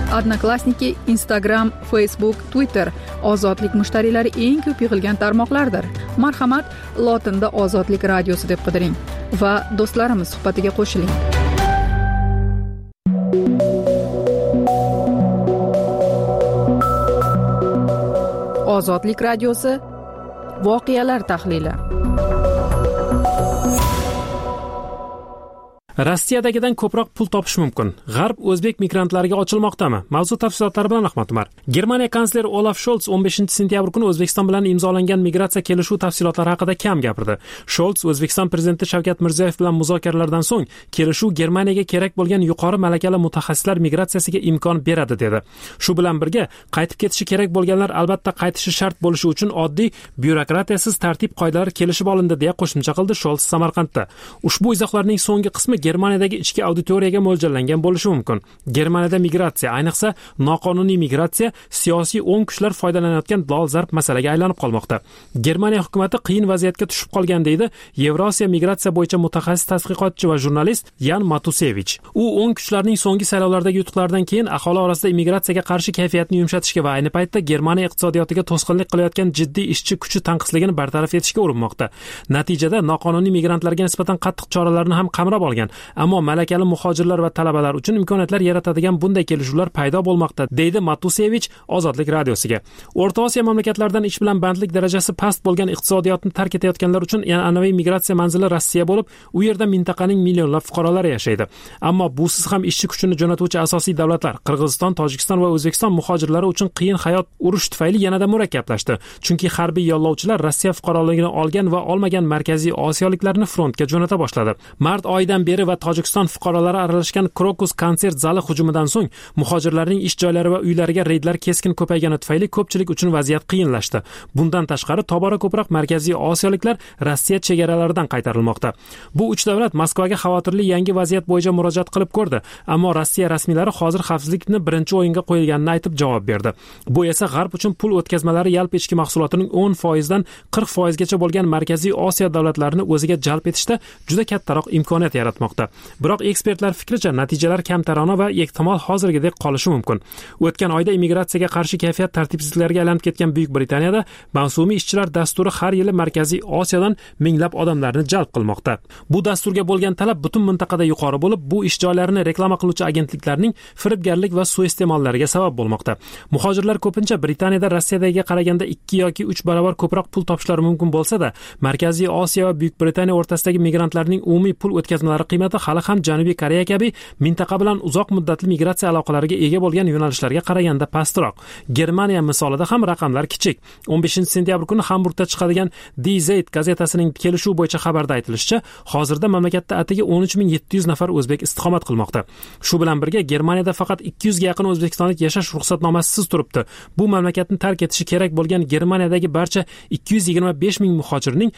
Odnoklassniki, Instagram, Facebook, Twitter ozodlik mushtariylari eng ko'p yig'ilgan tarmoqlardir. Marhamat, lotinda Ozodlik radiosi deb qidiring va do'stlarimiz suhbatiga qo'shiling. Ozodlik radiosi voqealar tahlili. Rossiyadagidan ko'proq pul topish mumkin. G'arb o'zbek migrantlariga ochilmoqdami? Mavzu tafsilotlari bilan Ahmad Umar. Germaniya kansleri Olaf Scholz 15-sentyabr kuni O'zbekiston bilan imzolangan migratsiya kelishuv tafsilotlari haqida kam gapirdi. Scholz O'zbekiston prezidenti Shavkat Mirziyoyev bilan muzokaralardan so'ng kelishuv Germaniyaga kerak bo'lgan yuqori malakali mutaxassislar migratsiyasiga imkon beradi dedi. Shu bilan birga qaytib ketishi kerak bo'lganlar albatta qaytishi shart bo'lishi uchun oddiy byurokratiyasiz tartib-qoidalar kelishib olindi deya qo'shimcha qildi Scholz Samarqandda. Ushbu izohlarning so'nggi qismi Germaniyadagi ichki auditoriyaga mo'ljallangan bo'lishi mumkin. Germaniyada migratsiya, ayniqsa noqonuniy migratsiya, siyosiy o'ng kuchlar foydalanayotgan dolzarb masalaga aylanib qolmoqda. Germaniya hukumati qiyin vaziyatga tushib qolgan deydi Yevrosiyo migratsiya bo'yicha mutaxassis tadqiqotchi va jurnalist Yan Matusevich. U o'ng kuchlarning so'nggi saylovlardagi yutuqlaridan keyin aholi orasida immigratsiyaga qarshi kayfiyatni yumshatishga va ayni paytda Germaniya iqtisodiyotiga to'sqinlik qilayotgan jiddiy ishchi kuchi tanqisligini bartaraf etishga urinmoqda. Natijada noqonuniy migrantlarga nisbatan qattiq choralarni ham qamrab olgan. Ammo malakali muhojirlar va talabalar uchun imkoniyatlar yaratadigan bunday kelishuvlar paydo bo'lmoqda, deydi Matusevich Ozodlik radiosiga. O'rta Osiyo mamlakatlaridan ish bilan bandlik darajasi past bo'lgan iqtisodiyotni tark etayotganlar uchun an'anaviy migratsiya manzili Rossiya bo'lib, u yerda mintaqaning millionlab fuqarolari yashaydi. Ammo busiz ham ishchi kuchini jo'natuvchi asosiy davlatlar Qirg'iziston, Tojikiston va O'zbekiston muhojirlari uchun qiyin hayot urush tufayli yanada murakkablashdi. Chunki harbiy yollovchilar Rossiya fuqaroligini olgan va olmagan markaziy osiyoliklarni frontga jo'nata boshladi. Mart oyidan beri va Tojikiston fuqarolari aralashgan Krokus konsert zali hujumidan so'ng muhojirlarning ish joylari va uylariga reydlar keskin ko'paygani tufayli ko'pchilik uchun vaziyat qiyinlashdi. Bundan tashqari tobora ko'proq markaziy osiyoliklar Rossiya chegaralaridan qaytarilmoqda. Bu uch davlat Moskvaga xavotirli yangi vaziyat bo'yicha murojaat qilib ko'rdi, ammo Rossiya rasmiylari hozir xavfsizlikni birinchi o'yinga qo'yilganini aytib javob berdi. Bu esa G'arb uchun pul o'tkazmalari yalpi ichki mahsulotining 10% dan 40% gacha bo'lgan markaziy Osiyo davlatlarini o'ziga jalb etishda juda kattaroq imkoniyat yaratmoqda. Biroq ekspertlar fikricha natijalar kamtarona va ehtimol hozirgidek qolishi mumkin. O'tgan oyda immigratsiyaga qarshi kayfiyat tartibsizliklarga aylanib ketgan Buyuk Britaniyada mavsumiy ishchilar dasturi har yili Markaziy Osiyodan minglab odamlarni jalb qilmoqda. Bu dasturga bo'lgan talab butun mintaqada yuqori bo'lib, bu ish joylarini reklama qiluvchi agentliklarning firibgarlik va suiiste'mollariga sabab bo'lmoqda. Muhojirlar ko'pincha Britaniyada Rossiyadagiga qaraganda 2 yoki 3 barobar ko'proq pul topishlari mumkin bo'lsa-da, Markaziy Osiyo va Buyuk Britaniya o'rtasidagi migrantlarning umumiy pul o'tkazmalari qiymati hali ham Janubiy Koreya kabi mintaqa bilan uzoq muddatli migratsiya aloqalariga ega bo'lgan yo'nalishlarga qaraganda pastroq. Germaniya misolida ham raqamlar kichik. 15-sentyabr kuni Hamburgda chiqadigan Die Zeit gazetasining kelishuv bo'yicha xabarda aytilishicha, hozirda mamlakatda atigi 13700 nafar o'zbek istiqomat qilmoqda. Shu bilan birga Germaniyada faqat 200 ga yaqin o'zbekistonlik yashash ruxsatnomasisiz turibdi. Bu mamlakatni tark etishi kerak bo'lgan Germaniyadagi barcha 225 ming muhojirning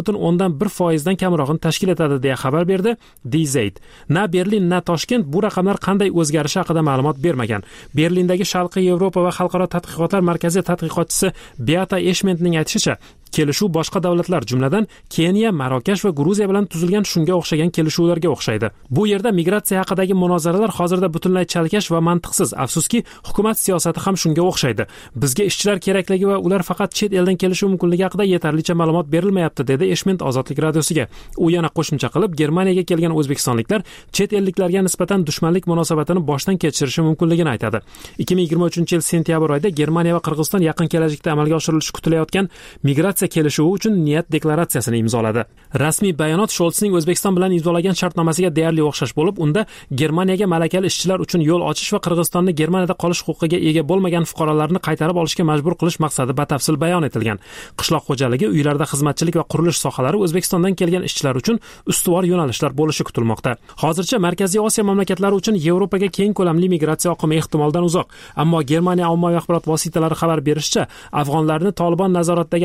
0.1% dan kamrog'ini tashkil etadi deya xabar berdi Die Zeit. Na Berlin, na Toshkent bu raqamlar qanday o'zgarishi haqida ma'lumot bermagan. Berlindagi Sharqiy Yevropa va xalqaro tadqiqotlar markazi tadqiqotchisi Beata Eschmentning aytishicha, kelishuv boshqa davlatlar, jumladan Keniya, Marokash va Gruziya bilan tuzilgan shunga o'xshagan kelishuvlarga o'xshaydi. Bu yerda migratsiya haqidagi munozaralar hozirda butunlay chalkash va mantiqsiz. Afsuski, hukumat siyosati ham shunga o'xshaydi. Bizga ishchilar kerakligi va ular faqat chet eldan kelishi mumkinligi haqida yetarlicha ma'lumot berilmayapti, dedi Eshment Ozodlik radiosiga. U yana qo'shimcha qilib, Germaniyaga kelgan o'zbekistonliklar chet elliklarga nisbatan dushmanlik munosabatini boshdan kechirishi mumkinligini aytadi. 2023-yil sentyabr oyida Germaniya va Qirg'iziston yaqin kelajakda amalga oshirilishi kutilayotgan migratsiya kelishuvi uchun niyat deklaratsiyasini imzoladi. Rasmiy bayonot Scholzning O'zbekiston bilan imzolagan shartnomasiga deyarli o'xshash bo'lib, unda Germaniyaga malakali ishchilar uchun yo'l ochish va Qirg'izistonni Germaniyada qolish huquqiga ega bo'lmagan fuqarolarni qaytarib olishga majbur qilish maqsadi batafsil bayon etilgan. Qishloq xo'jaligi, uylarda xizmatchilik va qurilish sohalari O'zbekistondan kelgan ishchilar uchun ustuvor yo'nalishlar bo'lishi kutilmoqda. Hozircha Markaziy Osiyo mamlakatlari uchun Yevropaga keng ko'lamli migratsiya oqimi ehtimoldan uzoq. Ammo Germaniya ommaviy axborot vositalari xabar berishicha, afg'onlarni Tolibon nazoratidagi Afg'onistonga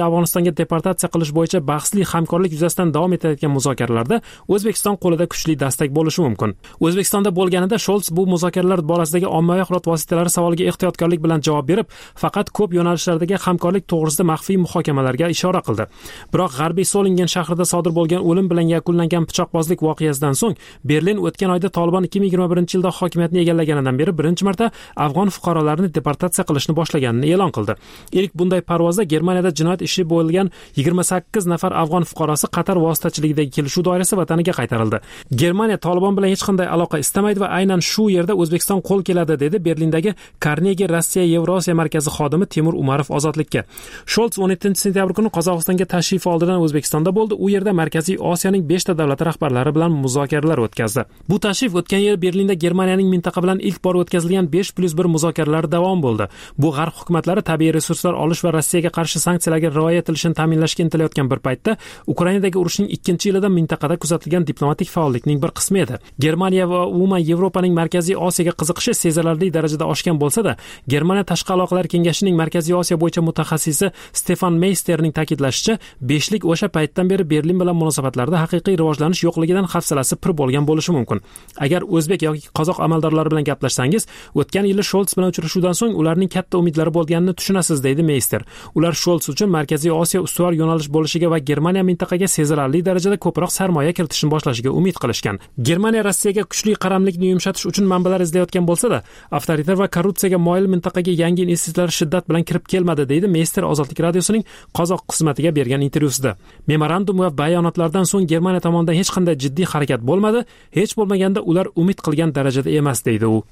Qozog'istonga deportatsiya qilish bo'yicha bahsli hamkorlik yuzasidan davom etayotgan muzokaralarda O'zbekiston qo'lida kuchli dastak bo'lishi mumkin. O'zbekistonda bo'lganida Sholts bu muzokaralar borasidagi ommaviy axborot vositalari savoliga ehtiyotkorlik bilan javob berib, faqat ko'p yo'nalishlardagi hamkorlik to'g'risida maxfiy muhokamalarga ishora qildi. Biroq G'arbiy Solingen shahrida sodir bo'lgan o'lim bilan yakunlangan pichoqbozlik voqeasidan so'ng Berlin o'tgan oyda Taliban 2021-yilda hokimiyatni egallaganidan beri birinchi marta afg'on fuqarolarini deportatsiya qilishni boshlaganini e'lon qildi. Ilk bunday parvozda Germaniyada jinoyat ishi bo'lgan 28 nafar afg'on fuqarosi Qatar vositachiligidagi kelishuv doirasida vataniga qaytarildi. Germaniya Taliban bilan hech qanday aloqa istamaydi va aynan shu yerda O'zbekiston qo'l keladi, dedi Berlindagi Carnegie Rossiya Yevrosiya markazi xodimi Temur Umarov Ozodlikka. Sholts 17-sentyabr kuni Qozog'istonga tashrif oldidan O'zbekistonda bo'ldi. U yerda Markaziy Osiyoning 5 ta davlati rahbarlari bilan muzokaralar o'tkazdi. Bu tashrif o'tgan yil Berlinda Germaniyaning mintaqa bilan ilk bor o'tkazilgan 5+1 muzokaralari davom bo'ldi. Bu g'arb hukumatlari tabiiy resurslar olish va Rossiyaga qarshi sanksiyalarga rioya etilishini ta'minlashga intilayotgan bir paytda Ukrainadagi urushning 2-yilida mintaqada kuzatilgan diplomatik faollikning bir qismi edi. Germaniya va umuman Yevropaning Markaziy Osiyoga qiziqishi sezilarli darajada oshgan bo'lsa-da, Germaniya tashqi aloqalar kengashining Markaziy Osiyo bo'yicha mutaxassisi Stefan Meisterning ta'kidlashicha, beshlik o'sha paytdan beri Berlin bilan munosabatlarda haqiqiy rivojlanish yo'qligidan hafsalasi pir bo'lgan bo'lishi mumkin. Agar o'zbek yoki qozoq amaldorlari bilan gaplashsangiz, o'tgan yili Sholts bilan uchrashuvdan so'ng ularning katta umidlari bo'lganini tushunasiz, deydi Meister. Ular Sholts uchun Markaziy Osiyo ustuvor yo'nalish bo'lishiga va Germaniya mintaqaga sezilarli darajada ko'proq sarmoya kiritishni boshlashiga umid qilishgan. Germaniya Rossiyaga kuchli qaramlikni yumshatish uchun manbalar izlayotgan bo'lsa-da, avtoritar va korrupsiyaga moyil mintaqaga yangi investitsiyalar shiddat bilan kirib kelmadi, deydi Meister Ozodlik radiosining qozoq qismatiga bergan intervyusida. Memorandum va bayonotlardan so'ng Germaniya tomonidan hech qanday jiddiy harakat bo'lmadi, hech bo'lmaganda ular umid qilgan darajada emas, deydi u.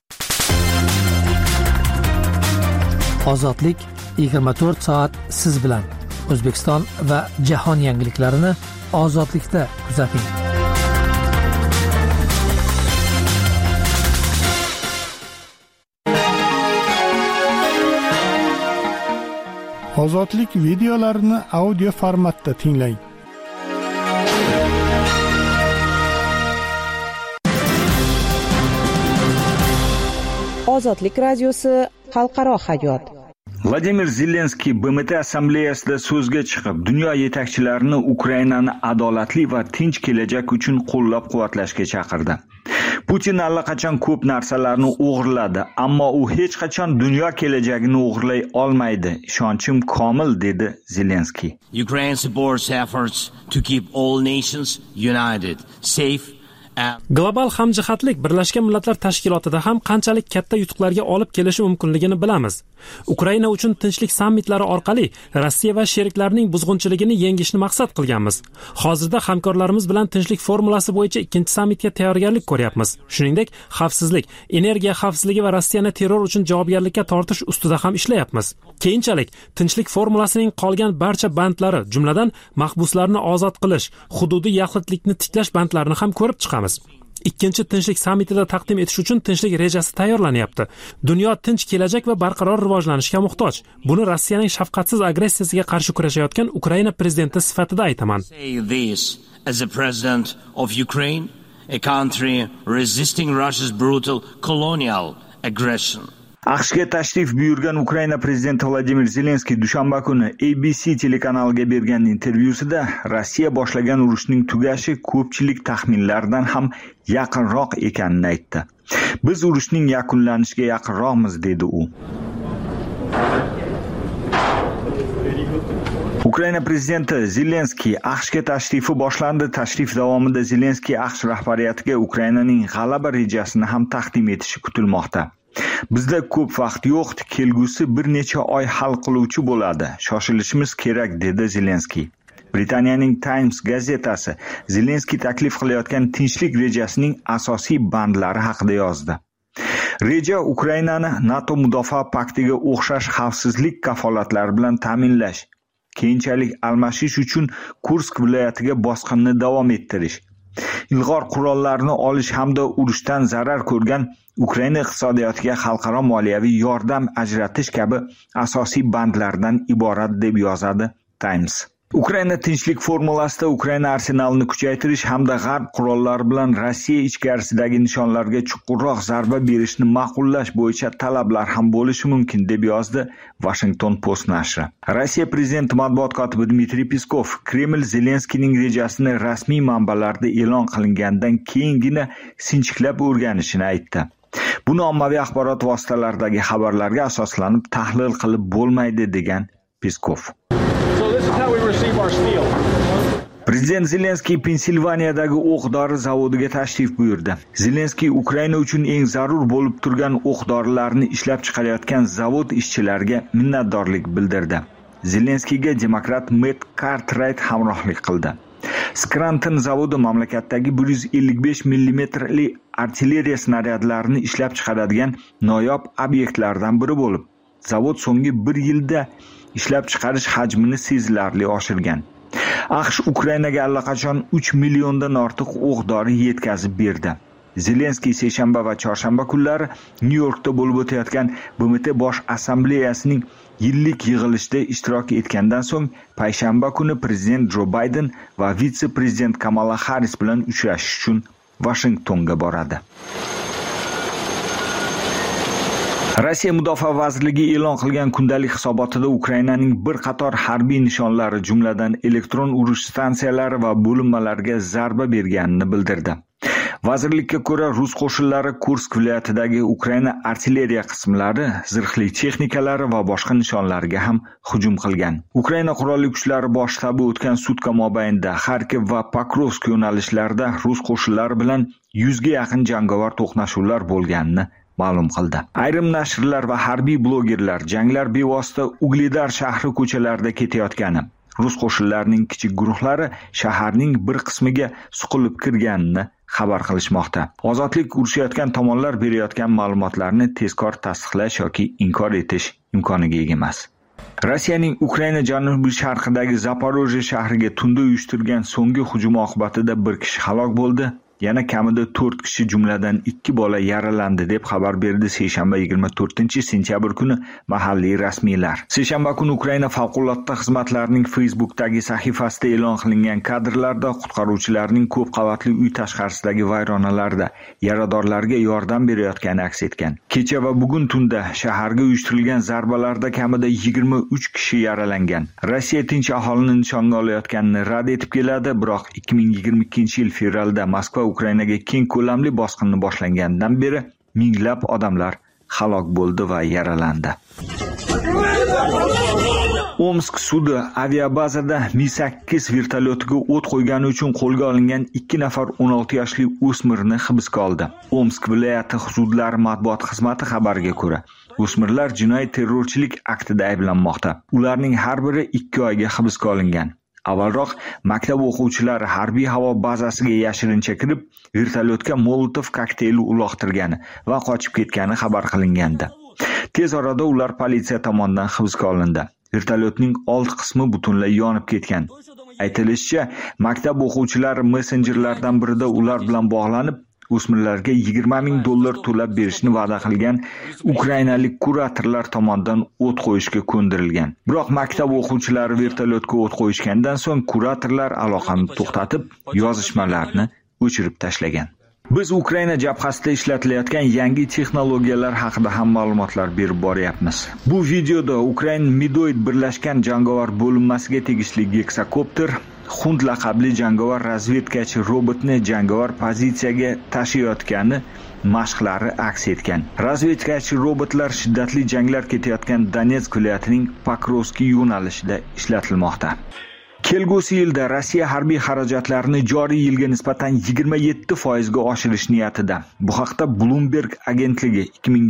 Ozodlik 24 soat siz bilan. O'zbekiston va jahon yangiliklarini Ozodlikda kuzating. Ozodlik videolarini audio formatda tinglang. Ozodlik radiosi xalqaro hayot. Vladimir Zelenskiy BMT assambleyasida so'zga chiqib, dunyo yetakchilarini Ukrainani adolatli va tinch kelajak uchun qo'llab-quvvatlashga chaqirdi. Putin allaqachon ko'p narsalarni o'g'irladi, ammo u hech qachon dunyo kelajagini o'g'irlay olmaydi. Ishonchim komil, dedi Zelenskiy. Ukraine supports efforts to keep all nations united, safe. Global hamjihatlik Birlashgan Millatlar Tashkilotida ham qanchalik katta yutuqlarga olib kelishi mumkinligini bilamiz. Ukraina uchun tinchlik sammitlari orqali Rossiya va sheriklarining buzg'unchiligini yengishni maqsad qilganmiz. Hozirda hamkorlarimiz bilan tinchlik formulasi bo'yicha ikkinchi sammitga tayyorgarlik ko'ryapmiz. Shuningdek, xavfsizlik, energiya xavfsizligi va Rossiyani terror uchun javobgarlikka tortish ustida ham ishlayapmiz. Keyinchalik tinchlik formulasining qolgan barcha bandlari, jumladan mahbuslarni ozod qilish, hududiy yaxlitlikni tiklash bandlarini ham ko'rib chiqamiz. Ikkinchi tinchlik sammitida taqdim etish uchun tinchlik rejasi tayyorlanyapti. Dunyo tinch kelajak va barqaror rivojlanishga muhtoj. Buni Rossiyaning shafqatsiz agressiyasiga qarshi kurashayotgan Ukraina prezidenti sifatida aytaman. As a president of Ukraine, a country resisting Russia's brutal colonial aggression. AQShga tashrif buyurgan Ukraina prezidenti Vladimir Zelenskiy dushanba kuni ABC telekanaliga bergan intervyusida Rossiya boshlagan urushning tugashi ko'pchilik taxminlardan ham yaqinroq ekanini aytdi. Biz urushning yakunlanishiga yaqinroqmiz, dedi u. Ukraina prezidenti Zelenskiy AQShga tashrifi boshlandi. Tashrif davomida Zelenskiy AQSh rahbariyatiga Ukrainaning g'alaba rejasini ham taqdim etishi kutilmoqda. Bizda ko'p vaqt yo'q, kelgusi bir necha oy hal qiluvchi bo'ladi. Shoshilishimiz kerak, dedi Zelenskiy. Britaniyaning Times gazetasi Zelenskiy taklif qilayotgan tinchlik rejasining asosiy bandlari haqida yozdi. Reja Ukrainani NATO mudofaa paktiga o'xshash xavfsizlik kafolatlari bilan ta'minlash, keyinchalik almashish uchun Kursk viloyatiga bosqinni davom ettirish, ilg'or qurollarni olish hamda urushdan zarar ko'rgan Ukraina iqtisodiyotiga xalqaro moliyaviy yordam ajratish kabi asosiy bandlardan iborat, deb yozadi Times. Ukraina tinchlik formulasida Ukraina arsenalini kuchaytirish hamda g'arb qurollari bilan Rossiya ichkarisidagi nishonlarga chuqurroq zarba berishni ma'qullash bo'yicha talablar ham bo'lishi mumkin, deb yozdi Washington Post nashri. Rossiya prezidenti matbuot kotibi Dmitriy Peskov Kreml Zelenskiyning rejasini rasmiy manbalarda e'lon qilingandan keyingina sinchiklab o'rganishini aytdi. Buni ommaviy axborot vositalaridagi xabarlarga asoslanib tahlil qilib bo'lmaydi, degan Peskov. Prezident Zelenskiy Pensilvaniyadagi o'q-dori zavodiga tashrif buyurdi. Zelenskiy Ukraina uchun eng zarur bo'lib turgan o'q-dorilarni ishlab chiqarayotgan zavod ishchilariga minnatdorlik bildirdi. Zelenskiyga demokrat Matt Cartwright hamrohlik qildi. Scranton zavodi mamlakatdagi 155 mm artilleriya snaryadlarini ishlab chiqaradigan noyob obyektlardan biri bo'lib, zavod so'nggi 1 yilda ishlab chiqarish hajmini sezilarli oshirgan. AQSh Ukrainaga allaqachon 3 milliondan ortiq o'q-dori yetkazib berdi. Zelenskiy seshanba va chorshanba kunlari Nyu-Yorkda bo'lib o'tayotgan BMT bosh assambleyasining yillik yig'ilishida ishtirok etgandan so'ng payshanba kuni prezident Jo Bayden va vitse-prezident Kamala Harris bilan uchrashish uchun Washingtonga boradi. Rossiya Mudofaa vazirligi e'lon qilgan kundalik hisobotida Ukrainaning bir qator harbiy nishonlari, jumladan elektron urush stansiyalari va bo'linmalariga zarba berganini bildirdi. Vazirlikka ko'ra, rus qo'shinlari Kursk viloyatidagi Ukraina artilleriya qismlari, zirhli texnikalari va boshqa nishonlarga ham hujum qilgan. Ukraina qurolli kuchlari bosh shtabi o'tgan sutka mobaynida Kharkiv va Pokrovsk yo'nalishlarida rus qo'shinlari bilan 100 ga yaqin jangovar to'qnashuvlar bo'lganini ma'lum qildi. Ayrim nashrlar va harbiy blogerlar janglar bevosita Ugledar shahri ko'chalarida ketayotgani, rus qo'shinlarining kichik guruhlari shaharning bir qismiga suqilib kirganini xabar qilishmoqda. Ozodlik urushayotgan tomonlar berayotgan ma'lumotlarni tezkor tasdiqlash yoki inkor etish imkoniga ega emas. Rossiyaning Ukraina janubiy sharqidagi Zaporojye shahriga tunda uyushtirgan so'nggi hujum oqibatida bir kishi halok bo'ldi. Yana kamida 4 kishi, jumladan 2 bola yaralandi, deb xabar berdi seshanba 24-sentyabr kuni mahalliy rasmiylar. Seshanba kuni Ukraina favqulodda xizmatlarining Facebookdagi sahifasida e'lon qilingan kadrlarda qutqaruvchilarning ko'p qavatli uy tashqarisidagi vayronalarda yaradorlarga yordam berayotgani aks etgan. Kecha va bugun tunda shaharga uyushtirilgan zarbalarda kamida 23 kishi yaralangan. Rossiya tinch aholini nishonga olayotganini rad etib keladi, biroq 2022-yil fevralda Moskva Ukrainaga keng ko'lamli bosqinni boshlangandan beri minglab odamlar halok bo'ldi va yaralandi. Omsk sudi aviabazada Mi-8 vertolyotiga o't qo'ygani uchun qo'lga olingan 2 nafar 16 yoshli o'smirni hibsga oldi. Omsk viloyati hududlari matbuot xizmati xabariga ko'ra, o'smirlar jinoiy terrorchilik aktida ayblanmoqda. Ularning har biri 2 oyga hibsga olingan. Avvalroq maktab o'quvchilari harbiy havo bazasiga yashirincha kirib, vertolyotga Molotov kokteyli uloqtirgani va qochib ketgani xabar qilingandi. Tez orada ular politsiya tomonidan hibsga olindi. Vertolyotning old qismi butunlay yonib ketgan. Aytilishicha, maktab o'quvchilari messenjerlardan birida ular bilan bog'lanib, o'smirlarga $20,000 to'lab berishni va'da qilgan ukrainalik kuratorlar tomonidan o't qo'yishga ko'ndirilgan. Biroq maktab o'quvchilari vertolyotga o't qo'yishgandan so'ng kuratorlar aloqani to'xtatib, yozishmalarni o'chirib tashlagan. Biz Ukraina jabhasida ishlatilayotgan yangi texnologiyalar haqida ham ma'lumotlar berib boryapmiz. Bu videoda Ukraina Midoid birlashgan jangovar bo'linmasiga tegishli Geksakopter Xunt laqabli jangovar razvedkachi robotni jangovar pozitsiyaga tashiyotgani mashqlari aks etgan. Razvedkachi robotlar shiddatli janglar ketayotgan Donetsk viloyatining Pokrovsk yo'nalishida ishlatilmoqda. Kelgusi yilda Rossiya harbiy xarajatlarini joriy yilga nisbatan 27% ga oshirish niyatida. Bu haqda Bloomberg agentligi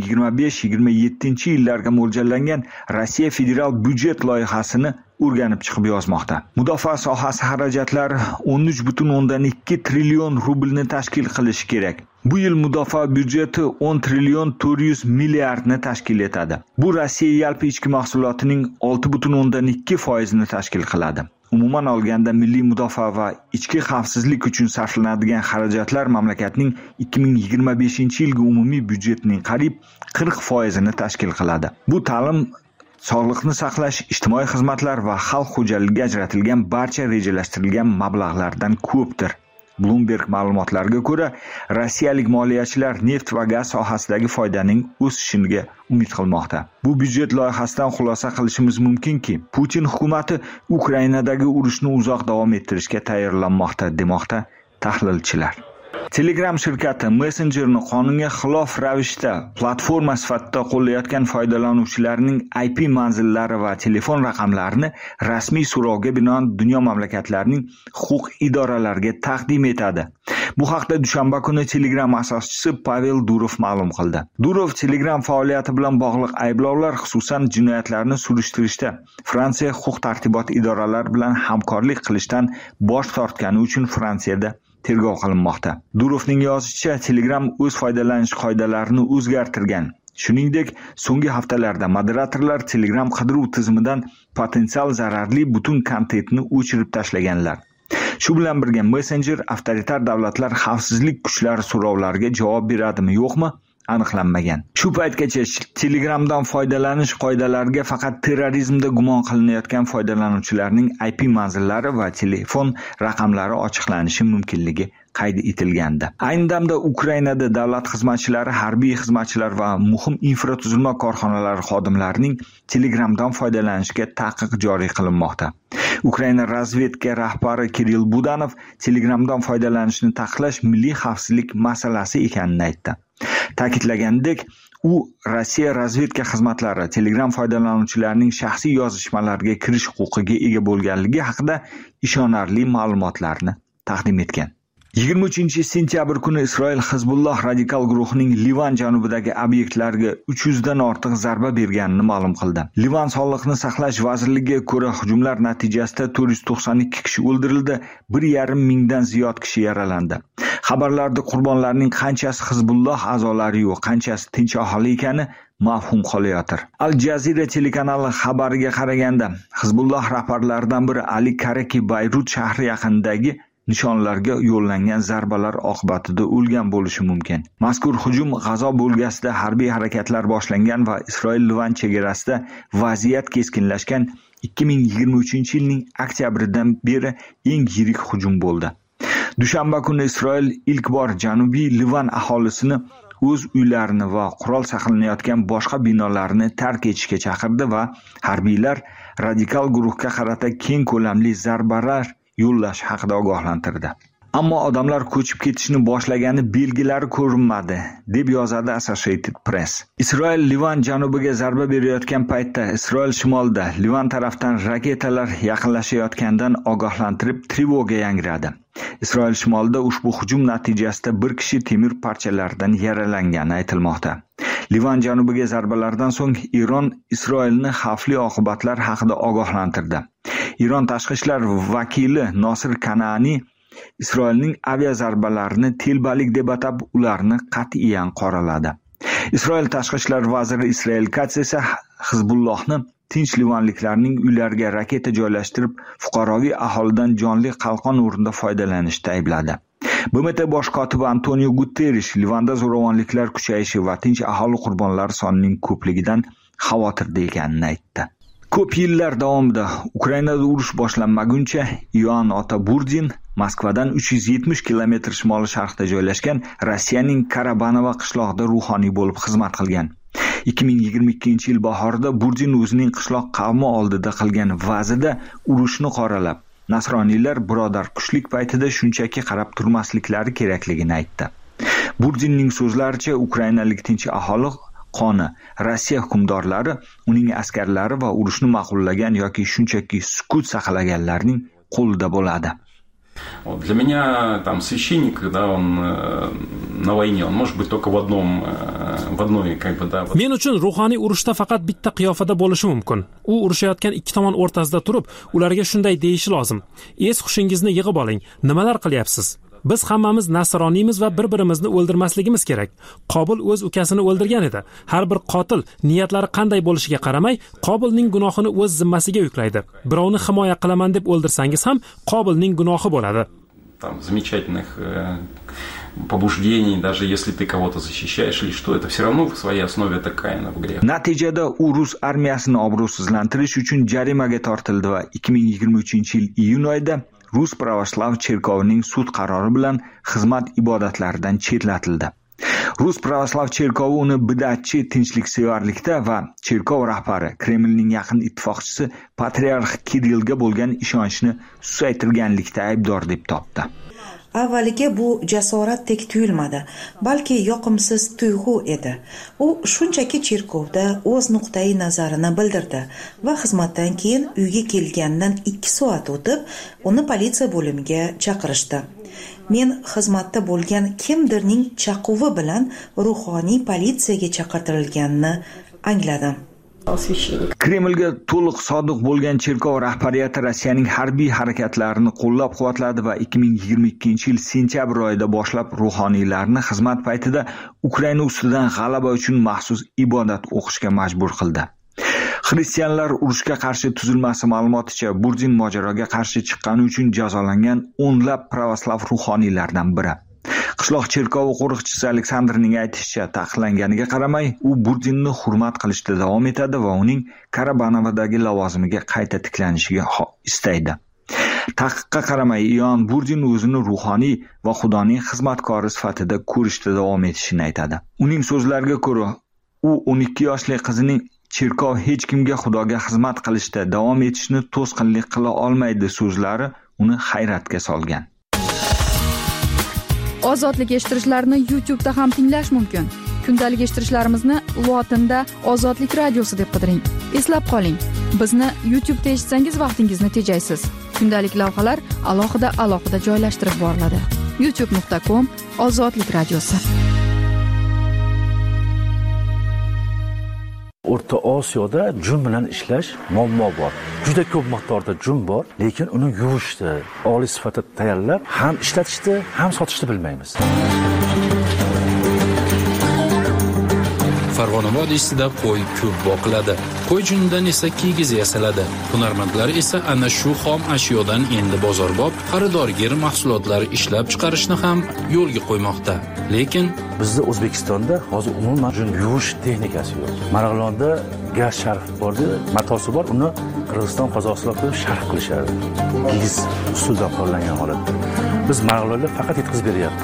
2025-27 mo'ljallangan Rossiya federal byudjet loyihasini o'rganib chiqib yozmoqda. Mudofaa sohasi xarajatlari 13,2 trillion rublni tashkil qilishi kerak. Bu yil mudofaa byudjeti 10 trillion 400 milliardni tashkil etadi. Bu Rossiya yalpi ichki mahsulotining 6,2% ni tashkil qiladi. Umuman olganda milliy mudofaa va ichki xavfsizlik uchun sarflanadigan xarajatlar mamlakatning 2025-yilgi umumiy byudjetining qariyb 40% ni tashkil qiladi. Bu ta'lim, sog'liqni saqlash, ijtimoiy xizmatlar va xalq xo'jaligiga ajratilgan barcha rejalashtirilgan mablag'lardan ko'pdir. Bloomberg ma'lumotlariga ko'ra, rossiyalik moliyachilar neft va gaz sohasidagi foydaning o'sishiga umid qilmoqda. Bu byudjet loyihasidan xulosa qilishimiz mumkinki, Putin hukumati Ukrainadagi urushni uzoq davom ettirishga tayyorlanmoqda, demoqda tahlilchilar. Telegram shirkati Messengerni qonunga xilof ravishda platforma sifatida qo'llayotgan foydalanuvchilarning IP manzillari va telefon raqamlarini rasmiy so'rovga binoan dunyo mamlakatlarining huquq idoralariga taqdim etadi. Bu haqda dushanba kuni Telegram asoschisi Pavel Durov ma'lum qildi. Durov Telegram faoliyati bilan bog'liq ayblovlar, xususan jinoyatlarni surishtirishda Fransiya huquq-tartibot idoralari bilan hamkorlik qilishdan bosh tortgani uchun Fransiyada tergov qilinmoqda. Durovning yozishicha, Telegram o'z foydalanish qoidalarini o'zgartirgan. Shuningdek, so'nggi haftalarda moderatorlar Telegram qidiruv tizimidan potensial zararli butun kontentni o'chirib tashlaganlar. Shu bilan birga Messenger avtoritar davlatlar xavfsizlik kuchlari so'rovlariga javob beradimi, yo'qmi? Aniqlanmagan. Shu paytgacha Telegramdan foydalanish qoidalariga faqat terrorizmda gumon qilinayotgan foydalanuvchilarning IP manzillari va telefon raqamlari ochiqlanishi mumkinligi qayd etilgandi. Ayni damda Ukrainada davlat xizmatchilari, harbiy xizmatchilar va muhim infratuzilma korxonalari xodimlarining Telegramdan foydalanishiga taqiq joriy qilinmoqda. Ukraina razvedka rahbari Kirill Budanov Telegramdan foydalanishni taqiqlash milliy xavfsizlik masalasi ekanini aytdi. Ta'kidlagandek, u Rossiya razvedka xizmatlari Telegram foydalanuvchilarining shaxsiy yozishmalariga kirish huquqiga ega bo'lganligi haqida ishonarli ma'lumotlarni taqdim etgan. 23-sentyabr kuni Isroil Hizbulloh radikal guruhining Livan janubidagi obyektlarga 300 dan ortiq zarba berganini ma'lum qildi. Livan sog'liqni saqlash vazirligiga ko'ra, hujumlar natijasida 492 kishi o'ldirildi, 1,5 mingdan ziyod kishi yaralandi. Xabarlarda qurbonlarning qanchasi Hizbulloh a'zolari yo'q, qanchasi tinch aholi ekani mavhum qolayotir. Al Jazeera telekanali xabariga qaraganda, Hizbulloh rahbarlaridan biri Ali Karaki Bayrut shahri yaqinidagi nishonlarga yo'llangan zarbalar oqibatida o'lgan bo'lishi mumkin. Mazkur hujum G'azo bo'lgasida harbiy harakatlar boshlangan va Isroil-Livan chegarasida vaziyat keskinlashgan 2023-yilning oktyabridan beri eng yirik hujum bo'ldi. Dushanba kuni Isroil ilk bor Janubiy Livan aholisini o'z uylarini va qurol saqlanayotgan boshqa binolarni tark etishga chaqirdi va harbiylar radikal guruhga qarata keng ko'lamli zarbalar yo'llash haqida ogohlantirdi. Ammo odamlar ko'chib ketishni boshlagani belgilari ko'rinmadi, deb yozadi Associated Press. Isroil Livan janubiga zarba berayotgan paytda Isroil shimolida Livan tarafdan raketalar yaqinlashayotgandan ogohlantirib trevoga yangradi. Isroil shimolida ushbu hujum natijasida bir kishi temir parchalaridan yaralangani aytilmoqda. Livan janubiga zarbalardan so'ng Eron Isroilni xavfli oqibatlar haqida ogohlantirdi. Eron tashqi ishlar vakili Nosir Kanani Isroilning aviazarbalarini telbalik deb atab, ularni qat'iyan qoraladi. Isroil tashqi ishlar vaziri Israel Katz esa Hizbullohni tinch livanliklarning uylariga raketa joylashtirib, fuqaroviy aholidan jonli qalqon o'rnida foydalanishda aybladi. BMT bosh kotibi Antonio Guterres Livanda zo'ravonliklar kuchayishi va tinch aholi qurbonlari sonining ko'pligidan xavotirda ekanini aytdi. Ko'p yillar davomida Ukrainada urush boshlanmaguncha Yoan Ota Burdin Moskvadan 370 kilometr shimoli-sharqda joylashgan Rossiyaning Karabanovo qishlog'ida ruhoniy bo'lib xizmat qilgan. 2022-yil bahorida Burdin o'zining qishloq qavmi oldida qilgan va'zida urushni qoralab, nasroniylar birodar kuchlik paytida shunchaki qarab turmasliklari kerakligini aytdi. Burdinning so'zlaricha, ukrainalik tinch aholi qoni Rossiya hukmdorlari, uning askarlari va urushni ma'qullagan yoki shunchaki sukut saqlaganlarning qo'lida bo'ladi. Для меня там священник, да, он на войне, он может быть только в одной как бы, да. Men uchun ruhoniy urushda faqat bitta qiyofada bo'lishi mumkin. U urushayotgan ikki tomon o'rtasida turib, ularga shunday deyishi lozim. Es hushingizni yig'ib oling. Nimalar qilyapsiz? Biz hammamiz nasroniymiz va bir-birimizni o'ldirmasligimiz kerak. Qobil o'z ukasini o'ldirgan edi. Har bir qotil niyatlari qanday bo'lishiga qaramay, Qobilning gunohini o'z zimmasiga yuklaydi. Birovni himoya qilaman deb o'ldirsangiz ham Qobilning gunohi bo'ladi. Там замечательных побуждений, даже если ты кого-то защищаешь или что, это все равно в своей основе это Kainov грех. Natijada u rus armiyasini obro'sizlantirish uchun jarimaga tortildi va 2023-yil iyun oyida Rus Pravoslav cherkovining sud qarori bilan xizmat ibodatlaridan chetlatildi. Rus Pravoslav cherkovi uni bid'atchi, tinchliksevarlikda va cherkov rahbari Kremlning yaqin ittifoqchisi patriarx Kirillga bo'lgan ishonchni susaytirganlikda aybdor deb topdi. Avvaliga bu jasoratdek tuyulmadi, balki yoqimsiz tuyg'u edi. U shunchaki cherkovda o'z nuqtai nazarini bildirdi va xizmatdan keyin uyga kelgandan 2 soat o'tib, uni politsiya bo'limiga chaqirishdi. Men xizmatda bo'lgan kimdirning chaquvi bilan ruhoniy politsiyaga chaqirtirilganini angladim. Kremlga to'liq sodiq bo'lgan cherkov rahbariyati Rossiyaning harbiy harakatlarini qo'llab-quvvatladi va 2022-yil sentyabr oyida boshlab ruhoniylarni xizmat paytida Ukraina ustidan g'alaba uchun maxsus ibodat o'qishga majbur qildi. Xristianlar urushga qarshi tuzilmasi ma'lumoticha Burzin mojaroga qarshi chiqqani uchun jazolangan o'nlab pravoslav ruhoniylardan biri. Qishloq cherkovi qo'riqchisi Aleksandrning aytishicha, taqiqlanganiga qaramay, u Burzinni hurmat qilishda davom etadi va uning Karabanovdagi lavozimiga qayta tiklanishiga istaydi. Taqiqqa qaramay, Ion Burzin o'zini ruhoniy va Xudoning xizmatkori sifatida ko'rishda davom etishini aytadi. Uning so'zlariga ko'ra, u 12 yoshli qizining cherkov hech kimga Xudoga xizmat qilishda davom etishni to'sqinlik qila olmaydi so'zlari uni hayratga solgan. Ozodlik eshittirishlarni YouTube da ham tinglash mumkin. Kundalik eshittirishlarimizni lotinda Ozodlik radiosi deb qidiring. Eslab qoling, bizni YouTube da eshitsangiz vaqtingizni tejaysiz. Kundalik lavhalar alohida joylashtirib boriladi. youtube.com/Ozodlik radiosi. O'rta Osiyoda jun bilan ishlash muammo bor. Juda ko'p miqdorda jun bor, lekin uni yuvishni, oliy sifatda tayyorlab, ham ishlatishni, ham sotishni bilmaymiz. Farg'ona vodiysida qo'y ko'p boqiladi. Qo'y junidan esa kigiz yasaladi. Hunarmandlar esa ana shu xom ashyodan endi bozorbop, xaridorgir mahsulotlar ishlab chiqarishni ham yo'lga qo'ymoqda. Lekin bizda O'zbekistonda hozir umuman jun yuvish texnikasi yo'q. Marg'ilonda gaz sharf bordi, matosi bor, uni Qirg'iziston, Qozog'istonda sharf qilishadi. Kigiz usuldan qo'llangan holatda. Biz Marg'ilonda faqat yetkazib beryapmiz.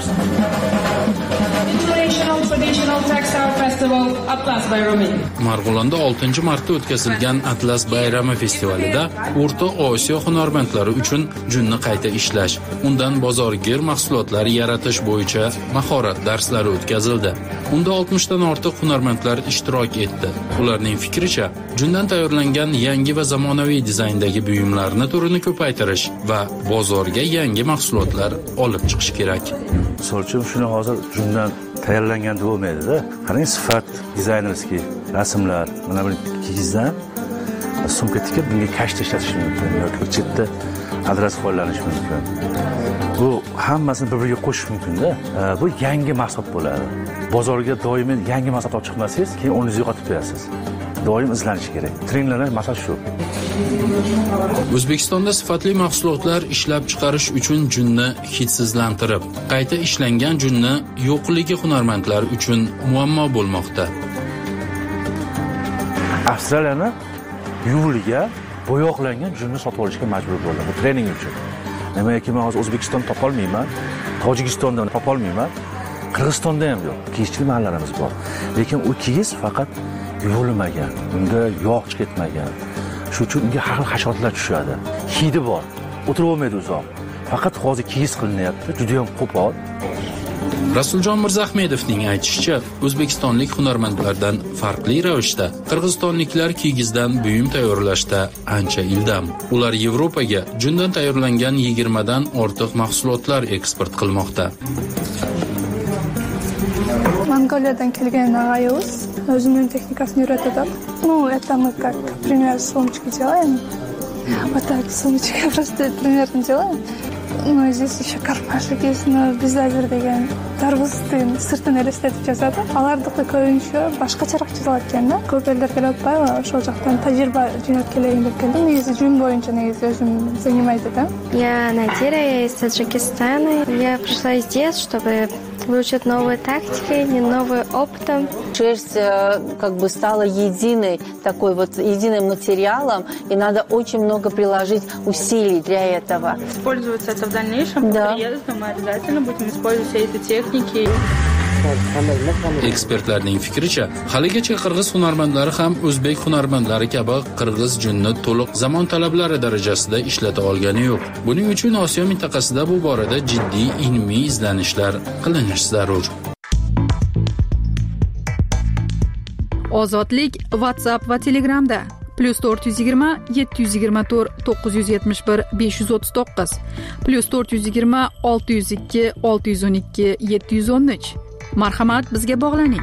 Marg'ilonda 6-marta o'tkazilgan Atlas bayrami festivalida O'rta Osiyo hunarmandlari uchun junni qayta ishlash, undan bozorgir mahsulotlar yaratish bo'yicha mahorat darslari o'tkazildi. Unda 60 dan ortiq hunarmandlar ishtirok etdi. Ularning fikricha, jundan tayyorlangan yangi va zamonaviy dizayndagi buyumlarni turini ko'paytirish va bozorga yangi mahsulotlar olib chiqish kerak. Misol uchun shuni hozir jundan tayyorlangan deb bo'lmaydi-da. Qarang, sifat, dizaynerskiy rasmlar, mana bu kigizdan sumka tikib bunga kashta ishlatish mumkin yoki chetda adres qo'llanish mumkin. Bu hammasini bir-biriga qo'shish mumkin-da. Bu yangi mahsulot bo'ladi. Bozorga doimiy yangi mahsulot olib chiqmasangiz, keyin o'rningizni yo'qotib qo'yasiz. Doim izlanish kerak. Trendlar masala shu. O'zbekistonda sifatli mahsulotlar ishlab chiqarish uchun junni hidsizlantirib, qayta ishlangan junni yo'qligi hunarmandlar uchun muammo bo'lmoqda. Avstraliyani yuvilgan, bo'yoqlangan junni sotib olishga majbur bo'ldi. Bu trening uchun. Nimaiki men hozir O'zbekistonda topolmayman, Tojikistonda topolmayman, Qirg'izistonda ham yo'q. Kiyishchi mahallarimiz bor. Lekin u kigiz faqat yuvilmagan, unda yog' ketmagan. Shuning uchun unga har xil hasharotlar tushadi. Hidi bor. O'tirib olmaydi uzoq. Faqat hozir kigiz qilinyapti, juda ham qo'pol. Rasuljon Mirzahmedovning aytishicha, o'zbekistonlik hunarmandlardan farqli ravishda qirg'izistonliklar kigizdan buyum tayyorlashda ancha ildam. Ular Yevropaga jundan tayyorlangan 20 dan ortiq mahsulotlar eksport qilmoqda. Mongoliyadan kelgan Nagayus o'zining texnikasini o'rgatadi. Это мы как, например, сумочки делаем. Вот так сумочки просто примерно делаем. Ну, здесь еще карпашек есть, но без азер деген дарбыздын сыртын элестетип жазады. Алардыкы көбүнчө башкачараак жазылат экен да. Көп элдер келип атпайбы? Ошол жактан тажрыйба жыйнап келейин деп келдим. Негизи жун боюнча негизи өзүм занимаюсь этим. Я Надира, я из Таджикистана. Я пришла здесь, чтобы выучат новые тактики, новый опытом. Шерсть стала единым материалом, и надо очень много приложить усилий для этого. Используется это в дальнейшем, по приезду мы обязательно будем использовать все эти техники. Ekspertlarning fikricha, haligacha qirg'iz hunarmandlari ham o'zbek hunarmandlari kabi qirg'iz junni to'liq zamon talablari darajasida ishlata olgani yo'q. Buning uchun Osiyo mintaqasida bu borada jiddiy ilmiy izlanishlar qilinishi zarur. Ozodlik WhatsApp va Telegramda +420 724 971 539 +420 602 612 713. Marhamat, bizga bog'laning.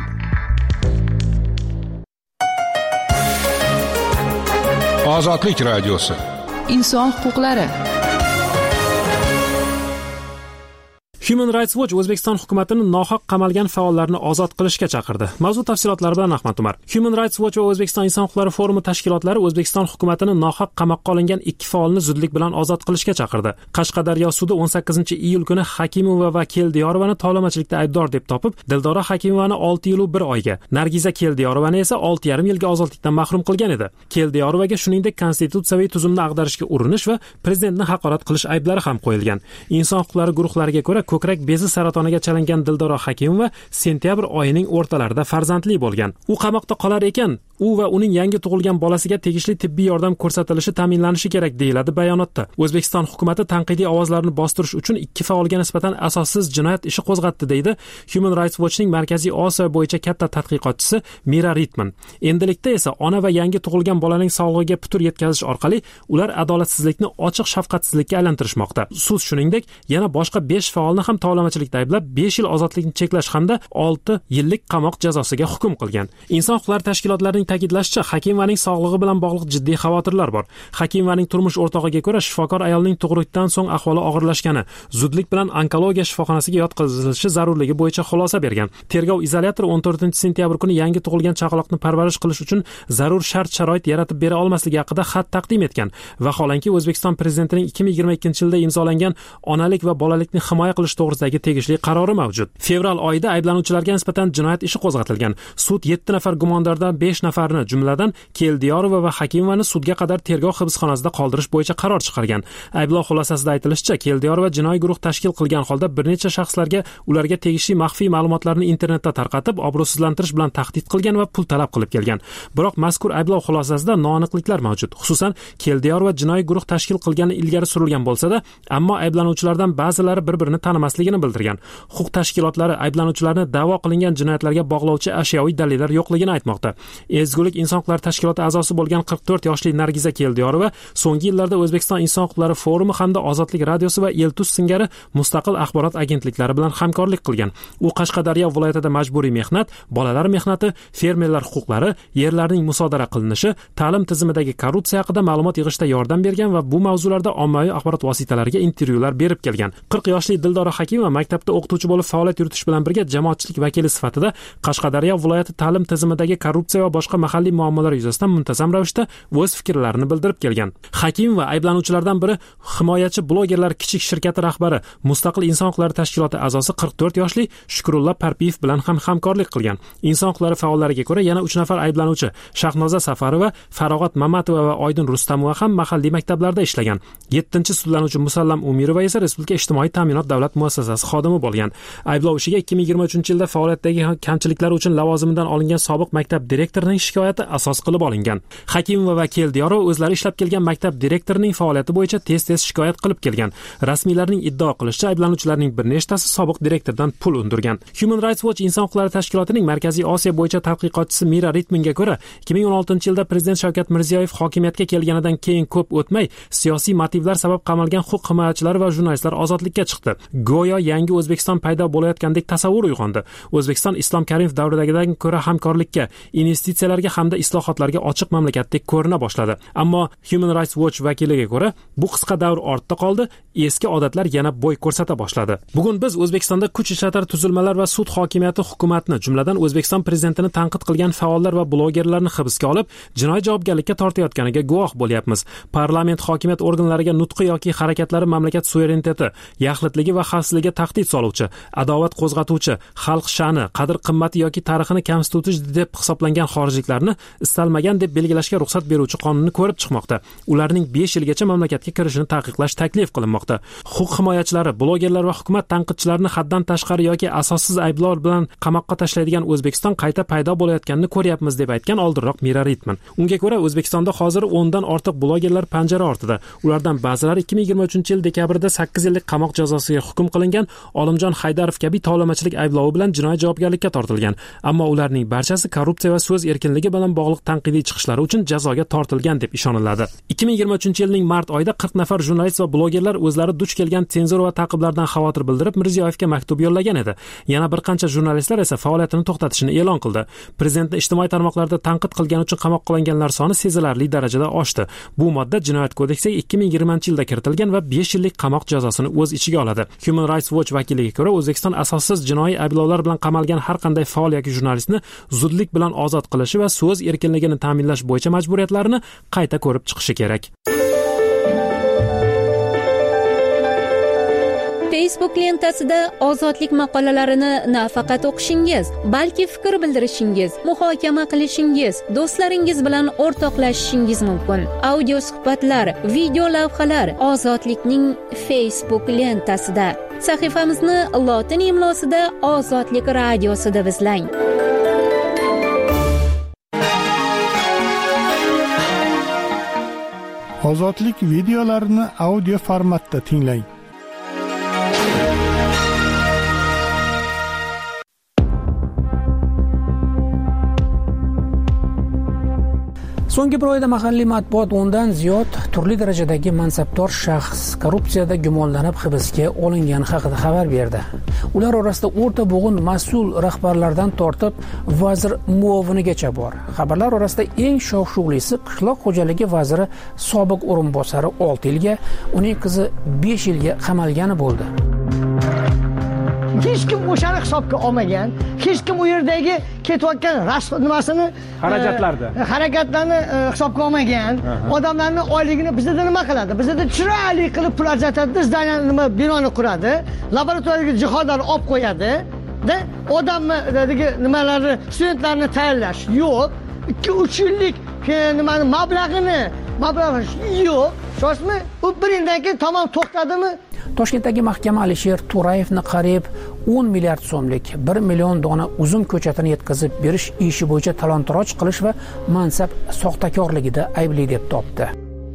Ozodlik radiosi. Inson huquqlari. Human Rights Watch O'zbekiston hukumatini nohaq qamalgan faollarni ozod qilishga chaqirdi. Mavzu tafsilotlari bilan Ahmad Umar. Human Rights Watch va O'zbekiston inson huquqlari forumi tashkilotlari O'zbekiston hukumatini nohaq qamoqqa olingan 2 faolni zudlik bilan ozod qilishga chaqirdi. Qashqadaryo sudi 18-iyul kuni Hakimova va Keldiyorovani tovlamachilikda aybdor deb topib, Dildora Hakimovani 6 yil 1 oyga, Nargiza Keldiyorovani esa 6,5 yilga ozodlikdan mahrum qilgan edi. Keldiyorovaga shuningdek konstitutsiyaviy tuzumni ag'darishga urinish va prezidentni haqorat qilish ayblari ham qo'yilgan. Inson huquqlari guruhlariga ko'ra ko'krak bezi saratoniga chalingan Dildora Hakimova sentyabr oyining o'rtalarida farzandli bo'lgan. U qamoqda qolar ekan, u va uning yangi tug'ilgan bolasiga tegishli tibbiy yordam ko'rsatilishi ta'minlanishi kerak deyiladi bayonotda. O'zbekiston hukumatı tanqidiy ovozlarni bostirish uchun 2 faolga nisbatan asossiz jinoyat ishi qo'zg'atdi deydi Human Rights Watchning Markaziy Osiyo bo'yicha katta tadqiqotchisi Mira Ritman. Endilikda esa ona va yangi tug'ilgan bolaning sog'lig'iga putur yetkazish orqali ular adolatsizlikni ochiq shafqatsizlikka aylantirishmoqda. Sud shuningdek yana boshqa 5 faolni ham tovlamachilikda ayblab 5 yil ozodlikni cheklash hamda 6 yillik qamoq jazosiga hukm qilgan. Inson huquqlari tashkilotlarining ta'kidlashicha, Hakimovaning sog'lig'i bilan bog'liq jiddiy xavotirlar bor. Hakimovaning turmush o'rtog'iga ko'ra, shifokor ayolning tug'ruqdan so'ng ahvoli og'irlashgani, zudlik bilan onkologiya shifoxonasiga yotqizilishi zarurligi bo'yicha xulosa bergan. Tergov izolyatori 14-sentyabr kuni yangi tug'ilgan chaqaloqni parvarish qilish uchun zarur shart-sharoit yaratib bera olmasligi haqida xat taqdim etgan. Vaholanki O'zbekiston prezidentining 2022-yilda imzolangan onalik va bolalikni himoya qilish to'g'risidagi tegishli qarori mavjud. Fevral oyida ayblanuvchilarga nisbatan jinoyat ishi qo'zg'atilgan. Sud 7 nafar gumondordan 5 nafarni, jumladan Keldiyorova va Hakimovani sudga qadar tergov hibsxonasida qoldirish bo'yicha qaror chiqargan. Ayblov xulosasida aytilishicha, Keldiyorova jinoiy guruh tashkil qilgan holda bir necha shaxslarga ularga tegishli maxfiy ma'lumotlarni internetda tarqatib, obro'sizlantirish bilan tahdid qilgan va pul talab qilib kelgan. Biroq mazkur ayblov xulosasida noaniqliklar mavjud. Xususan, Keldiyorova jinoiy guruh tashkil qilgani ilgari surilgan bo'lsa-da, ammo ayblanuvchilardan ba'zilari bir-birini tanimasligini bildirgan. Huquq tashkilotlari ayblanuvchilarni da'vo qilingan jinoyatlarga bog'lovchi ashyoviy dalillar yo'qligini aytmoqda. Ezgulik inson huquqlari tashkiloti a'zosi bo'lgan 44 yoshli Nargiza Keldiyorova so'nggi yillarda O'zbekiston inson huquqlari forumi hamda Ozodlik radiosi va Eltus singari mustaqil axborot agentliklari bilan hamkorlik qilgan. U Qashqadaryo viloyatida majburiy mehnat, bolalar mehnati, fermerlar huquqlari, yerlarning musodara qilinishi, ta'lim tizimidagi korrupsiya haqida ma'lumot yig'ishda yordam bergan va bu mavzularda ommaviy axborot vositalariga intervyular berib kelgan. 40 yoshli Dildora Hakimova maktabda o'qituvchi bo'lib faoliyat yuritish bilan birga jamoatchilik vakili sifatida Qashqadaryo viloyati ta'lim tizimidagi korrupsiya va boshqa mahalliy muammolar yuzasidan muntazam ravishda o'z fikrlarini bildirib kelgan. Hakimova ayblanuvchilardan biri himoyachi blogerlar kichik shirkati rahbari, Mustaqil inson huquqlari tashkiloti a'zosi 44 yoshli Shukrullo Parpiyev bilan ham hamkorlik qilgan. Inson huquqlari faollariga ko'ra yana 3 nafar ayblanuvchi Shahnoza Safarova, Farog'at Mamatova va Oydin Rustamova ham mahalliy maktablarda ishlagan. 7-sudlanuvchi Musallam Umirova esa Respublika ijtimoiy ta'minot davlat muassasasi xodimi bo'lgan. Ayblov ishiga 2023-yilda faoliyatdagi kamchiliklar uchun lavozimidan olingan sobiq maktab direktorining shikoyati asos qilib olingan. Hakimova va Keldiyorova o'zlari ishlab kelgan maktab direktorining faoliyati bo'yicha tez-tez shikoyat qilib kelgan. Rasmiylarning iddao qilishicha, ayblanuvchilarning bir nechtasi sobiq direktordan pul undirgan. Human Rights Watch inson huquqlari tashkilotining Markaziy Osiyo bo'yicha tadqiqotchisi Mira Ritmanga ko'ra, 2016-yilda prezident Shavkat Mirziyoyev hokimiyatga kelganidan keyin ko'p o'tmay siyosiy motivlar sabab qamalgan huquq himoyachilari va jurnalistlar ozodlikka chiqdi. Go'yo yangi O'zbekiston paydo bo'layotgandek tasavvur uyg'ondi. O'zbekiston Islom Karimov davridagidan ko'ra hamkorlikka, investitsiyalar yangiliklarga hamda islohotlarga ochiq mamlakatdek ko'rina boshladi. Ammo Human Rights Watch vakiliga ko'ra, bu qisqa davr ortda qoldi, eski odatlar yana bo'y ko'rsata boshladi. Bugun biz O'zbekistonda kuch ishlatar tuzilmalar va sud hokimiyati hukumatni, jumladan O'zbekiston prezidentini tanqid qilgan faollar va blogerlarni hibsga olib, jinoiy javobgarlikka tortayotganiga guvoh bo'lyapmiz. Parlament hokimiyat organlariga nutqi yoki harakatlari mamlakat suvereniteti, yaxlitligi va xavfsizligiga tahdid soluvchi, adovat qo'zg'atuvchi, xalq sha'ni, qadr-qimmati yoki tarixini kamsituvchi deb hisoblangan xorijliklarni istalmagan deb belgilashga ruxsat beruvchi qonunni ko'rib chiqmoqda. Ularning 5 yilgacha mamlakatga kirishini taqiqlash taklif qilinmoqda. Huquq himoyachilari, blogerlar va hukumat tanqidchilarini haddan tashqari yoki asossiz ayblovlar bilan qamoqqa tashlaydigan O'zbekiston qayta paydo bo'layotganini ko'ryapmiz deb aytgan oldinroq Mira Ritman. Unga ko'ra O'zbekistonda hozir 10 dan ortiq blogerlar panjara ortida. Ulardan ba'zilari 2023-yil dekabrda 8 yillik qamoq jazosiga hukm qilingan, Olimjon Haydarov kabi tovlamachilik ayblovi bilan jinoiy javobgarlikka tortilgan. Ammo ularning barchasi korrupsiya va so'z erkinligi bilan bog'liq tanqidiy chiqishlari uchun jazoga tortilgan deb ishoniladi. 2023-yilning mart oyida 40 nafar jurnalist va blogerlar o'zlari duch kelgan senzura va ta'qiblardan xavotir bildirib Mirziyoyevga maktub yo'llagan edi. Yana bir qancha jurnalistlar esa faoliyatini to'xtatishini e'lon qildi. Prezidentni ijtimoiy tarmoqlarda tanqid qilgani uchun qamoqqa olinganlar soni sezilarli darajada oshdi. Bu modda Jinoyat kodeksiga 2020-yilda kiritilgan va 5 yillik qamoq jazosini o'z ichiga oladi. Human Rights Watch vakiliga ko'ra, O'zbekiston asossiz jinoiy ayblovlar bilan qamalgan har qanday faol yoki jurnalistni zudlik bilan ozod qilishi va so'z erkinligini ta'minlash bo'yicha majburiyatlarini qayta ko'rib chiqishi kerak. Facebook lentasida ozodlik maqolalarini nafaqat o'qishingiz, balki fikr bildirishingiz, muhokama qilishingiz, do'stlaringiz bilan o'rtoqlashishingiz mumkin. Audio suhbatlar, video lavhalar Ozodlikning Facebook lentasida. Sahifamizni lotin imlosida Ozodlik radiosida izlang. Ozodlik videolarini audio formatda tinglang. So'nggi bir oyda mahalliy matbuot 10 dan ziyod turli darajadagi mansabdor shaxs korrupsiyada gumonlanib hibsga olingani haqida xabar berdi. Ular orasida o'rta bo'g'in mas'ul rahbarlardan tortib vazir muovinigacha bor. Xabarlar orasida eng shov-shuvlisi qishloq xo'jaligi vaziri sobiq o'rinbosari 6 yilga, uning qizi 5 yilga qamalgani bo'ldi. Hech kim o'shani hisobga olmagan, hech kim u yerdagi ketayotgan nimasini harakatlarni hisobga olmagan. Odamlarning oyligini bizda nima qiladi? Bizda chiroyli qilib pul ajratadi, zdaniya nima binoni quradi, laboratoriyaga jihodlar olib qo'yadi-da, odamni nimalarni, studentlarni tayyorlash yo'q. 2-3 yillik nimani mablag' yo'q. Shoshmi? U bir yildan keyin tamom to'xtadimi? Toshkentdagi mahkama Alisher To'rayevni qariyb 10 milliard so'mlik 1 million dona uzum ko'chatini yetkazib berish ishi bo'yicha talon-taroj qilish va mansab soxtakorligida aybli deb topdi.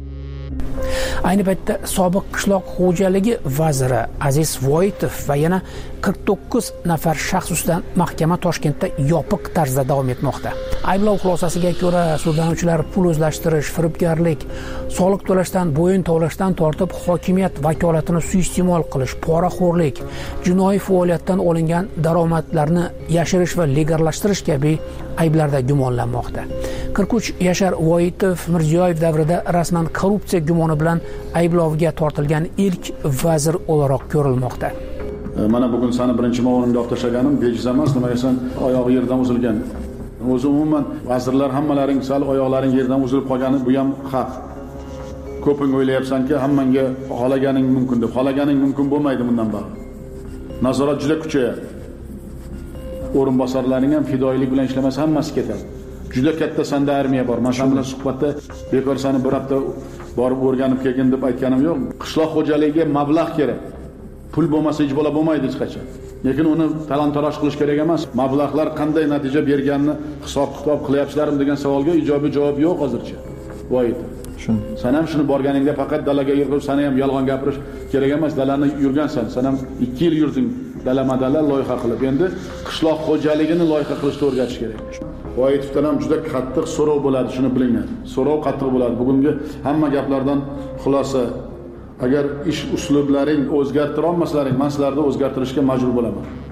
Ayni paytda sobiq qishloq xo'jaligi vaziri Aziz Voitov va yana 49 nafar shaxs ustidan mahkama Toshkentda yopiq tarzda davom etmoqda. Ayblov xulosasiga ko'ra, sudlanuvchilar pul o'zlashtirish, firibgarlik, soliq to'lashdan bo'yin tovlashdan tortib hokimiyat vakolatini suiiste'mol qilish, poraxo'rlik, jinoiy faoliyatdan olingan daromadlarni yashirish va legallashtirish kabi ayblarda gumonlanmoqda. 43 yashar Voitov Mirziyoyev davrida rasman korrupsiya gumoni bilan ayblovga tortilgan ilk vazir o'laroq ko'rilmoqda. Mana bugun seni birinchi ma'murga olib tashlaganim bejiz emas, nimaga sen oyog'i yerdan uzilgan. O'zi umuman vazirlar hammalaring sal oyoqlaring yerdan uzilib qolgani bu ham haq. Ko'ping o'ylayapsanki, hammanga xolaganing mumkin deb. Xolaganing mumkin bo'lmaydi bundan bari. Nazorat juda kuchayadi. O'rinbosarlaring ham fidoyilik bilan ishlamasa hammasi ketadi. Juda katta sanda armiya bor. Men bilan suhbatda bekor seni bir hafta borib o'rganib kelgin deb aytganim yo'q. Qishloq xo'jaligiga mablag' kerak. Pul bo'lmasa hech bo'la bo'lmaydi hech qachon. Lekin uni talon-taroj qilish kerak emas. Mablag'lar qanday natija berganini hisob-kitob qilyapsizlarmi degan savolga ijobiy javob yo'q hozircha. Voyid. Sen ham shuni borganingda faqat dalaga yurib, sen ham yolg'on gapirish kerak emas. Dalani yurgansan. Sen ham 2 yil yurding dala-madala loyiha qilib. Endi qishloq xo'jaligini loyiha qilishni o'rgatish kerak. Voyidovdan ham juda qattiq so'rov bo'ladi, shuni bilinglar. So'rov qattiq bo'ladi. Bugungi hamma gaplardan xulosa, agar ish uslublaring o'zgartira olmasalaring, men sizlarni o'zgartirishga majbur bo'laman.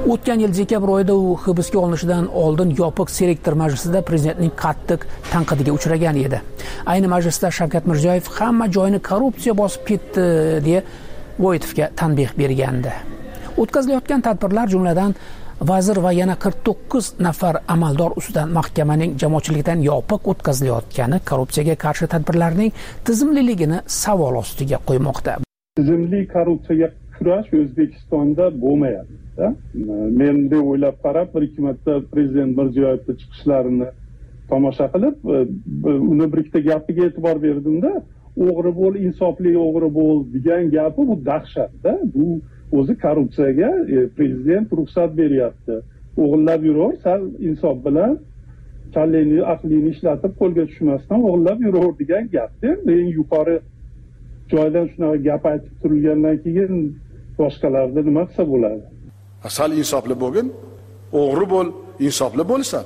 O'tgan yil dekabr oyida u hibsga olinishidan oldin yopiq selektor majlisida prezidentning qattiq tanqidiga uchragan edi. Ayni majlisda Shavkat Mirziyoyev hamma joyini korrupsiya bosib ketdi deya Voitovga tanbeh bergandi. O'tkazilayotgan tadbirlar jumladan vazir va yana 49 nafar amaldor ustidan mahkamaning jamoatchilikdan yopiq o'tkazilayotgani korrupsiyaga qarshi tadbirlarning tizimliligini savol ostiga qo'ymoqda. Tizimli korrupsiyaga kurash O'zbekistonda bo'lmayapti. Men deb o'ylab qarab, bir-ikki marta prezident Mirziyoyevning chiqishlarini tomosha qilib, uni bir ikkita gapiga e'tibor berdimda, o'g'ri bo'l, insofli o'g'ri bo'l degan gapi bu dahshatda. Bu o'zi korrupsiyaga prezident ruxsat beryapti. O'g'irlab yuraver, sal insof bilan kallangni, aqlingni ishlatib qo'lga tushmasdan o'g'irlab yuraver degan gapda. Men yuqori joydan shunaqa gap aytib turilgandan keyin boshqalarda nima qilsa bo'ladi? Sal insofli bo'lgin, o'g'ri bo'l, insofli bo'lsan.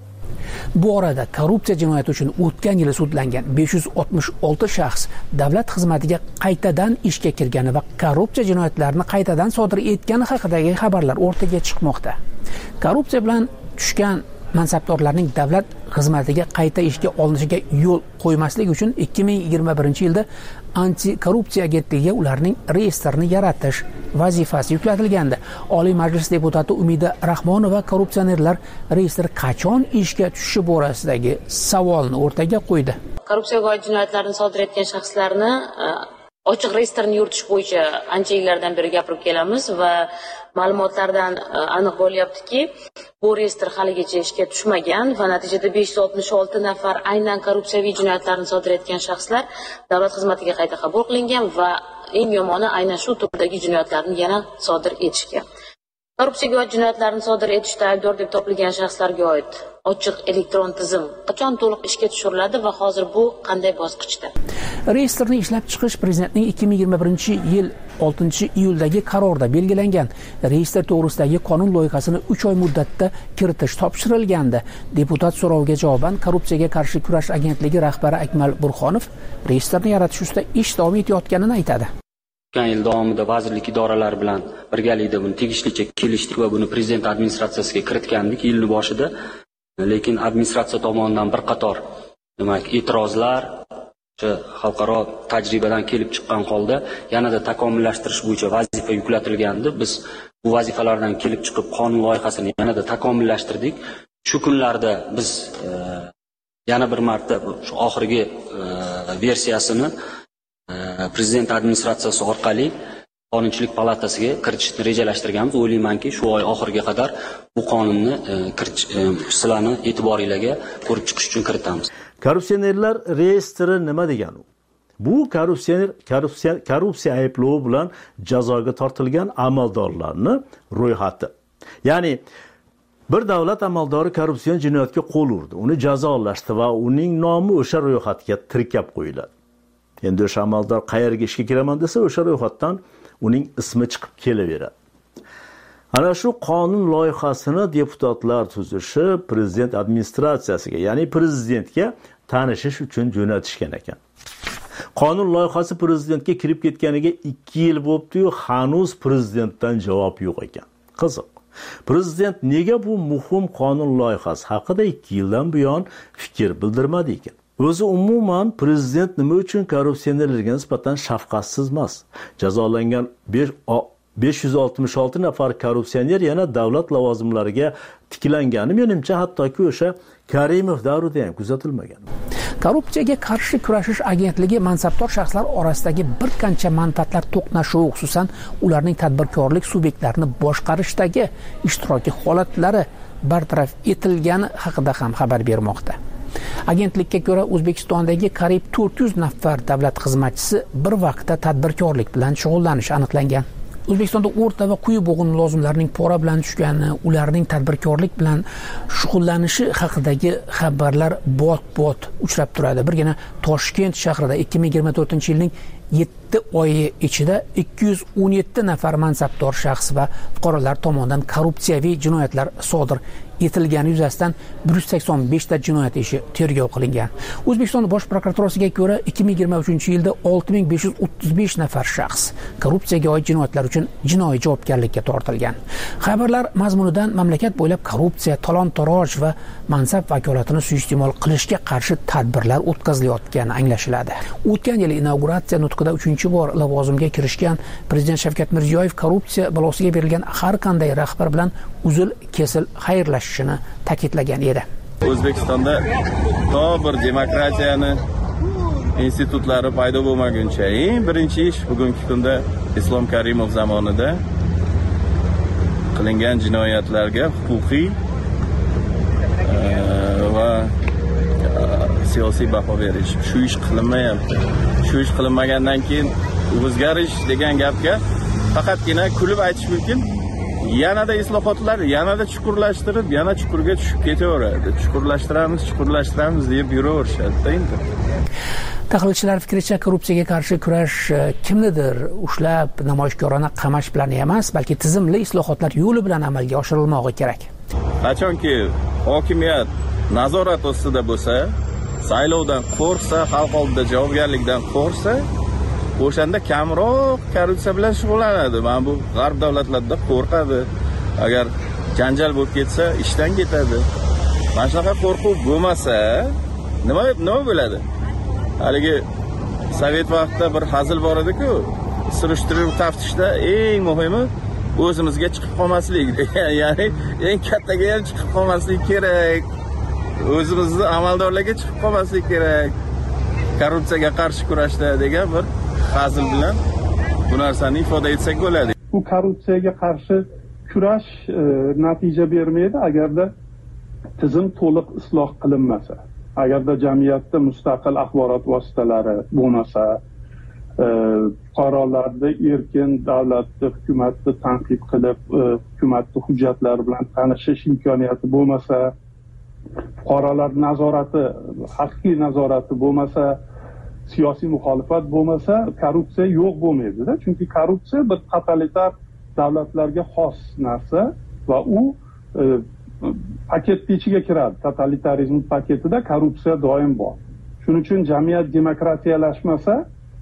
Bu orada korrupsiya jinoyati uchun o'tgan yili sudlangan 566 shaxs davlat xizmatiga qaytadan ishga kirgani va korrupsiya jinoyatlarini qaytadan sodir etgani haqidagi xabarlar o'rtaga chiqmoqda. Korrupsiya bilan tushgan mansabdorlarning davlat xizmatiga qayta ishga olinishiga yo'l qo'ymaslik uchun 2021-yilda anti-korrupsiya agentligiga ularning reyestrini yaratish vazifasi yuklatilgandi. Oliy Majlis deputati Umida Rahmonova korrupsionerlar reyestri qachon ishga tushishi borasidagi savolni o'rtaga qo'ydi. Korrupsiyaga oid jinoyatlarni sodir etgan shaxslarni ochiq reyestrni yuritish bo'yicha ancha yillardan beri gapirib kelamiz va ma'lumotlardan aniq bo'lyaptiki, bu reyestr haligacha ishga tushmagan va natijada 566 nafar aynan korrupsiyaviy jinoyatlarni sodir etgan shaxslar davlat xizmatiga qayta qabul qilingan va eng yomoni aynan shu turdagi jinoyatlarni yana sodir etishgan. Korrupsiyaga oid jinoyatlarni sodir etishda aybdor deb topilgan shaxslarga oid ochiq elektron tizim qachon to'liq ishga tushiriladi va hozir bu qanday bosqichda? Reyestrni ishlab chiqish prezidentning 2021-yil 6-iyuldagi qarorda belgilangan. Reyestr to'g'risidagi qonun loyihasini 3 oy muddatda kiritish topshirilgandi. Deputat so'roviga javoban korrupsiyaga qarshi kurash agentligi rahbari Akmal Burxonov reyestrni yaratish ustida ish davom etayotganini aytadi. O'tgan yil davomida vazirlik idoralari bilan birgalikda buni tegishlicha kelishdik va buni prezident administratsiyasiga kiritgandik yilning boshida. Lekin administratsiya tomonidan bir qator e'tirozlar xalqaro tajribadan kelib chiqqan holda yanada takomillashtirish bo'yicha vazifa yuklatilgandi. Biz bu vazifalardan kelib chiqib qonun loyihasini yanada takomillashtirdik. Shu kunlarda biz yana bir marta shu oxirgi versiyasini prezident administratsiyasi orqali Qonunchilik palatasiga kiritishni rejalashtirganmiz. O'ylaymanki, shu oy oxiriga qadar bu qonunni sizlarni e'tiboringizga ko'rib chiqish uchun kiritamiz. Korrupsionerlar reyestri nima degani? Bu korrupsiya ayblovi bilan jazoga tortilgan amaldorlarni ro'yxati. Ya'ni bir davlat amaldori korrupsion jinoyatga qo'l urdi, uni jazolashdi va uning nomi o'sha ro'yxatga tirkab qo'yiladi. Endi o'sha amaldor qayerga ishga kiraman desa, o'sha ro'yxatdan uning ismi chiqib kelaveradi. Ana shu qonun loyihasini deputatlar tuzishi prezident administratsiyasiga, ya'ni prezidentga tanishish uchun jo'natishgan ekan. Qonun loyihasi prezidentga kirib ketganiga 2 yil bo'libdi-yu, hanuz prezidentdan javob yo'q ekan. Qiziq. Prezident nega bu muhim qonun loyihasi haqida 2 yildan buyon fikr bildirmadi ekan? O'zi umuman prezident nima uchun korrupsionerlarga nisbatan shafqatsiz emas? Jazolangan 566 nafar korrupsioner yana davlat lavozimlariga tiklangani menimcha hattoki o'sha Karimov davrida ham kuzatilmagan. Korrupsiyaga qarshi kurashish agentligi mansabdor shaxslar orasidagi bir qancha manfaatlar to'qnashuvi, xususan ularning tadbirkorlik subyektlarini boshqarishdagi ishtiroki holatlari bartaraf etilgani haqida ham xabar bermoqda. Agentlikka ko'ra O'zbekistondagi qariyb 400 nafar davlat xizmatchisi bir vaqtda tadbirkorlik bilan shug'ullanishi aniqlangan. O'zbekistonda o'rta va quyi bo'g'in lozimlarining pora bilan tushgani, ularning tadbirkorlik bilan shug'ullanishi haqidagi xabarlar bot-bot uchrab turadi. Birgina Toshkent shahrida 2024-yilning 7 oy ichida 217 nafar mansabdor shaxs va fuqarolar tomonidan korrupsiyaviy jinoyatlar sodir etilgani yuzasidan 185 ta jinoyat ishi tergov qilingan. O'zbekiston Bosh prokuraturasiga ko'ra 2023-yilda 6535 nafar shaxs korrupsiyaga oid jinoyatlar uchun jinoiy javobgarlikka tortilgan. Xabarlar mazmunidan mamlakat bo'ylab korrupsiya, talon-toroj va mansab vakolatini suiiste'mol qilishga qarshi tadbirlar o'tkazilayotgani anglashiladi. O'tgan yil inauguratsiya nutqida 3-bor lavozimga kirishgan Prezident Shavkat Mirziyoyev korrupsiya balosiga berilgan har qanday rahbar bilan uzil-kesil xayrlashishini ta'kidlagan edi. O'zbekistonda to bir demokratiyani institutlari paydo bo'lmaguncha eng birinchi ish bugungi kunda Islom Karimov zamonida qilingan jinoyatlarga huquqiy va siyosiy baho berish. Shu ish qilinmayapti. Shu ish qilinmagandan keyin o'zgarish degan gapga faqatgina kulib aytish mumkin. Yanada islohotlar, yanada chuqurlashtirib, yana chuqurga tushib ketaveradi. Chuqurlashtiramiz deb yuraverishadi endi. Tahlilchilar fikricha, korrupsiyaga qarshi kurash kimnidir ushlab namoyishkorona qamash bilan emas, balki tizimli islohotlar yo'li bilan amalga oshirilmog'i kerak. Qachonki hokimiyat nazorat ostida bo'lsa, saylovdan qo'rqsa, xalq oldida javobgarlikdan qo'rqsa, o'shanda kamroq korrupsiya bilan shug'ullanadi. Mana bu g'arb davlatlarida qo'rqadi. Agar janjal bo'lib ketsa, ishdan ketadi. Mana shunaqa qo'rquv bo'lmasa, nima bo'ladi? Haligi sovet vaqtida bir hazil bor edi-ku, surishtiruv taftishda eng muhimi o'zimizga chiqib qolmaslik. Ya'ni eng kattaga ham chiqib qolmaslik kerak. O'zimizni amaldorlarga chiqib qolmaslik kerak. Korrupsiyaga qarshi kurashda degan bir hazil bilan bu narsani ifoda etsak bo'ladi. Bu korrupsiyaga qarshi kurash natija bermaydi agarda tizim to'liq isloh qilinmasa. Agarda jamiyatda mustaqil axborot vositalari bo'lmasa, fuqarolarda erkin davlatni, hukumatni tanqid qilib, hukumatni hujjatlari bilan tanishish imkoniyati bo'lmasa, fuqarolar nazorati, haqiqiy nazorati bo'lmasa, siyosiy muxolifat bo'lmasa, korrupsiya yo'q bo'lmaydi-da. Chunki korrupsiya bir totalitar davlatlarga xos narsa va u paketning ichiga kiradi. Totalitarizm paketida korrupsiya doim bor. Shuning uchun jamiyat demokratiyalashmasa,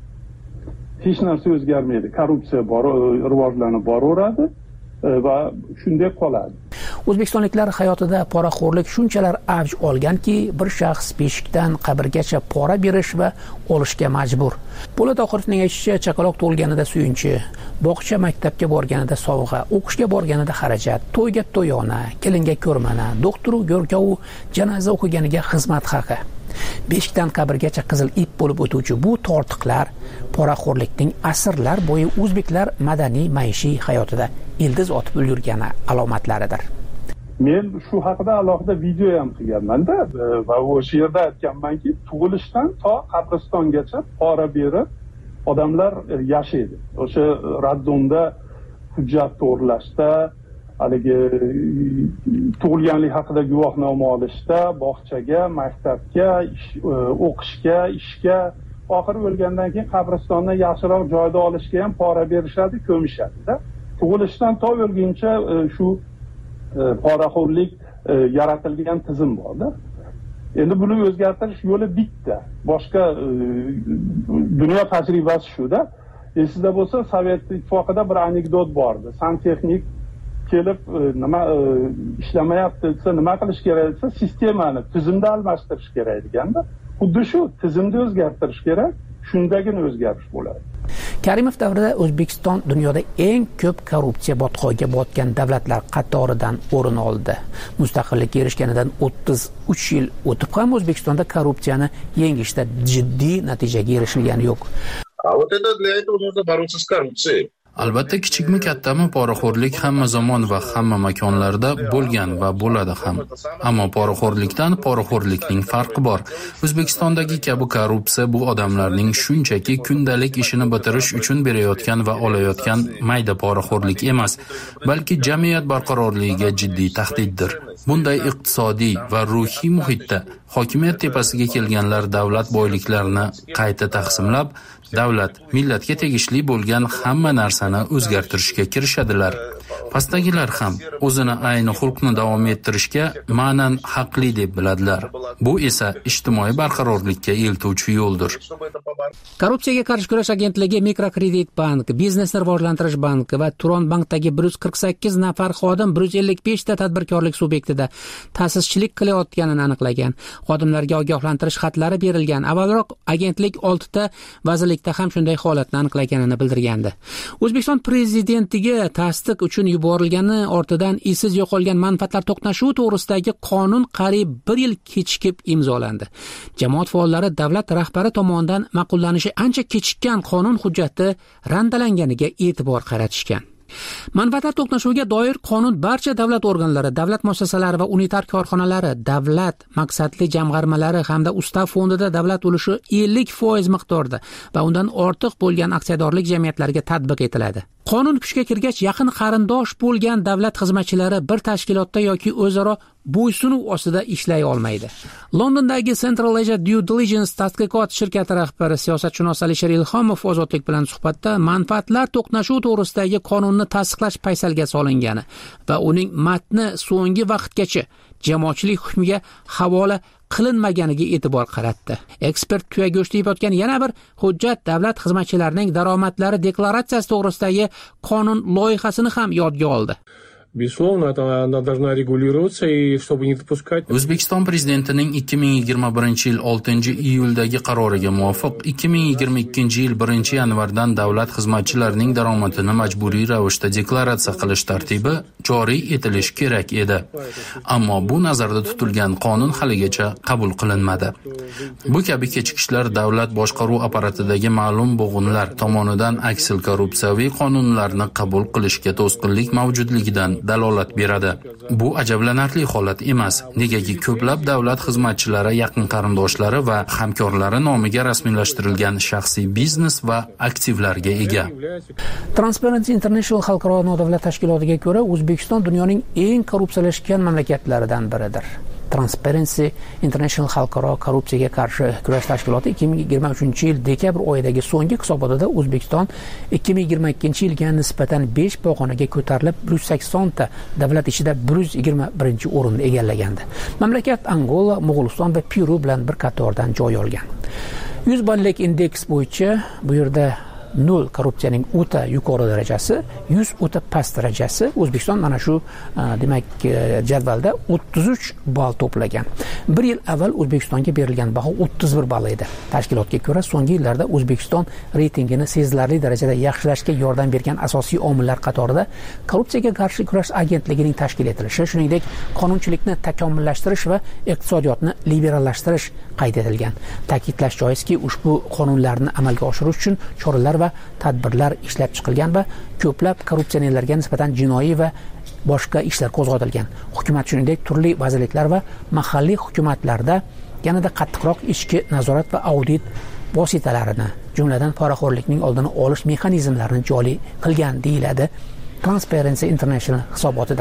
hech narsa o'zgarmaydi. Korrupsiya rivojlanib boraveradi va shunday qoladi. O'zbekistonliklar hayotida poraxo'rlik shunchalar avj olganki, bir shaxs beshikdan qabrgacha pora berish va olishga majbur. Po'lat Oxirovning aytishicha, chaqaloq tug'ilganida suyunchi, bog'cha maktabga borganida sovg'a, o'qishga borganida xarajat, to'yga to'yona, kelinga ko'rmana, doktoru go'rkovu janoza o'qiganiga xizmat haqi. Beshikdan qabrgacha qizil ip bo'lib o'tuvchi bu tortiqlar poraxo'rlikning asrlar bo'yi o'zbeklar madaniy maishiy hayotida ildiz otib ulgurgani alomatlaridir. Men shu haqida alohida video ham qilganman-da va o'sha yerda aytganmanki, tug'ilishdan to qabristongacha pora berib odamlar yashaydi. O'sha raddomda hujjat to'g'rilashda, haligi tug'ilganlik haqida guvohnoma olishda, bog'chaga, maktabga, o'qishga, ishga, oxiri o'lgandan keyin qabristondan yaxshiroq joyda olishga ham pora berishadi, ko'mishadi-da. Tug'ilishdan to o'lguncha shu poraxo'rlik yaratilgan tizim bor-da. Endi buni o'zgartirish yo'li bitta. Boshqa dunyo tajribasi shu-da. Esingizda bo'lsa, Sovet ittifoqida bir anekdot bordi. Santexnik kelib nima ishlamayapti desa, nima qilish kerak desa, sistemani, tizimni almashtirish kerak deganda, xuddi shu tizimni o'zgartirish kerak, shundagina o'zgarish bo'ladi. Karimov davrida O'zbekiston dunyoda eng ko'p korrupsiya botqoqiga botgan davlatlar qatoridan o'rin oldi. Mustaqillikka erishganidan 33 yil o'tib ham O'zbekistonda korrupsiyani yengishda jiddiy natijaga erishilgani yo'q. А вот это для этого нужно бороться с коррупцией. Albatta, kichikmi kattami poraxo'rlik hamma zamon va hamma makonlarda bo'lgan va bo'ladi ham. Ammo poraxo'rlikdan poraxo'rlikning farqi bor. O'zbekistondagi kabi korrupsiya bu odamlarning shunchaki kundalik ishini bitirish uchun berayotgan va olayotgan mayda poraxo'rlik emas, balki jamiyat barqarorligiga jiddiy tahdiddir. Bunday iqtisodiy va ruhiy muhitda hokimiyat tepasiga kelganlar davlat boyliklarini qayta taqsimlab, davlat millatga tegishli bo'lgan hamma narsani o'zgartirishga kirishadilar. Pastdagilar ham o'zini ayni xulqni davom ettirishga ma'nan haqli deb biladilar. Bu esa ijtimoiy barqarorlikka eltuvchi yo'ldir. Korrupsiyaga qarshi kurash agentligi Mikrokredit bank, Biznesni rivojlantirish banki va Turon bankdagi 148 nafar xodim 155 ta tadbirkorlik subyektida ta'sischilik qilayotganini aniqlagan. Xodimlarga ogohlantirish xatlari berilgan. Avvalroq agentlik 6 ta vazirlikda ham shunday holatni aniqlaganini bildirgandi. O'zbekiston prezidentiga tasdiq uchun yuborilgani ortidan izsiz yo'qolgan manfaatlar to'qnashuvi to'g'risidagi qonun qariyb 1 yil kechikib imzolandi. Jamoat faollari davlat rahbari tomonidan ma'qullanishi ancha kechikkan qonun hujjati randalanganiga e'tibor qaratishgan. Manfaatlar to'qnashuviga doir qonun barcha davlat organlari, davlat muassasalari va unitar korxonalari, davlat maqsadli jamg'armalari hamda ustav fondida davlat ulushi 50% miqdorda va undan ortiq bo'lgan aksiyadorlik jamiyatlariga tatbiq etiladi. Qonun kuchga kirgach, yaqin qarindosh bo'lgan davlat xizmatchilari bir tashkilotda yoki o'zaro bo'ysunuv ostida ishlay olmaydi. Londondagi Central Asia Due Diligence tadqiqot shirkati rahbari siyosatshunos Alisher Ilhomov Ozodlik bilan suhbatda manfaatlar to'qnashuvi to'g'risidagi qonunni tasdiqlash paysalga solingani va uning matni so'nggi vaqtgacha jamoatchilik hukmiga havola qilinmaganiga e'tibor qaratdi. Ekspert tuyago'shda yotgan yana bir hujjat davlat xizmatchilarining daromadlari deklaratsiyasi to'g'risidagi qonun loyihasini ham yodga oldi. Безусловно, она должна регулироваться, и чтобы не допускать... O'zbekiston prezidentining 2021-yil 6-iyuldagi qaroriga muvofiq 2022-yil 1-yanvardan davlat xizmatchilarining daromadini majburiy ravishda deklaratsiya qilish tartibi joriy etilishi kerak edi. Ammo bu nazarda tutilgan qonun haligacha qabul qilinmadi. Bu kabi kechikishlar davlat boshqaruv apparatidagi ma'lum bo'g'inlar tomonidan aksil korrupsiyaviy qonunlarni qabul qilishga to'sqinlik mavjudligidan dalolat beradi. Bu ajablanarli holat emas, negaki ko'plab davlat xizmatchilari yaqin qarindoshlari va hamkorlari nomiga rasmiylashtirilgan shaxsiy biznes va aktivlarga ega. Transparency International xalqaro nodavlat tashkilotiga ko'ra, O'zbekiston dunyoning eng korrupsiyalashgan mamlakatlaridan biridir. Transparency International xalqaro korrupsiyaga qarshi kurash tashkiloti 2023-yil dekabr oyidagi so'nggi hisobotida O'zbekiston 2022-yilga nisbatan 5 pog'onaga ko'tarilib 180 ta davlat ichida 121-o'rinni egallagandi. Mamlakat Angola, Mo'g'uliston va Peru bilan bir qatordan joy olgan. 100 ballik indeks bo'yicha bu yerda 0 korrupsiyaning o'ta yuqori darajasi, 100 o'ta past darajasi. O'zbekiston mana shu demak jadvalda 33 ball to'plagan. 1 yil avval O'zbekistonga berilgan baho 31 ball edi. Tashkilotga ko'ra, so'nggi yillarda O'zbekiston reytingini sezilarli darajada yaxshilashga yordam bergan asosiy omillar qatorida korrupsiyaga qarshi kurash agentligining tashkil etilishi, shuningdek qonunchilikni takomillashtirish va iqtisodiyotni liberallashtirish qayd etilgan. Ta'kidlash joizki, ushbu qonunlarni amalga oshirish uchun choralar va tadbirlar ishlab chiqilgan va ko'plab korrupsionerlarga nisbatan jinoiy va boshqa ishlar qo'zg'atilgan. Hukumat shuningdek turli vazirliklar va mahalliy hukumatlarda yanada qattiqroq ichki nazorat va audit vositalarini, jumladan poraxo'rlikning oldini olish mexanizmlarini joriy qilgan deyiladi Transparency International hisobotida.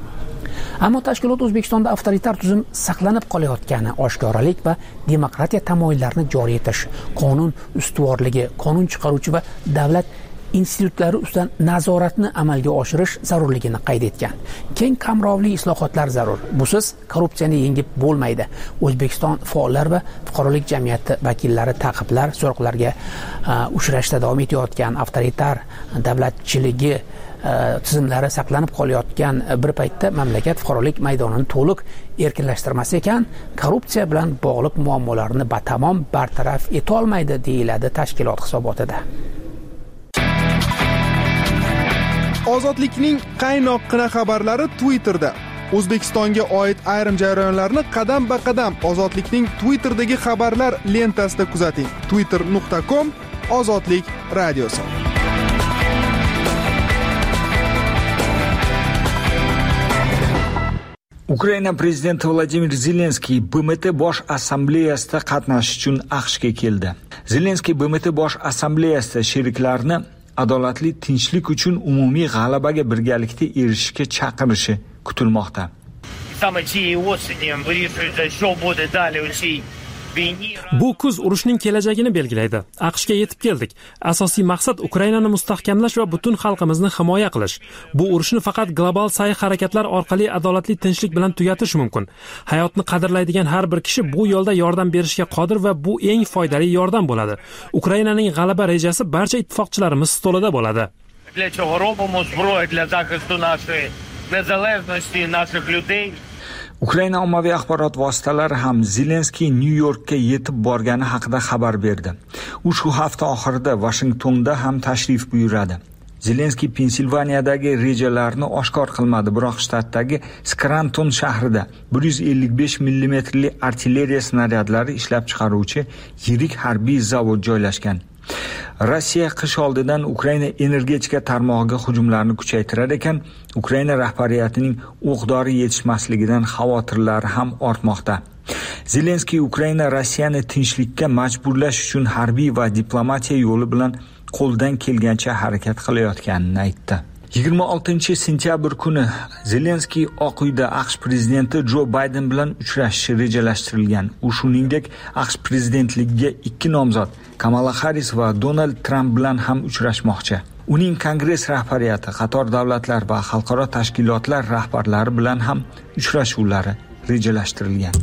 Ammo tashkilot O'zbekistonda avtoritar tuzum saqlanib qolayotgani, oshkoralik va demokratiya tamoyillarini joriy etish, qonun ustuvorligi, qonun chiqaruvchi va davlat institutlari ustidan nazoratni amalga oshirish zarurligini qayd etgan. Keng qamrovli islohotlar zarur. Busiz korrupsiyani yengib bo'lmaydi. O'zbekiston faollar va fuqarolik jamiyati vakillari ta'qiblar, so'roqlarga uchrashda davom etayotgan avtoritar davlatchiligi tizimlari saqlanib qolayotgan bir paytda mamlakat fuqarolik maydonini to'liq erkinlashtirmas ekan, korrupsiya bilan bog'liq muammolarni batamom bartaraf etolmaydi deyiladi tashkilot hisobotida. Ozodlikning qaynoqqina xabarlari Twitterda. O'zbekistonga oid ayrim jarayonlarni qadam-ba-qadam Ozodlikning Twitter'dagi xabarlar lentasida kuzating. twitter.com ozodlik radiosi. Ukraina prezidenti Vladimir Zelenskiy BMT bosh assambleyasida qatnashish uchun AQShga keldi. Zelenskiy BMT bosh assambleyasida sheriklarini adolatli tinchlik uchun umumiy g'alabaga birgalikda erishishga chaqirishi kutilmoqda. Bu kuz urushning kelajagini belgilaydi. AQShga yetib keldik. Asosiy maqsad Ukrainani mustahkamlash va butun xalqimizni himoya qilish. Bu urushni faqat global sa'y-harakatlar orqali adolatli tinchlik bilan tugatish mumkin. Hayotni qadrlaydigan har bir kishi bu yo'lda yordam berishga qodir va bu eng foydali yordam bo'ladi. Ukrainaning g'alaba rejasi barcha ittifoqchilarimiz stolida bo'ladi. Для чого робимо зброю для захисту нашої незалежності, наших людей. Ukraina ommaviy axborot vositalari ham Zelenskiy Nyu-Yorkka yetib borgani haqida xabar berdi. U shu hafta oxirida Washingtonda ham tashrif buyuradi. Zelenskiy Pensilvaniyadagi rejalarini oshkor qilmadi, biroq shtatdagi Scranton shahrida 155 mm artilleriya snaryadlari ishlab chiqaruvchi yirik harbiy zavod joylashgan. Rossiya qish oldidan Ukraina energetika tarmog'iga hujumlarni kuchaytirar ekan, Ukraina rahbariyatining o'q-dori yetishmasligidan xavotirlari ham ortmoqda. Zelenskiy Ukraina Rossiyani tinchlikka majburlash uchun harbiy va diplomatiya yo'li bilan qo'ldan kelgancha harakat qilayotganini aytdi. 26-sentyabr kuni Zelenskiy Oq uyda AQSh prezidenti Jo Bayden bilan uchrashishi rejalashtirilgan. U shuningdek AQSh prezidentligiga 2 nomzod Kamala Harris va Donald Trump bilan ham uchrashmoqchi. Uning Kongress rahbariyati, qator davlatlar va xalqaro tashkilotlar rahbarlari bilan ham uchrashuvlari rejalashtirilgan.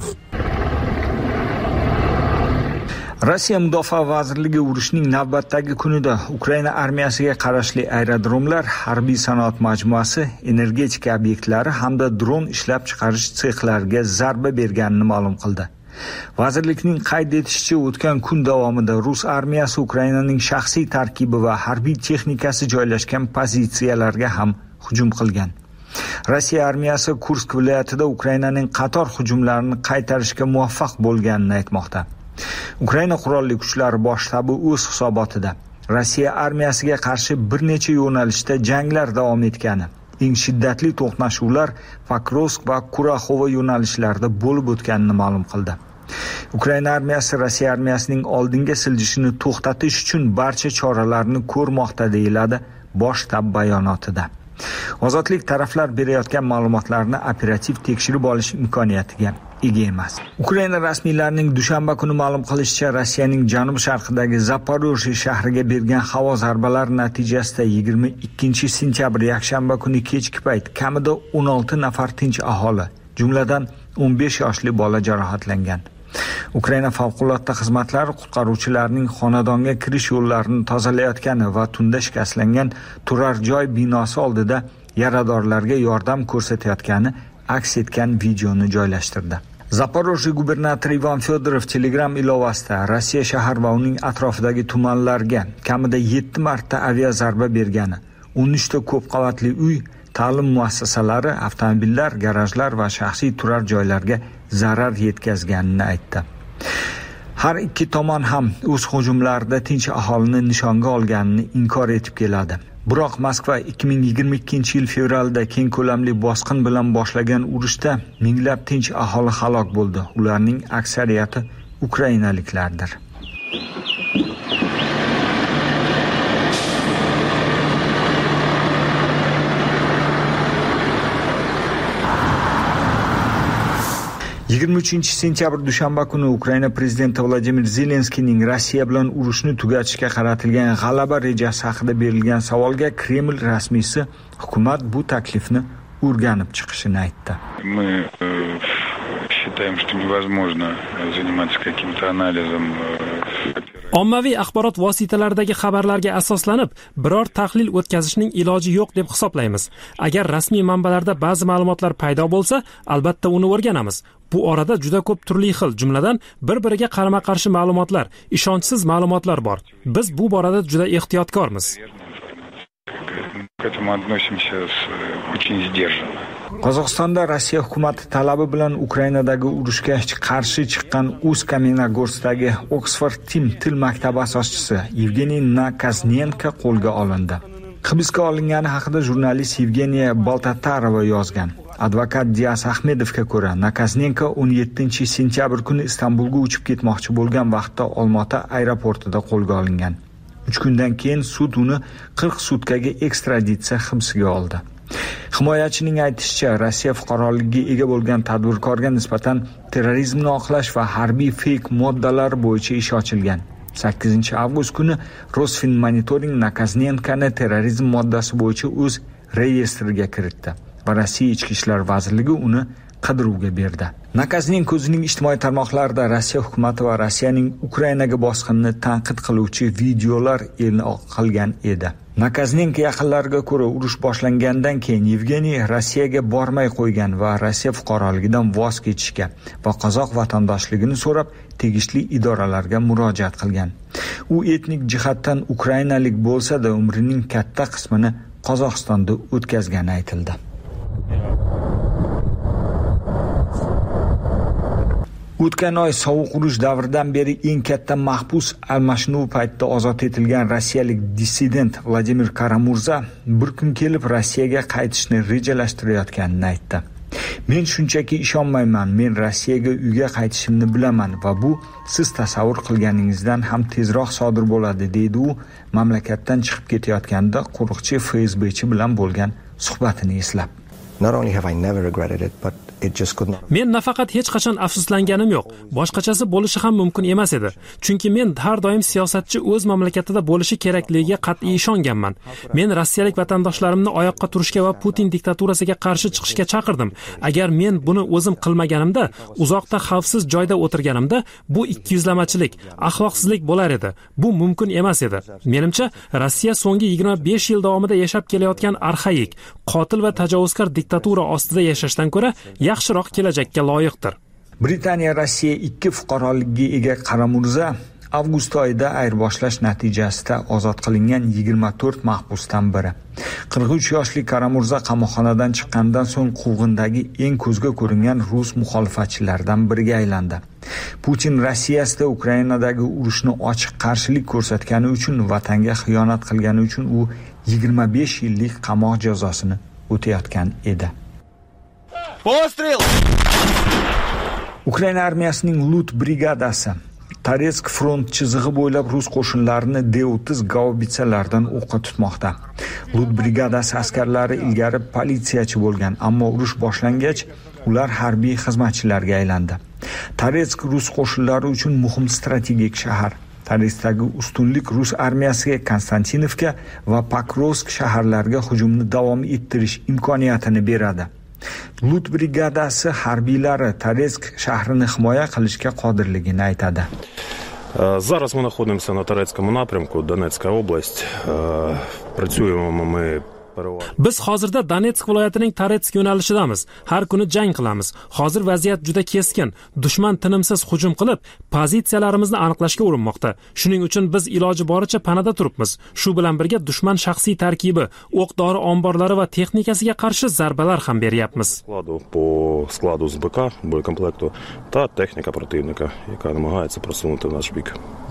Rossiya Mudofaa vazirligi urushning navbatdagi kunida Ukraina armiyasiga qarashli aerodromlar, harbiy sanoat majmuasi, energetika obyektlari hamda dron ishlab chiqarish sexlariga zarba berganini ma'lum qildi. Vazirlikning qayd etishicha, o'tgan kun davomida Rus armiyasi Ukrainaning shaxsiy tarkibi va harbiy texnikasi joylashgan pozitsiyalarga ham hujum qilgan. Rossiya armiyasi Kursk viloyatida Ukrainaning qator hujumlarini qaytarishga muvaffaq bo'lganini aytmoqda. Ukraina qurolli kuchlari bosh shtabi o'z hisobotida Rossiya armiyasiga qarshi bir necha yo'nalishda janglar davom etgani, eng shiddatli to'qnashuvlar Pokrovsk va Kuraxova yo'nalishlarida bo'lib o'tganini ma'lum qildi. Ukraina armiyasi Rossiya armiyasining oldinga siljishini to'xtatish uchun barcha choralarni ko'rmoqda, deyiladi bosh shtab bayonotida. Ozodlik taraflar berayotgan ma'lumotlarni operativ tekshirib olish imkoniyatiga ega emas. Ukraina rasmiylarining dushanba kuni ma'lum qilishicha, Rossiyaning janub-sharqidagi Zaporojye shahriga bergan havo zarbalari natijasida 22-sentyabr yakshanba kuni kechki payt kamida 16 nafar tinch aholi, jumladan 15 yoshli bola jarohatlangan. Ukraina favqulodda xizmatlari qutqaruvchilarning xonadonga kirish yo'llarini tozalayotgani va tunda shikastlangan turar joy binosi oldida yaradorlarga yordam ko'rsatayotgani aks etgan videoni joylashtirdi. Zaporojye gubernatori Ivan Fedorov Telegram ilovasida Rossiya shahar va uning atrofidagi tumanlarga kamida 7 marta aviazarba bergani, 13 ta ko'p qavatli uy, ta'lim muassasalari, avtomobillar, garajlar va shaxsiy turar joylarga zarar yetkazganini aytdi. Har ikki tomon ham o'z hujumlarida tinch aholini nishonga olganini inkor etib keladi. Biroq Moskva 2022-yil fevralda keng ko'lamli bosqin bilan boshlagan urushda minglab tinch aholi halok bo'ldi. Ularning aksariyati ukrainaliklardir. sentyabr dushanba kuni Ukraina prezidenti Vladimir Zelenskiyning Rossiya bilan urushni tugatishga qaratilgan g'alaba rejasi haqida berilgan savolga Kreml rasmiysi hukumat bu taklifni o'rganib chiqishini aytdi. Мы считаем, что невозможно заниматься каким-то анализом. Ommaviy axborot vositalaridagi xabarlarga asoslanib biror tahlil o'tkazishning iloji yo'q deb hisoblaymiz. Agar rasmiy manbalarda ba'zi ma'lumotlar paydo bo'lsa, albatta uni o'rganamiz. Bu orada juda ko'p turli xil, jumladan bir-biriga qarama-qarshi ma'lumotlar, ishonchsiz ma'lumotlar bor. Biz bu borada juda ehtiyotkormiz. К этому относимся очень сдержанно. Qozog'istonda Rossiya hukumati talabi bilan Ukrainadagi urushga qarshi chiqqan Usk-Kamenogorskdagi Oxford Team til maktabi asoschisi Evgeniy Nakaznenko qo'lga olindi. Hibsga olingani haqida jurnalist Evgeniya Baltatarova yozgan. Advokat Dias Ahmedovga ko'ra, Nakasnenko 17-sentyabr kuni Istanbulga uchib ketmoqchi bo'lgan vaqtda Olmaota aeroportida qo'lga olingan. 3 kundan keyin sud uni 40 sutkaga ekstraditsiya hibsiga oldi. Himoyachining aytishicha, Rossiya fuqaroligiga ega bo'lgan tadbirkorga nisbatan terrorizmni oqlash va harbiy feyk moddalar bo'yicha ish ochilgan. 8-avgust kuni Rosfinmonitoring Nakasnenkoni terrorizm moddasi bo'yicha o'z reyestriga kiritdi va Rossiya Ichki ishlar vazirligi uni qidiruvga berdi. Nakasnenko o'zining ijtimoiy tarmoqlarida Rossiya hukumati va Rossiyaning Ukrainaga bosqinini tanqid qiluvchi videolar e'lon qilgan edi. Nakasnenko yaqinlariga ko'ra, urush boshlangandan keyin Yevgeniy Rossiyaga bormay qo'ygan va Rossiya fuqaroligidan voz kechishga va qozoq vatandoshligini so'rab tegishli idoralarga murojaat qilgan. U etnik jihatdan ukrainalik bo'lsa-da, umrining katta qismini Qozog'istonda o'tkazgani aytildi. O'tgan oy sovuq urush davridan beri eng katta mahbus almashinuv paytida ozod etilgan rossiyalik dissident Vladimir Karamurza bir kun kelib Rossiyaga qaytishni rejalashtirayotganini aytdi. Men shunchaki ishonmayman, men Rossiyaga uyga qaytishimni bilaman va bu siz tasavvur qilganingizdan ham tezroq sodir bo'ladi, deydi u mamlakatdan chiqib ketayotganda qo'riqchi FSBchi bilan bo'lgan suhbatini eslab. Not only have I never regretted it, but it just could not. Men nafaqat hech qachon afsuslanganim yo'q, boshqachasi bo'lishi ham mumkin emas edi. Chunki men har doim siyosatchi o'z mamlakatida bo'lishi kerakligiga qat'iy ishonganman. Men rossiyalik vatandoshlarimni oyoqqa turishga va Putin diktaturasiga qarshi chiqishga chaqirdim. Agar men buni o'zim qilmaganimda, uzoqda xavfsiz joyda o'tirganimda, bu ikkiyuzlamachilik, axloqsizlik bo'lar edi. Bu mumkin emas edi. Menimcha, Rossiya so'nggi 25 yil davomida yashab kelayotgan arxaik, qotil va tajovuzkor diktatura ostida yashashdan ko'ra yaxshiroq kelajakka loyiqdir. Britaniya Rossiya 2 fuqaroligiga ega Karamurza avgust oyida ayirboshlash natijasida ozod qilingan 24 mahbusdan biri. 43 yoshli Karamurza qamoqxonadan chiqqandan so'ng quvg'indagi eng ko'zga ko'ringan rus muxolifatchilaridan biriga aylandi. Putin Rossiyada Ukrainadagi urushni ochiq qarshilik ko'rsatgani uchun, vatanga xiyonat qilgani uchun u 25 yillik qamoq jazosini o'tayotgan edi. Пострел! Ukraina armiyasining Lut brigadasi Toretsk front chizig'i bo'ylab rus qo'shinlarini D-30 gaubitsalardan o'qqa tutmoqda. Lut brigadasi askarlari ilgari politsiyachi bo'lgan, ammo urush boshlangach ular harbiy xizmatchilarga aylandi. Toretsk rus qo'shinlari uchun muhim strategik shahar. Toretskdagi ustunlik rus armiyasiga Konstantinovka va Pokrovsk shaharlariga hujumni davom ettirish imkoniyatini beradi. Lut brigadasi harbiylari Toretsk shahrini himoya qilishga qodirligini aytadi. Зараз мы находимся на Торецком напрямку, Донецкая область. Працюємо ми. Biz hozirda Donetsk viloyatining Toretsk yo'nalishidamiz. Har kuni jang qilamiz. Hozir vaziyat juda keskin. Dushman tinimsiz hujum qilib, pozitsiyalarimizni aniqlashga urinmoqda. Shuning uchun biz iloji boricha panada turibmiz. Shu bilan birga dushman shaxsiy tarkibi, o'q-dori omborlari va texnikasiga qarshi zarbalar ham beryapmiz. По складу СБК, боєкомплекту та техніка противника, яка намагається просунути в наш бік.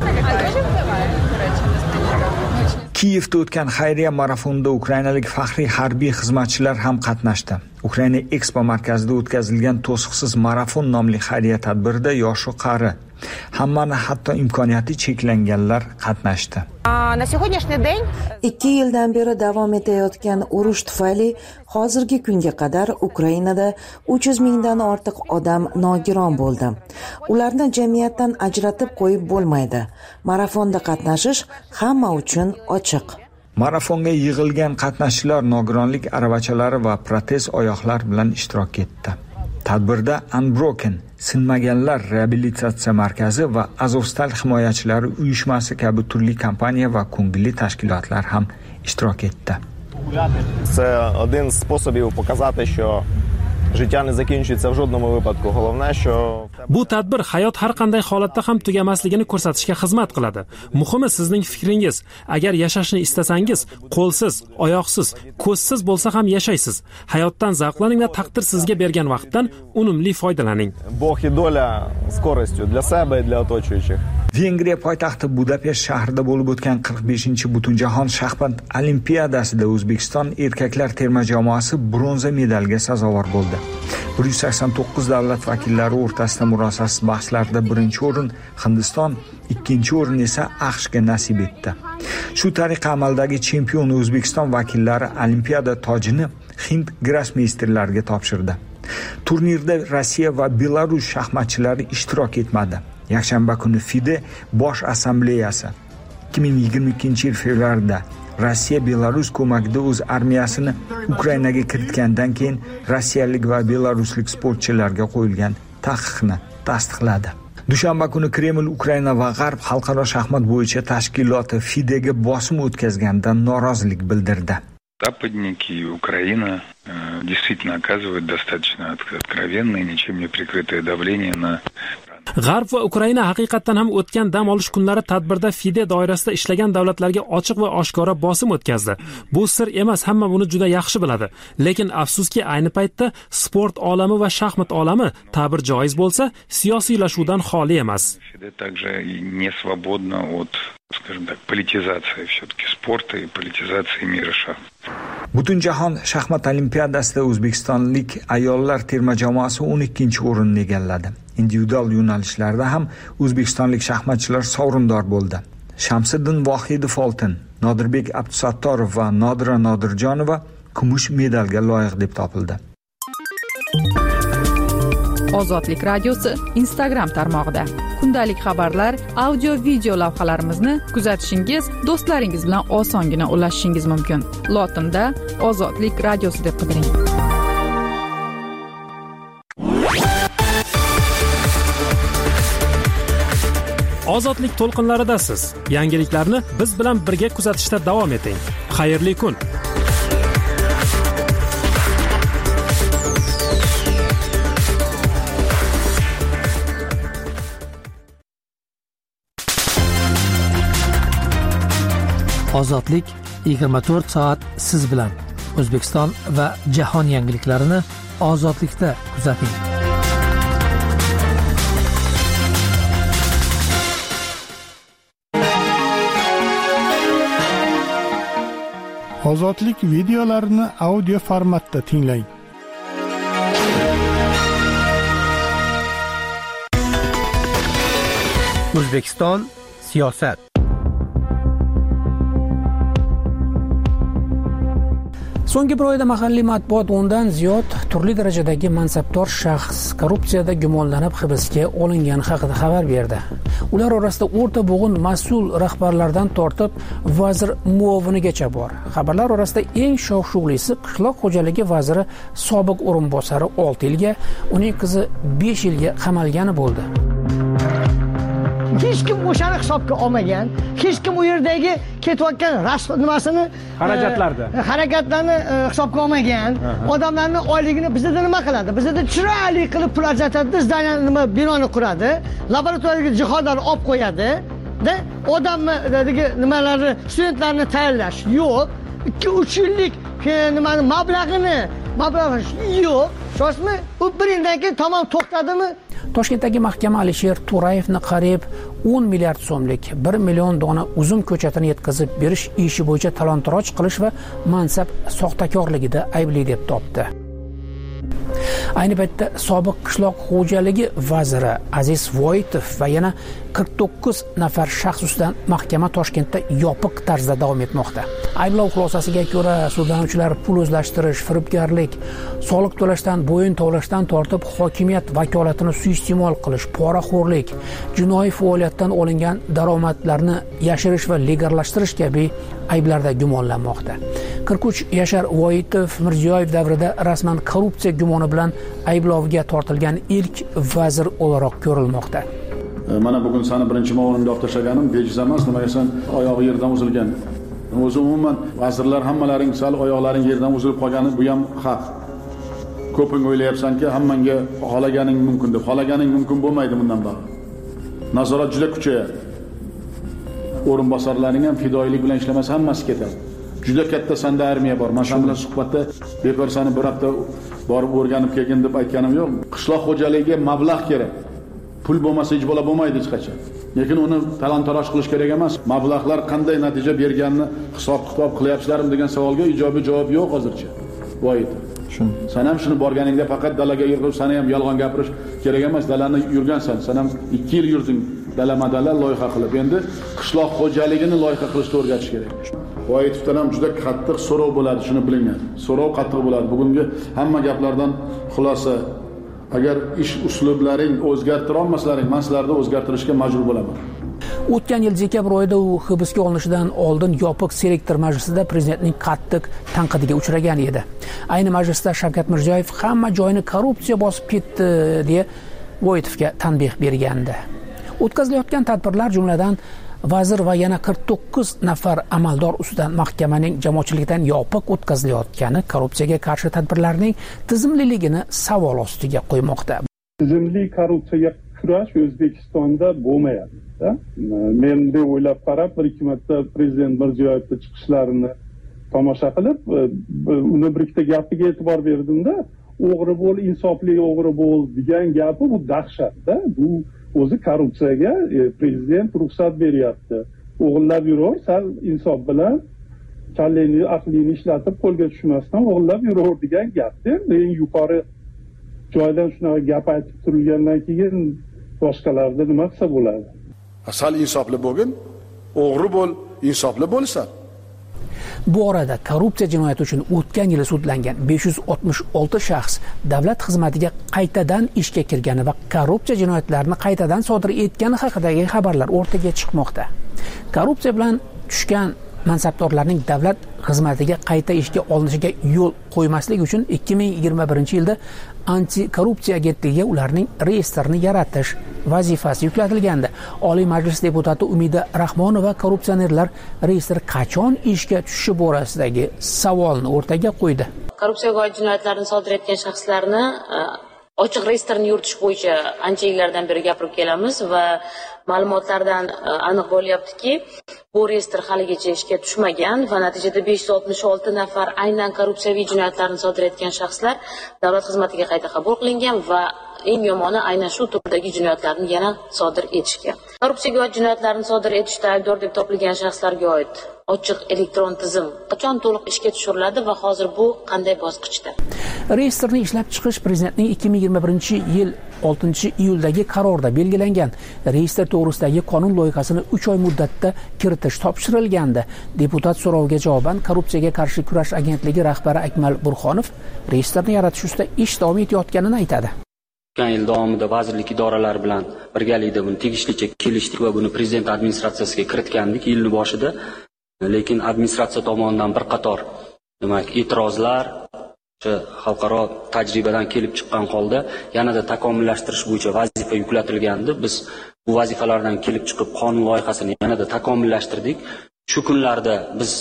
Kiyevda o'tgan xayriya marafonida ukrainalik faxriy harbiy xizmatchilar ham qatnashdi. Ukraina Expo markazida o'tkazilgan to'siqsiz marafon nomli xayriya tadbirida yosh-u qari, hammani hatto imkoniyati cheklanganlar qatnashdi. На сегодняшний день 2 yildan beri davom etayotgan urush tufayli hozirgi kunga qadar Ukrainada 300 mingdan ortiq odam nogiron bo'ldi. Ularni jamiyatdan ajratib qo'yib bo'lmaydi. Marafonda qatnashish hamma uchun ochiq. Marafonga yig'ilgan qatnashchilar nogironlik aravachalari va protez oyoqlar bilan ishtirok etdi. Tadbirda Unbroken, sinmaganlar reabilitatsiya markazi va Azovstal himoyachilari uyushmasi kabi turli kompaniya va ko'ngilli tashkilotlar ham ishtirok etdi. Це один з способів показати, що життя не закінчується в жодному випадку. Головне, що bu tadbir hayot har qanday holatda ham tugamasligini ko'rsatishga xizmat qiladi. Muhimi sizning fikringiz. Agar yashashni istasangiz, qo'lsiz, oyoqsiz, ko'zsiz bo'lsa ham yashaysiz. Hayotdan zavqlaning va taqdir sizga bergan vaqtdan unumli foydalaning. Бог і доля з користю для себе і для оточуючих. Vengriya poytaxti Budapesht shahrida bo'lib o'tgan 45-Butunjahon shaxmat olimpiadasida O'zbekiston erkaklar terma jamoasi bronza medalga sazovor bo'ldi. 189 davlat vakillari o'rtasida murosasiz bahslarda birinchi o'rin Hindiston, ikkinchi o'rin esa AQShga nasib etdi. Shu tariqa amaldagi chempion O'zbekiston vakillari olimpiada tojini Hind grossmeysterlariga topshirdi. Turnirda Rossiya va Belarus shaxmatchilari ishtirok etmadi. Yakshanba kuni FIDE bosh assambleyasi 2022-yil fevralda Rossiya Belarus ko'magida o'z armiyasini Ukrainaga kiritgandan keyin rossiyalik va belaruslik sportchilarga qo'yilgan taqiqni tasdiqladi. Dushanba kuni Kreml Ukraina va G'arb xalqaro shaxmat bo'yicha tashkiloti FIDEga bosim o'tkazganidan norozilik bildirdi. Западники и Украина действительно оказывают достаточно откровенное, ничем не прикрытое давление на... G'arb va Ukraina haqiqatan ham o'tgan dam olish kunlari tadbirda FIDE doirasida ishlagan davlatlarga ochiq va oshkora bosim o'tkazdi. Bu sir emas, hamma buni juda yaxshi biladi. Lekin afsuski ayni paytda sport olami va shaxmat olami ta'bir joiz bo'lsa, siyosiylashuvdan xoli emas. FIDE также не свободно от, скажем так, политизации все-таки спорта и политизации мира шахмат. Butunjahon shaxmat olimpiadasida o'zbekistonlik ayollar terma jamoasi 12-o'rinni egalladi. Individual yo'nalishlarda ham o'zbekistonlik shaxmatchilar sovrindor bo'ldi. Shamsiddin Vohidov oltin, Nodirbek Abdusattorov va Nodira Nodirjonova kumush medalga loyiq deb topildi. Ozodlik radiosi Instagram tarmog'ida kundalik xabarlar, audio video lavhalarimizni kuzatishingiz, do'stlaringiz bilan osongina ulashishingiz mumkin. Lotinda Ozodlik radiosi deb qidiring. Ozodlik to'lqinlaridasiz. Yangiliklarni biz bilan birga kuzatishda davom eting. Xayrli kun. Ozodlik 24 soat siz bilan. O'zbekiston va jahon yangiliklarini ozodlikda kuzating. Ozodlik videolarini audio formatda tinglang. O'zbekiston siyosat. So'nggi bir oyda mahalliy matbuot 10dan ziyod turli darajadagi mansabdor shaxs korrupsiyada gumonlanib hibsga olingani haqida xabar berdi. Ular orasida o'rta bo'g'in mas'ul rahbarlardan tortib vazir muovinigacha bor. Xabarlar orasida eng shov-shuvlisi qishloq xo'jaligi vaziri sobiq o'rinbosari 6 yilga, uning qizi 5 yilga qamalgani bo'ldi. Hech kim o'shani hisobga olmagan, hech kim u yerdagi ketayotgan nimasini harakatlarni hisobga olmagan. Odamlarning oyligini bizda nima qiladi? Bizda chiroyli qilib pul ajratadi, zdaniya nima binoni quradi, laboratoriyaga jihodlar olib qo'yadi. Da odamni nimalarni studentlarni tayyorlash yo'q. 2-3 yillik nimani mablag'ini yo'q. Shoshmi? U bir yildan keyin tamom to'xtadimi? Toshkentdagi mahkama Alisher To'rayevni qariyb 10 milliard so'mlik 1 million dona uzum ko'chatini yetkazib berish ishi bo'yicha talon-taroj qilish va mansab soxtakorligida aybli deb topdi. Ayni paytda sobiq qishloq xo'jaligi vaziri Aziz Voitov va yana 49 nafar shaxs ustidan mahkama Toshkentda yopiq tarzda davom etmoqda. Ayblov xulosasiga ko'ra, sudlanuvchilar pul o'zlashtirish, firibgarlik, soliq to'lashdan bo'yin tovlashdan tortib hokimiyat vakolatini suiiste'mol qilish, poraxo'rlik, jinoiy faoliyatdan olingan daromadlarni yashirish va legallashtirish kabi ayblarda gumonlanmoqda. 43 yashar Voitov Mirziyoyev davrida rasman korrupsiya gumoni bilan ayblovga tortilgan ilk vazir o'laroq ko'rilmoqda. Mana bugun sani birinchi ma'murni olib tashlaganim bejiz emas, nimaga sen oyog'i yerdan uzilgan. O'zi umuman vazirlar hammalaring sal oyoqlaring yerdan uzilib qolgani bu ham haq. Ko'ping o'ylayapsanki, hammanga xolaganing mumkin deb. Xolaganing mumkin bo'lmaydi bundan buyon. Nazorat juda kuchayadi. O'rinbosarlaring ham fidoyilik bilan ishlamasa hammasi ketadi. Juda katta sanda armiya bor. Mana shu bilan suhbatda bekor sani bir hafta borib o'rganib kelgin deb aytganim yo'q. Qishloq xo'jaligiga mablag' kerak. pul bo'lmasa hech bola bo'lmaydi hech qachon. Lekin uni talon-taroj qilish kerak emas. Mablag'lar qanday natija berganini hisob-kitob qilyapsizlarmi degan savolga ijobiy javob yo'q hozircha. Voyid. Sen ham shuni borganingda faqat dalaga yurib, sana ham yolg'on gapirish kerak emas. Dalani yurgansan. Sen ham 2 yil yurding dala-madala loyiha qilib. Endi qishloq xo'jaligini loyiha qilishni o'rgatish kerak. Voyidovdan ham juda qattiq so'rov bo'ladi, shuni bilinglar. So'rov qattiq bo'ladi. Bugungi hamma gaplardan xulosa, agar ish uslublaring o'zgartira olmasalaring, men sizlarni o'zgartirishga majbur bo'laman. O'tgan yil dekabr oyida u hibsga olinishidan oldin yopiq selektor majlisida prezidentning qattiq tanqidiga uchragan edi. Ayni majlisda Shavkat Mirziyoyev hamma joyini korrupsiya bosib ketdi deya Voyidovga tanbeh bergandi. O'tkazilayotgan tadbirlar jumladan vazir va yana 49 nafar amaldor ustidan mahkamaning jamoatchilikdan yopiq o'tkazilayotgani korrupsiyaga qarshi tadbirlarning tizimliligini savol ostiga qo'ymoqda. Tizimli korrupsiyaga kurash O'zbekistonda bo'lmayapti. Men bunday o'ylab qarab, bir-ikki marta prezident Mirziyoyevning chiqishlarini tomosha qilib, uni bir ikkita gapiga e'tibor berdimda, o'g'ri bo'l, insofli o'g'ri bo'l degan gapi bu dahshatda. Bu o'zi korrupsiyaga prezident ruxsat beryapti. O'g'irlab yuraver, sal insof bilan kallangni, aqlingni ishlatib qo'lga tushmasdan o'g'irlab yuraver degan gapda. Eng yuqori joydan shunaqa gap aytib turilgandan keyin boshqalarda nima qilsa bo'ladi? Sal insofli bo'lgin, o'g'ri bo'l, insofli bo'lsan. Bu orada korrupsiya jinoyati uchun o'tgan yili sudlangan 566 shaxs davlat xizmatiga qaytadan ishga kirgani va korrupsiya jinoyatlarini qaytadan sodir etgani haqidagi xabarlar o'rtaga chiqmoqda. Korrupsiya bilan tushgan mansabdorlarning davlat xizmatiga qayta ishga olinishiga yo'l qo'ymaslik uchun 2021-yilda anti-korrupsiya agentligiga ularning reyestrini yaratish vazifasi yuklatilgandi. Oliy Majlis deputati Umida Rahmonova korrupsionerlar reyestri qachon ishga tushishi borasidagi savolni o'rtaga qo'ydi. Korrupsiyaga oid jinoyatlarni sodir etgan shaxslarni ochiq reyestrni yuritish bo'yicha ancha yillardan beri gapirib kelamiz va ma'lumotlardan aniq bo'lyaptiki, bu reyestr haligacha ishga tushmagan va natijada 566 nafar aynan korrupsiyaviy jinoyatlarni sodir etgan shaxslar davlat xizmatiga qayta qabul qilingan va eng yomoni aynan shu turdagi jinoyatlarni yana sodir etishgan. Korrupsiyaga oid jinoyatlarni sodir etishda aybdor deb topilgan shaxslarga oid ochiq elektron tizim qachon to'liq ishga tushiriladi va hozir bu qanday bosqichda? Reyestrni ishlab chiqish prezidentning 2021-yil 6-iyuldagi qarorda belgilangan. Reyestr to'g'risidagi qonun loyihasini 3 oy muddatda kiritish topshirilgandi. Deputat so'roviga javoban korrupsiyaga qarshi kurash agentligi rahbari Akmal Burxonov reyestrni yaratish ustida ish davom etayotganini aytadi. O'tgan yil davomida vazirlik idoralari bilan birgalikda buni tegishlicha kelishdik va buni prezident administratsiyasiga kiritgandik yilning boshida. Lekin administratsiya tomonidan bir qator e'tirozlar xalqaro tajribadan kelib chiqqan holda yanada takomillashtirish bo'yicha vazifa yuklatilgandi. Biz bu vazifalardan kelib chiqib qonun loyihasini yanada takomillashtirdik. Shu kunlarda biz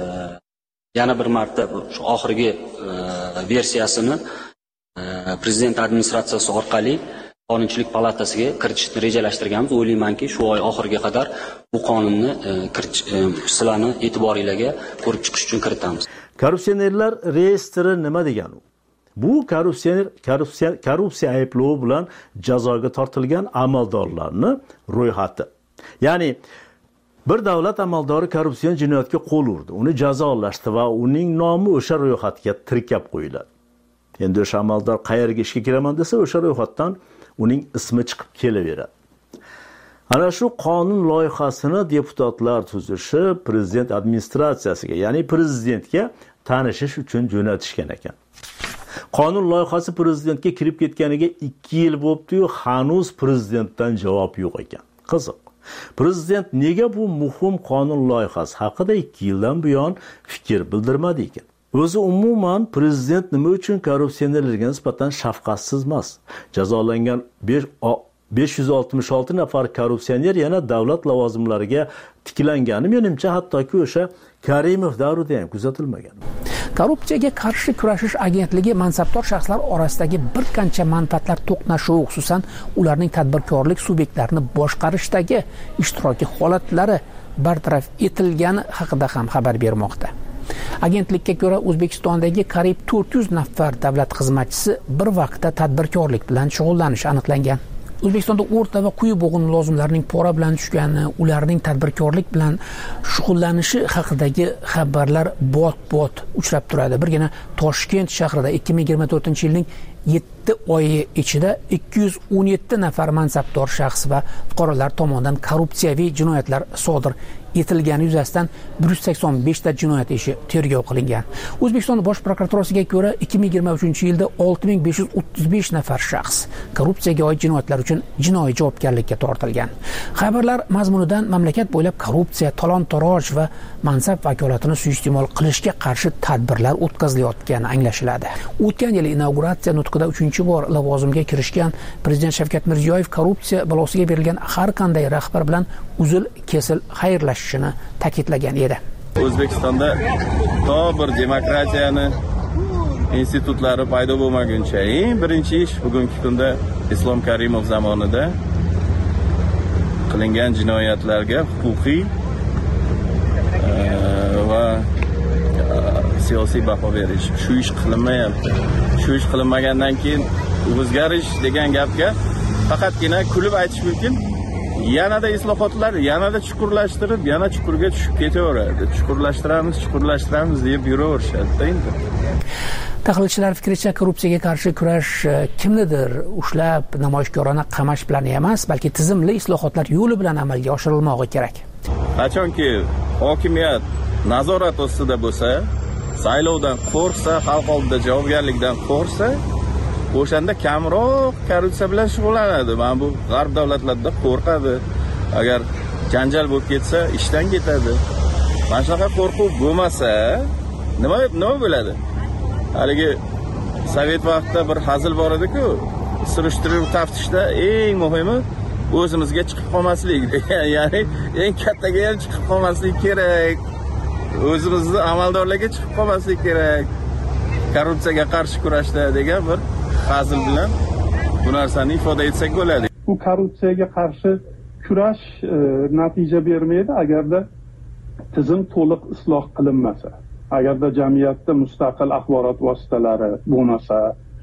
yana bir marta shu oxirgi versiyasini prezident administratsiyasi orqali Qonunchilik palatasiga kiritishni rejalashtirganmiz. O'ylaymanki, shu oy oxiriga qadar bu qonunni sizlarni e'tiboringizga ko'rib chiqish uchun kiritamiz. Korrupsionerlar reyestri nima degani? Bu korrupsiya ayblovi bilan jazoga tortilgan amaldorlarni ro'yxati. Ya'ni bir davlat amaldori korrupsion jinoyatga qo'l urdi, uni jazolashdi va uning nomi o'sha ro'yxatga tirkab qo'yiladi. Endi o'sha amaldor qayerga ishga kiraman desa, o'sha ro'yxatdan uning ismi chiqib kelaveradi. Ana shu qonun loyihasini deputatlar tuzishi prezident administratsiyasiga, ya'ni prezidentga tanishish uchun jo'natishgan ekan. Qonun loyihasi prezidentga kirib ketganiga 2 yil bo'libdi-yu, hanuz prezidentdan javob yo'q ekan. Qiziq. Prezident nega bu muhim qonun loyihasi haqida 2 yildan buyon fikr bildirmadi ekan? O'zi umuman prezident nima uchun korrupsionerlarga nisbatan shafqatsiz emas? Jazolangan 566 nafar korrupsioner yana davlat lavozimlariga tiklangani menimcha hattoki o'sha Karimov davrida ham kuzatilmagan. Korrupsiyaga qarshi kurashish agentligi mansabdor shaxslar orasidagi bir qancha manfaatlar to'qnashuvi, xususan ularning tadbirkorlik subyektlarini boshqarishdagi ishtiroki holatlari bartaraf etilgani haqida ham xabar bermoqda. Agentlikka ko'ra O'zbekistondagi qariyb 400 nafar davlat xizmatchisi bir vaqtda tadbirkorlik bilan shug'ullanishi aniqlangan. O'zbekistonda o'rta va quyi bo'g'in mulozimlarining pora bilan tushgani, ularning tadbirkorlik bilan shug'ullanishi haqidagi xabarlar bot uchrab turadi. Birgina Toshkent shahrida 2024-yilning 7 oyi ichida 217 nafar mansabdor shaxs va fuqarolar tomonidan korrupsiyaviy jinoyatlar sodir etilgani yuzasidan 185 ta jinoyat ishi tergov qilingan. O'zbekiston Bosh prokuraturasiga ko'ra 2023-yilda 6535 nafar shaxs korrupsiyaga oid jinoyatlar uchun jinoiy javobgarlikka tortilgan. Xabarlar mazmunidan mamlakat bo'ylab korrupsiya, talon-toroj va mansab vakolatini suiiste'mol qilishga qarshi tadbirlar o'tkazilayotgani anglashiladi. O'tgan yil inauguratsiya nutqida 3-bor lavozimga kirishgan Prezident Shavkat Mirziyoyev korrupsiya balosiga berilgan har qanday rahbar bilan uzil-kesil xayrlashishini ta'kidlagan edi. O'zbekistonda to bir demokratiyani institutlari paydo bo'lmaguncha eng birinchi ish bugungi kunda Islom Karimov zamonida qilingan jinoyatlarga huquqiy va siyosiy baho berish. Shu ish qilinmayapti. Shu ish qilinmagandan keyin o'zgarish degan gapga faqatgina kulib aytish mumkin. Yanada islohotlar, yanada chuqurlashtirib, yana chuqurga tushib ketaveradi. Chuqurlashtiramiz deb yuraverishadi endi. Tahlilchilar fikricha, korrupsiyaga qarshi kurash kimnidir ushlab namoyishkorona qamash bilan emas, balki tizimli islohotlar yo'li bilan amalga oshirilmog'i kerak. Qachonki hokimiyat nazorat ostida bo'lsa, saylovdan qo'rqsa, xalq oldida javobgarlikdan qo'rqsa, o'shanda kamroq korrupsiya bilan shug'ullanadi. Mana bu g'arb davlatlarida qo'rqadi. Agar janjal bo'lib ketsa, ishdan ketadi. Mana shunaqa qo'rquv bo'lmasa, nima bo'ladi? Haligi sovet vaqtida bir hazil bor edi-ku, surishtiruv taftishda eng muhimi o'zimizga chiqib qolmaslik. Ya'ni eng kattaga ham chiqib qolmaslik kerak. O'zimizni amaldorlarga chiqib qolmaslik kerak. Korrupsiyaga qarshi kurashda degan bir hazil bilan bu narsani ifoda etsak bo'ladi. Bu korrupsiyaga qarshi kurash natija bermaydi agarda tizim to'liq isloh qilinmasa. Agarda jamiyatda mustaqil axborot vositalari bo'lmasa,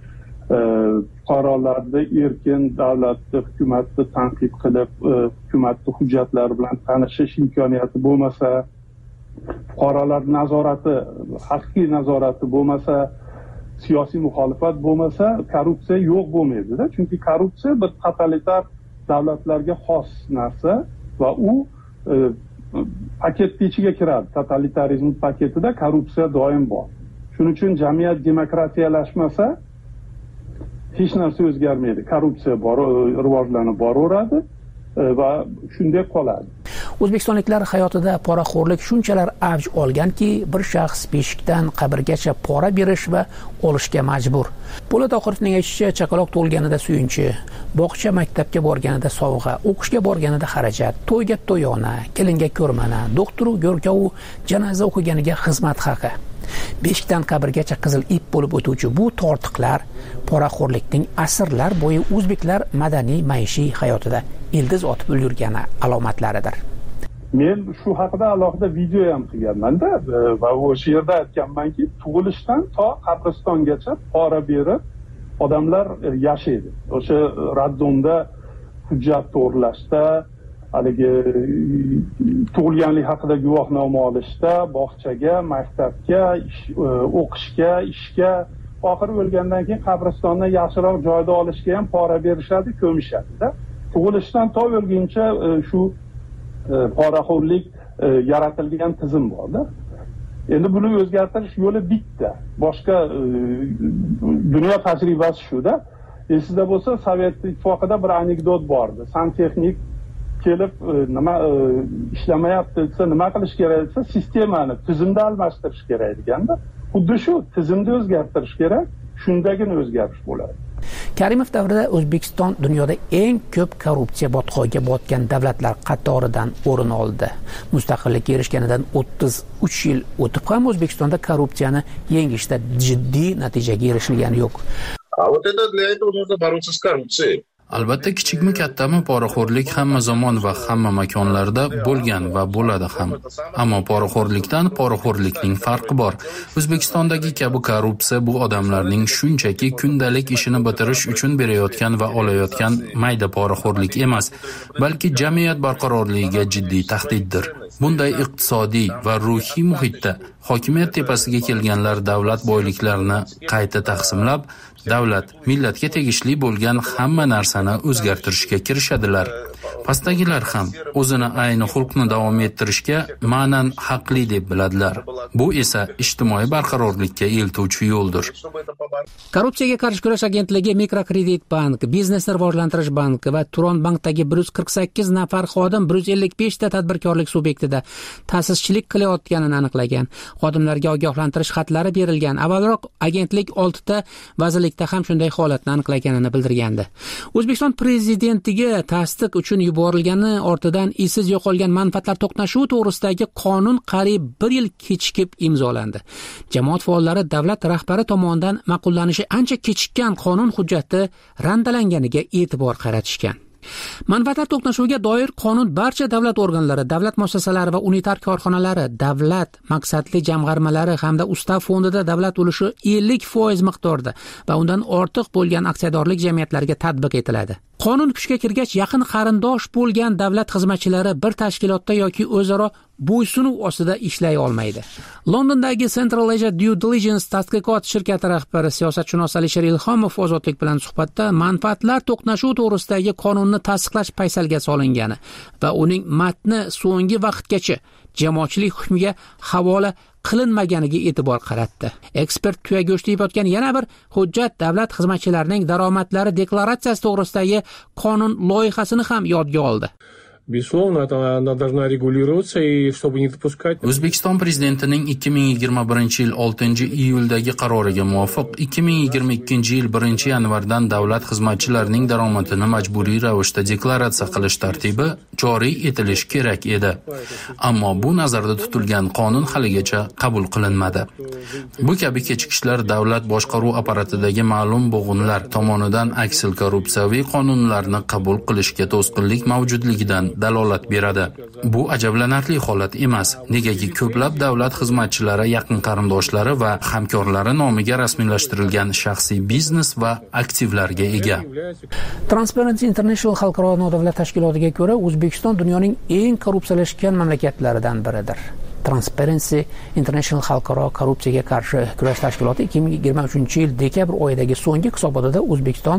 fuqarolarda erkin davlatni, hukumatni tanqid qilib, hukumatni hujjatlari bilan tanishish imkoniyati bo'lmasa, fuqarolar nazorati, haqiqiy nazorati bo'lmasa, siyosiy muxolifat bo'lmasa, korrupsiya yo'q bo'lmaydi-da. Chunki korrupsiya bir totalitar davlatlarga xos narsa va u paketning ichiga kiradi. Totalitarizm paketida korrupsiya doim bor. Shuning uchun jamiyat demokratiyalashmasa, hech narsa o'zgarmaydi. Korrupsiya rivojlanib boraveradi va shunday qoladi. O'zbekistonliklar hayotida poraxo'rlik shunchalar avj olganki, bir shaxs beshikdan qabrgacha pora berish va olishga majbur. Po'lat Oxirovning aytishicha, chaqaloq tug'ilganida suyunchi, bog'cha maktabga borganida sovg'a, o'qishga borganida xarajat, to'yga to'yona, kelinga ko'rmana, doktoru go'rkovu janoza o'qiganiga xizmat haqi. Beshikdan qabrgacha qizil ip bo'lib o'tuvchi bu tortiqlar poraxo'rlikning asrlar bo'yi o'zbeklar madaniy maishiy hayotida ildiz otib ulgurgani alomatlaridir. Men shu haqida alohida video ham qilganman-da va o'sha yerda aytganmanki, tug'ilishdan to qabristongacha pora berib odamlar yashaydi. O'sha raddonda hujjat to'g'rilashda, haligi tug'ilganlik haqida guvohnoma olishda, bog'chaga, maktabga, o'qishga, ishga, oxiri o'lgandan keyin qabristondan yaxshiroq joyda olishga ham pora berishadi, ko'mishadi-da. Tug'ilishdan to o'lguncha shu poraxo'rlik yaratilgan tizim borda. Endi buni o'zgartirish yo'li bitta. Boshqa dunyo tajribasi shu-da. Esingizda bo'lsa, Sovet ittifoqida bir anekdot bordi. Santexnik kelib nima ishlamayapti desa, nima qilish kerak desa, sistemani, tizimni almashtirish kerak deganda, xuddi shu tizimni o'zgartirish kerak, shundagina o'zgarish bo'ladi. Karimov davrida O'zbekiston dunyoda eng ko'p korrupsiya botqog'iga botgan davlatlar qatoridan o'rin oldi. Mustaqillikka erishganidan 33 yil o'tib ham O'zbekistonda korrupsiyani yengishda jiddiy natijaga erishilgani yo'q. А вот это для этого нужно бороться с коррупцией. Albatta, kichikmi kattami poraxo'rlik hamma zamon va hamma makonlarda bo'lgan va bo'ladi ham. Ammo poraxo'rlikdan poraxo'rlikning farqi bor. O'zbekistondagi kabi korrupsiya bu odamlarning shunchaki kundalik ishini bitirish uchun berayotgan va olayotgan mayda poraxo'rlik emas, balki jamiyat barqarorligiga jiddiy tahdiddir. Bunday iqtisodiy va ruhiy muhitda hokimiyat tepasiga kelganlar davlat boyliklarini qayta taqsimlab, davlat millatga tegishli bo'lgan hamma narsani o'zgartirishga kirishadilar. Pastdagilar ham o'zini ayni xulqni davom ettirishga ma'nan haqli deb biladilar. Bu esa ijtimoiy barqarorlikka eltuvchi yo'ldir. Korrupsiyaga qarshi kurash agentligi Mikrokredit bank, Biznesni rivojlantirish banki va Turon bankdagi 148 nafar xodim 155 ta tadbirkorlik subyektida ta'sischilik qilayotganini aniqlagan. Xodimlarga ogohlantirish xatlari berilgan. Avvalroq agentlik 6 ta vazirlikda ham shunday holatni aniqlaganini bildirgandi. O'zbekiston prezidentiga tasdiq uchun yuborilgani ortidan izsiz yo'qolgan manfaatlar to'qnashuvi to'g'risidagi qonun qariyb 1 yil kechikib imzolandi. Jamoat faollari davlat rahbari tomonidan ma'qullanishi ancha kechikkan qonun hujjati randalanganiga e'tibor qaratishgan. Manfaatlar to'qnashuviga doir qonun barcha davlat organlari, davlat muassasalari va unitar korxonalari, davlat maqsadli jamg'armalari hamda ustav fondida davlat ulushi 50% miqdorda va undan ortiq bo'lgan aksiyadorlik jamiyatlariga tatbiq etiladi. Qonun kuchga kirgach, yaqin qarindosh bo'lgan davlat xizmatchilari bir tashkilotda yoki o'zaro bo'ysunuv ostida ishlay olmaydi. Londondagi Central Asia Due Diligence tadqiqot shirkati rahbari siyosatshunos Alisher Ilhomov Ozodlik bilan suhbatda manfaatlar to'qnashuvi to'g'risidagi qonunni tasdiqlash paysalga solingani va uning matni so'nggi vaqtgacha jamoatchilik hukmiga havola qilinmaganiga e'tibor qaratdi. Ekspert tuyago'shda yotgan yana bir hujjat davlat xizmatchilarining daromadlari deklaratsiyasi to'g'risidagi qonun loyihasini ham yodga oldi. Безусловно, она должна регулироваться, и чтобы не допускать... O'zbekiston prezidentining 2021 yil 6-iyuldagi qaroriga muvofiq 2022 yil 1-yanvardan davlat xizmatchilarining daromadini majburiy ravishda deklaratsiya qilish tartibi joriy etilishi kerak edi. Ammo bu nazarda tutilgan qonun haligacha qabul qilinmadi. Bu kabi kechikishlar davlat boshqaruv apparatidagi ma'lum bo'g'inlar tomonidan aksil korrupsiyaviy qonunlarni qabul qilishga to'sqinlik mavjudligidan dalolat beradi. Bu ajablanarli holat emas, negaki ko'plab davlat xizmatchilari yaqin qarindoshlari va hamkorlari nomiga rasmiylashtirilgan shaxsiy biznes va aktivlarga ega. Transparency International xalqaro nodavlat tashkilotiga ko'ra, O'zbekiston dunyoning eng korrupsiyalashgan mamlakatlaridan biridir. Transparency International xalqaro korrupsiyaga qarshi kurash tashkiloti 2023 yil dekabr oyidagi so'nggi hisobotida O'zbekiston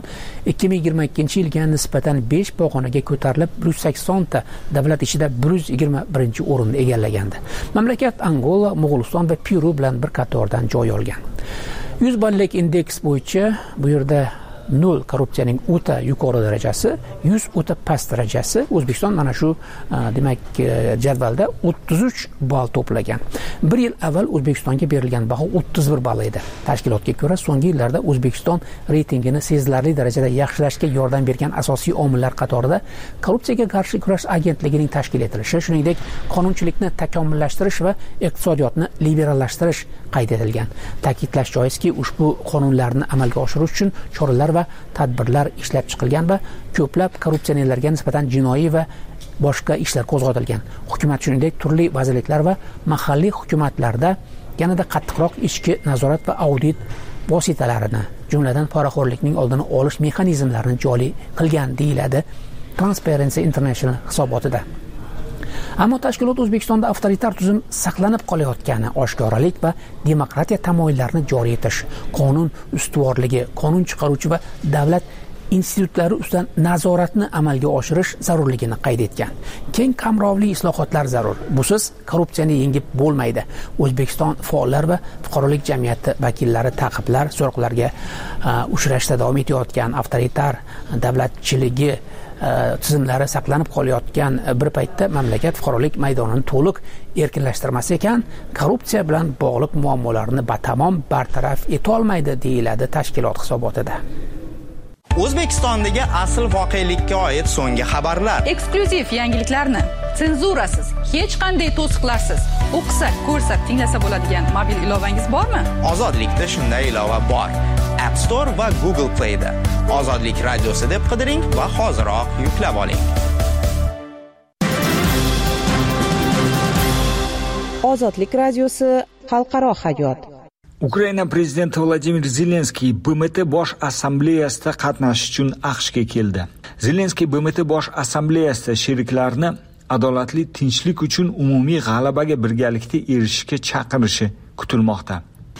2022 yilga nisbatan 5 pog'onaga ko'tarilib 180 ta davlat ichida 121 o'rinni egallagandi. Mamlakat Angola, Mo'g'uliston va Peru bilan bir qatordan joy olgan. 100 ballik indeks bo'yicha bu yerda 0 korrupsiyaning o'ta yuqori darajasi, 100 o'ta past darajasi. O'zbekiston mana shu demak jadvalda 33 ball to'plagan. 1 yil avval O'zbekistonga berilgan baho 31 ball edi. Tashkilotga ko'ra, so'nggi yillarda O'zbekiston reytingini sezilarli darajada yaxshilashga yordam bergan asosiy omillar qatorida korrupsiyaga qarshi kurash agentligining tashkil etilishi, shuningdek qonunchilikni takomillashtirish va iqtisodiyotni liberallashtirish qayd etilgan. Ta'kidlash joizki, ushbu qonunlarni amalga oshirish uchun choralar va tadbirlar ishlab chiqilgan va ko'plab korrupsionerlarga nisbatan jinoiy va boshqa ishlar qo'zg'atilgan. Hukumat shuningdek turli vazirliklar va mahalliy hukumatlarda yanada qattiqroq ichki nazorat va audit vositalarini, jumladan poraxo'rlikning oldini olish mexanizmlarini joriy qilgan deyiladi Transparency International hisobotida. Ammo tashkilot O'zbekistonda avtoritar tuzum saqlanib qolayotgani, oshkoralik va demokratiya tamoyillarini joriy etish, qonun ustuvorligi, qonun chiqaruvchi va davlat institutlari ustidan nazoratni amalga oshirish zarurligini qayd etgan. Keng qamrovli islohotlar zarur. Busiz korrupsiyani yengib bo'lmaydi. O'zbekiston faollar va fuqarolik jamiyati vakillari ta'qiblar, so'roqlarga uchrashda davom etayotgan avtoritar davlatchiligi tizimlari saqlanib qolayotgan bir paytda mamlakat fuqarolik maydonini to'liq erkinlashtirmas ekan, korrupsiya bilan bog'liq muammolarni batamom bartaraf eta olmaydi deyiladi tashkilot hisobotida. O'zbekistondagi asl voqelikka oid so'nggi xabarlar. Eksklyuziv yangiliklarni senzurasiz, hech qanday to'siqlarsiz o'qisak, ko'rsak, tinglasa bo'ladigan mobil ilovangiz bormi? Ozodlikda shunday ilova bor. App Store va Google Play da Ozodlik radiosi deb qidiring va hoziroq yuklab oling. Ozodlik radiosi xalqaro hayot. Ukraina prezidenti Vladimir Zelenskiy BMT bosh assambleyasida qatnashish uchun AQShga keldi. Zelenskiy BMT bosh assambleyasida sheriklarini adolatli tinchlik uchun umumiy g'alabaga birgalikda erishishga chaqirishi kutilmoqda.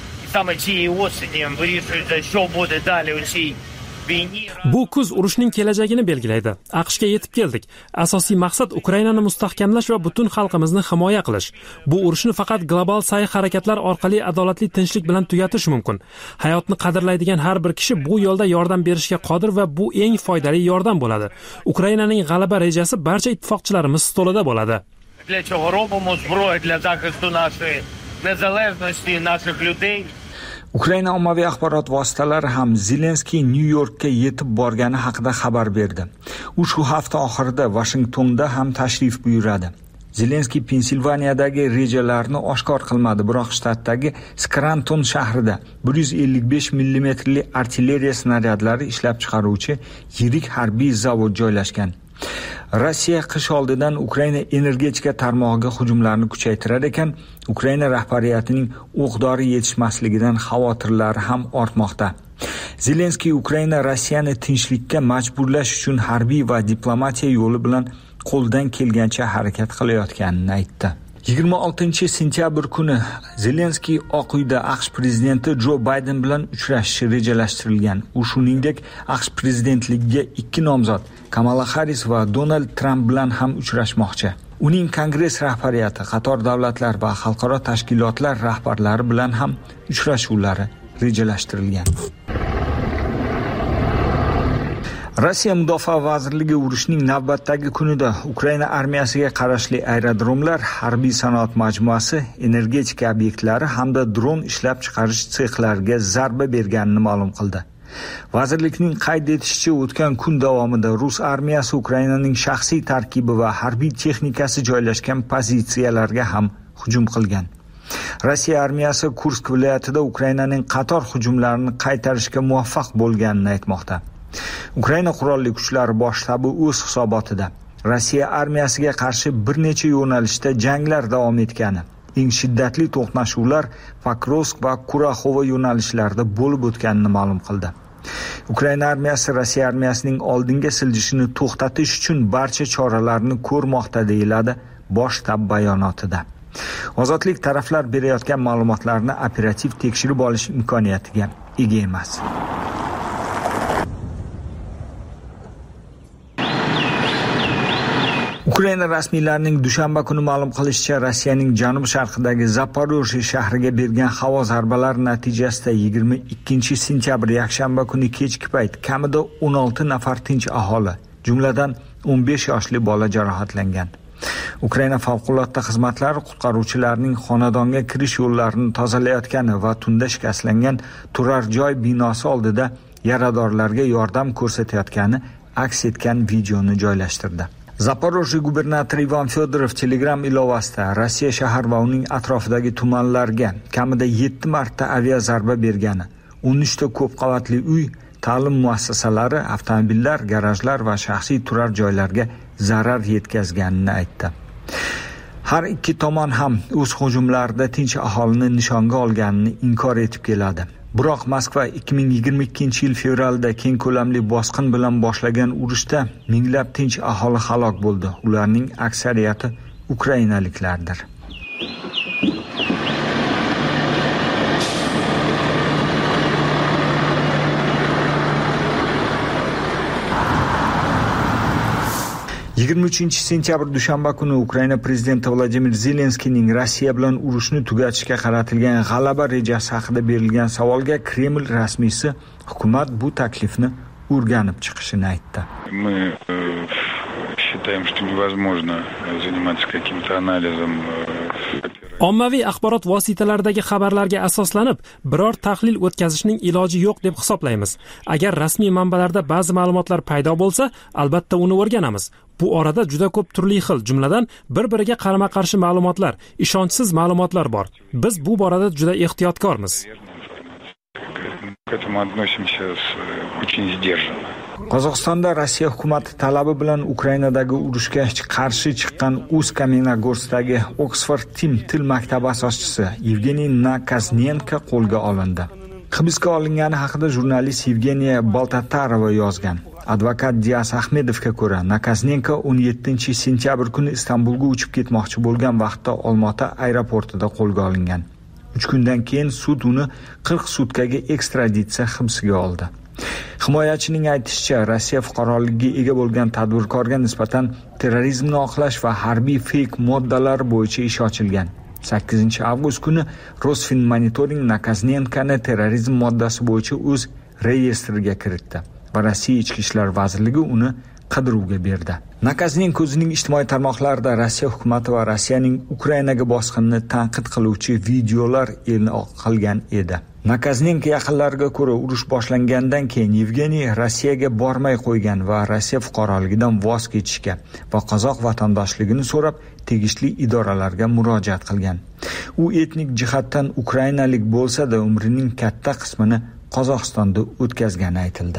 Bu kuz urushning kelajagini belgilaydi. AQShga yetib keldik. Asosiy maqsad Ukrainani mustahkamlash va butun xalqimizni himoya qilish. Bu urushni faqat global sa'y-harakatlar orqali adolatli tinchlik bilan tugatish mumkin. Hayotni qadrlaydigan har bir kishi bu yo'lda yordam berishga qodir va bu eng foydali yordam bo'ladi. Ukrainaning g'alaba rejasi barcha ittifoqchilarimiz stolida bo'ladi. Для чого робимо зброю для захисту нашої незалежності, наших людей. Ukraina ommaviy axborot vositalari ham Zelenskiy Nyu-Yorkka yetib borgani haqida xabar berdi. U shu hafta oxirida Washingtonda ham tashrif buyuradi. Zelenskiy Pensilvaniyadagi rejalarini oshkor qilmadi, biroq shtatdagi Scranton shahrida 155 mm artilleriya snaryadlari ishlab chiqaruvchi yirik harbiy zavod joylashgan. Rossiya qish oldidan Ukraina energetika tarmog'iga hujumlarni kuchaytirar ekan, Ukraina rahbariyatining o'q-dori yetishmasligidan xavotirlari ham ortmoqda. Zelenskiy Ukraina Rossiyani tinchlikka majburlash uchun harbiy va diplomatiya yo'li bilan qo'ldan kelgancha harakat qilayotganini aytdi. 26-sentyabr kuni Zelenskiy Oq uyda AQSh prezidenti Jo Bayden bilan uchrashishi rejalashtirilgan. U shuningdek AQSh prezidentligiga ikki nomzod Kamala Harris va Donald Trump bilan ham uchrashmoqchi. Uning Kongress rahbariyati, qator davlatlar va xalqaro tashkilotlar rahbarlari bilan ham uchrashuvlari rejalashtirilgan. Rossiya Mudofaa vazirligi urushning navbatdagi kunida Ukraina armiyasiga qarashli aerodromlar, harbiy sanoat majmuasi, energetika obyektlari hamda dron ishlab chiqarish sexlariga zarba berganini ma'lum qildi. Vazirlikning qayd etishicha, o'tgan kun davomida Rus armiyasi Ukrainaning shaxsiy tarkibi va harbiy texnikasi joylashgan pozitsiyalarga ham hujum qilgan. Rossiya armiyasi Kursk viloyatida Ukrainaning qator hujumlarini qaytarishga muvaffaq bo'lganini aytmoqda. Ukraina qurolli kuchlari bosh shtabi o'z hisobotida Rossiya armiyasiga qarshi bir necha yo'nalishda janglar davom etgani, eng shiddatli to'qnashuvlar Pokrovsk va Kuraxovo yo'nalishlarida bo'lib o'tganini ma'lum qildi. Ukraina armiyasi Rossiya armiyasining oldinga siljishini to'xtatish uchun barcha choralarni ko'rmoqda, deyiladi bosh shtab bayonotida. Ozodlik taraflar berayotgan ma'lumotlarni operativ tekshirib olish imkoniyatiga ega emas. Ukraina rasmiylarining dushanba kuni ma'lum qilishicha, Rossiyaning janub-sharqidagi Zaporojye shahriga bergan havo zarbalari natijasida 22-sentyabr yakshanba kuni kechki payt kamida 16 nafar tinch aholi, jumladan 15 yoshli bola jarohatlangan. Ukraina favqulodda xizmatlari qutqaruvchilarning xonadonga kirish yo'llarini tozalayotgani va tunda shikastlangan turar joy binosi oldida yaradorlarga yordam ko'rsatayotgani aks etgan videoni joylashtirdi. Zaporojye gubernatori Ivan Fedorov Telegram ilovasida Rossiya shahar va uning atrofidagi tumanlarga kamida 7 marta aviazarba bergani, 13 ta ko'p qavatli uy, ta'lim muassasalari, avtomobillar, garajlar va shaxsiy turar joylarga zarar yetkazganini aytdi. Har ikki tomon ham o'z hujumlarida tinch aholini nishonga olganini inkor etib keladi. Biroq Moskva 2022-yil fevralda keng ko'lamli bosqin bilan boshlagan urushda minglab tinch aholi halok bo'ldi. Ularning aksariyati ukrainaliklardir. sentyabr dushanba kuni Ukraina prezidenti Vladimir Zelenskiyning Rossiya bilan urushni tugatishga qaratilgan g'alaba rejasi haqida berilgan savolga Kreml rasmiysi hukumat bu taklifni o'rganib chiqishini aytdi. Мы считаем, что невозможно заниматься каким-то анализом Ommaviy axborot vositalaridagi xabarlarga asoslanib biror tahlil o'tkazishning iloji yo'q deb hisoblaymiz. Agar rasmiy manbalarda ba'zi ma'lumotlar paydo bo'lsa, albatta uni o'rganamiz. Bu orada juda ko'p turli xil, jumladan bir-biriga qarama-qarshi ma'lumotlar, ishonchsiz ma'lumotlar bor. Biz bu borada juda ehtiyotkormiz. К этому относимся очень сдержанно. Qozog'istonda Rossiya hukumati talabi bilan Ukrainadagi urushga qarshi chiqqan Usk-Kamenogorskdagi Oxford til maktabi asoschisi Yevgeniy Nakaznenko qo'lga olindi. Hibsga olingani haqida jurnalist Yevgeniya Boltatarova yozgan. Advokat Dias Ahmedovga ko'ra, Nakaznenko 17-sentyabr kuni Istanbulga uchib ketmoqchi bo'lgan vaqtda Olmaota aeroportida qo'lga olingan. 3 kundan keyin sud uni 40 sutkaga ekstraditsiya hibsiga oldi. Himoyachining aytishicha, Rossiya fuqaroligiga ega bo'lgan tadbirkorga nisbatan terrorizmni oqlash va harbiy fake moddalar bo'yicha ish ochilgan. 8-avgust kuni Rosfinmonitoring Nakaznenko'ni terrorizm moddasi bo'yicha o'z reyestriga kiritdi va Rossiya Ichki ishlar vazirligi uni qidiruvga berdi. Nakaznenko o'zining ijtimoiy tarmoqlarida Rossiya hukumati va Rossiyaning Ukrainaga bosqinini tanqid qiluvchi videolar e'lon qilgan edi. Nakaznenko yaqinlariga ko'ra, urush boshlangandan keyin Yevgeniy Rossiyaga bormay qo'ygan va Rossiya fuqaroligidan voz kechishga va qozoq vatandoshligini so'rab tegishli idoralarga murojaat qilgan. U etnik jihatdan ukrainalik bo'lsa-da, umrining katta qismini Qozog'istonda o'tkazgani aytildi.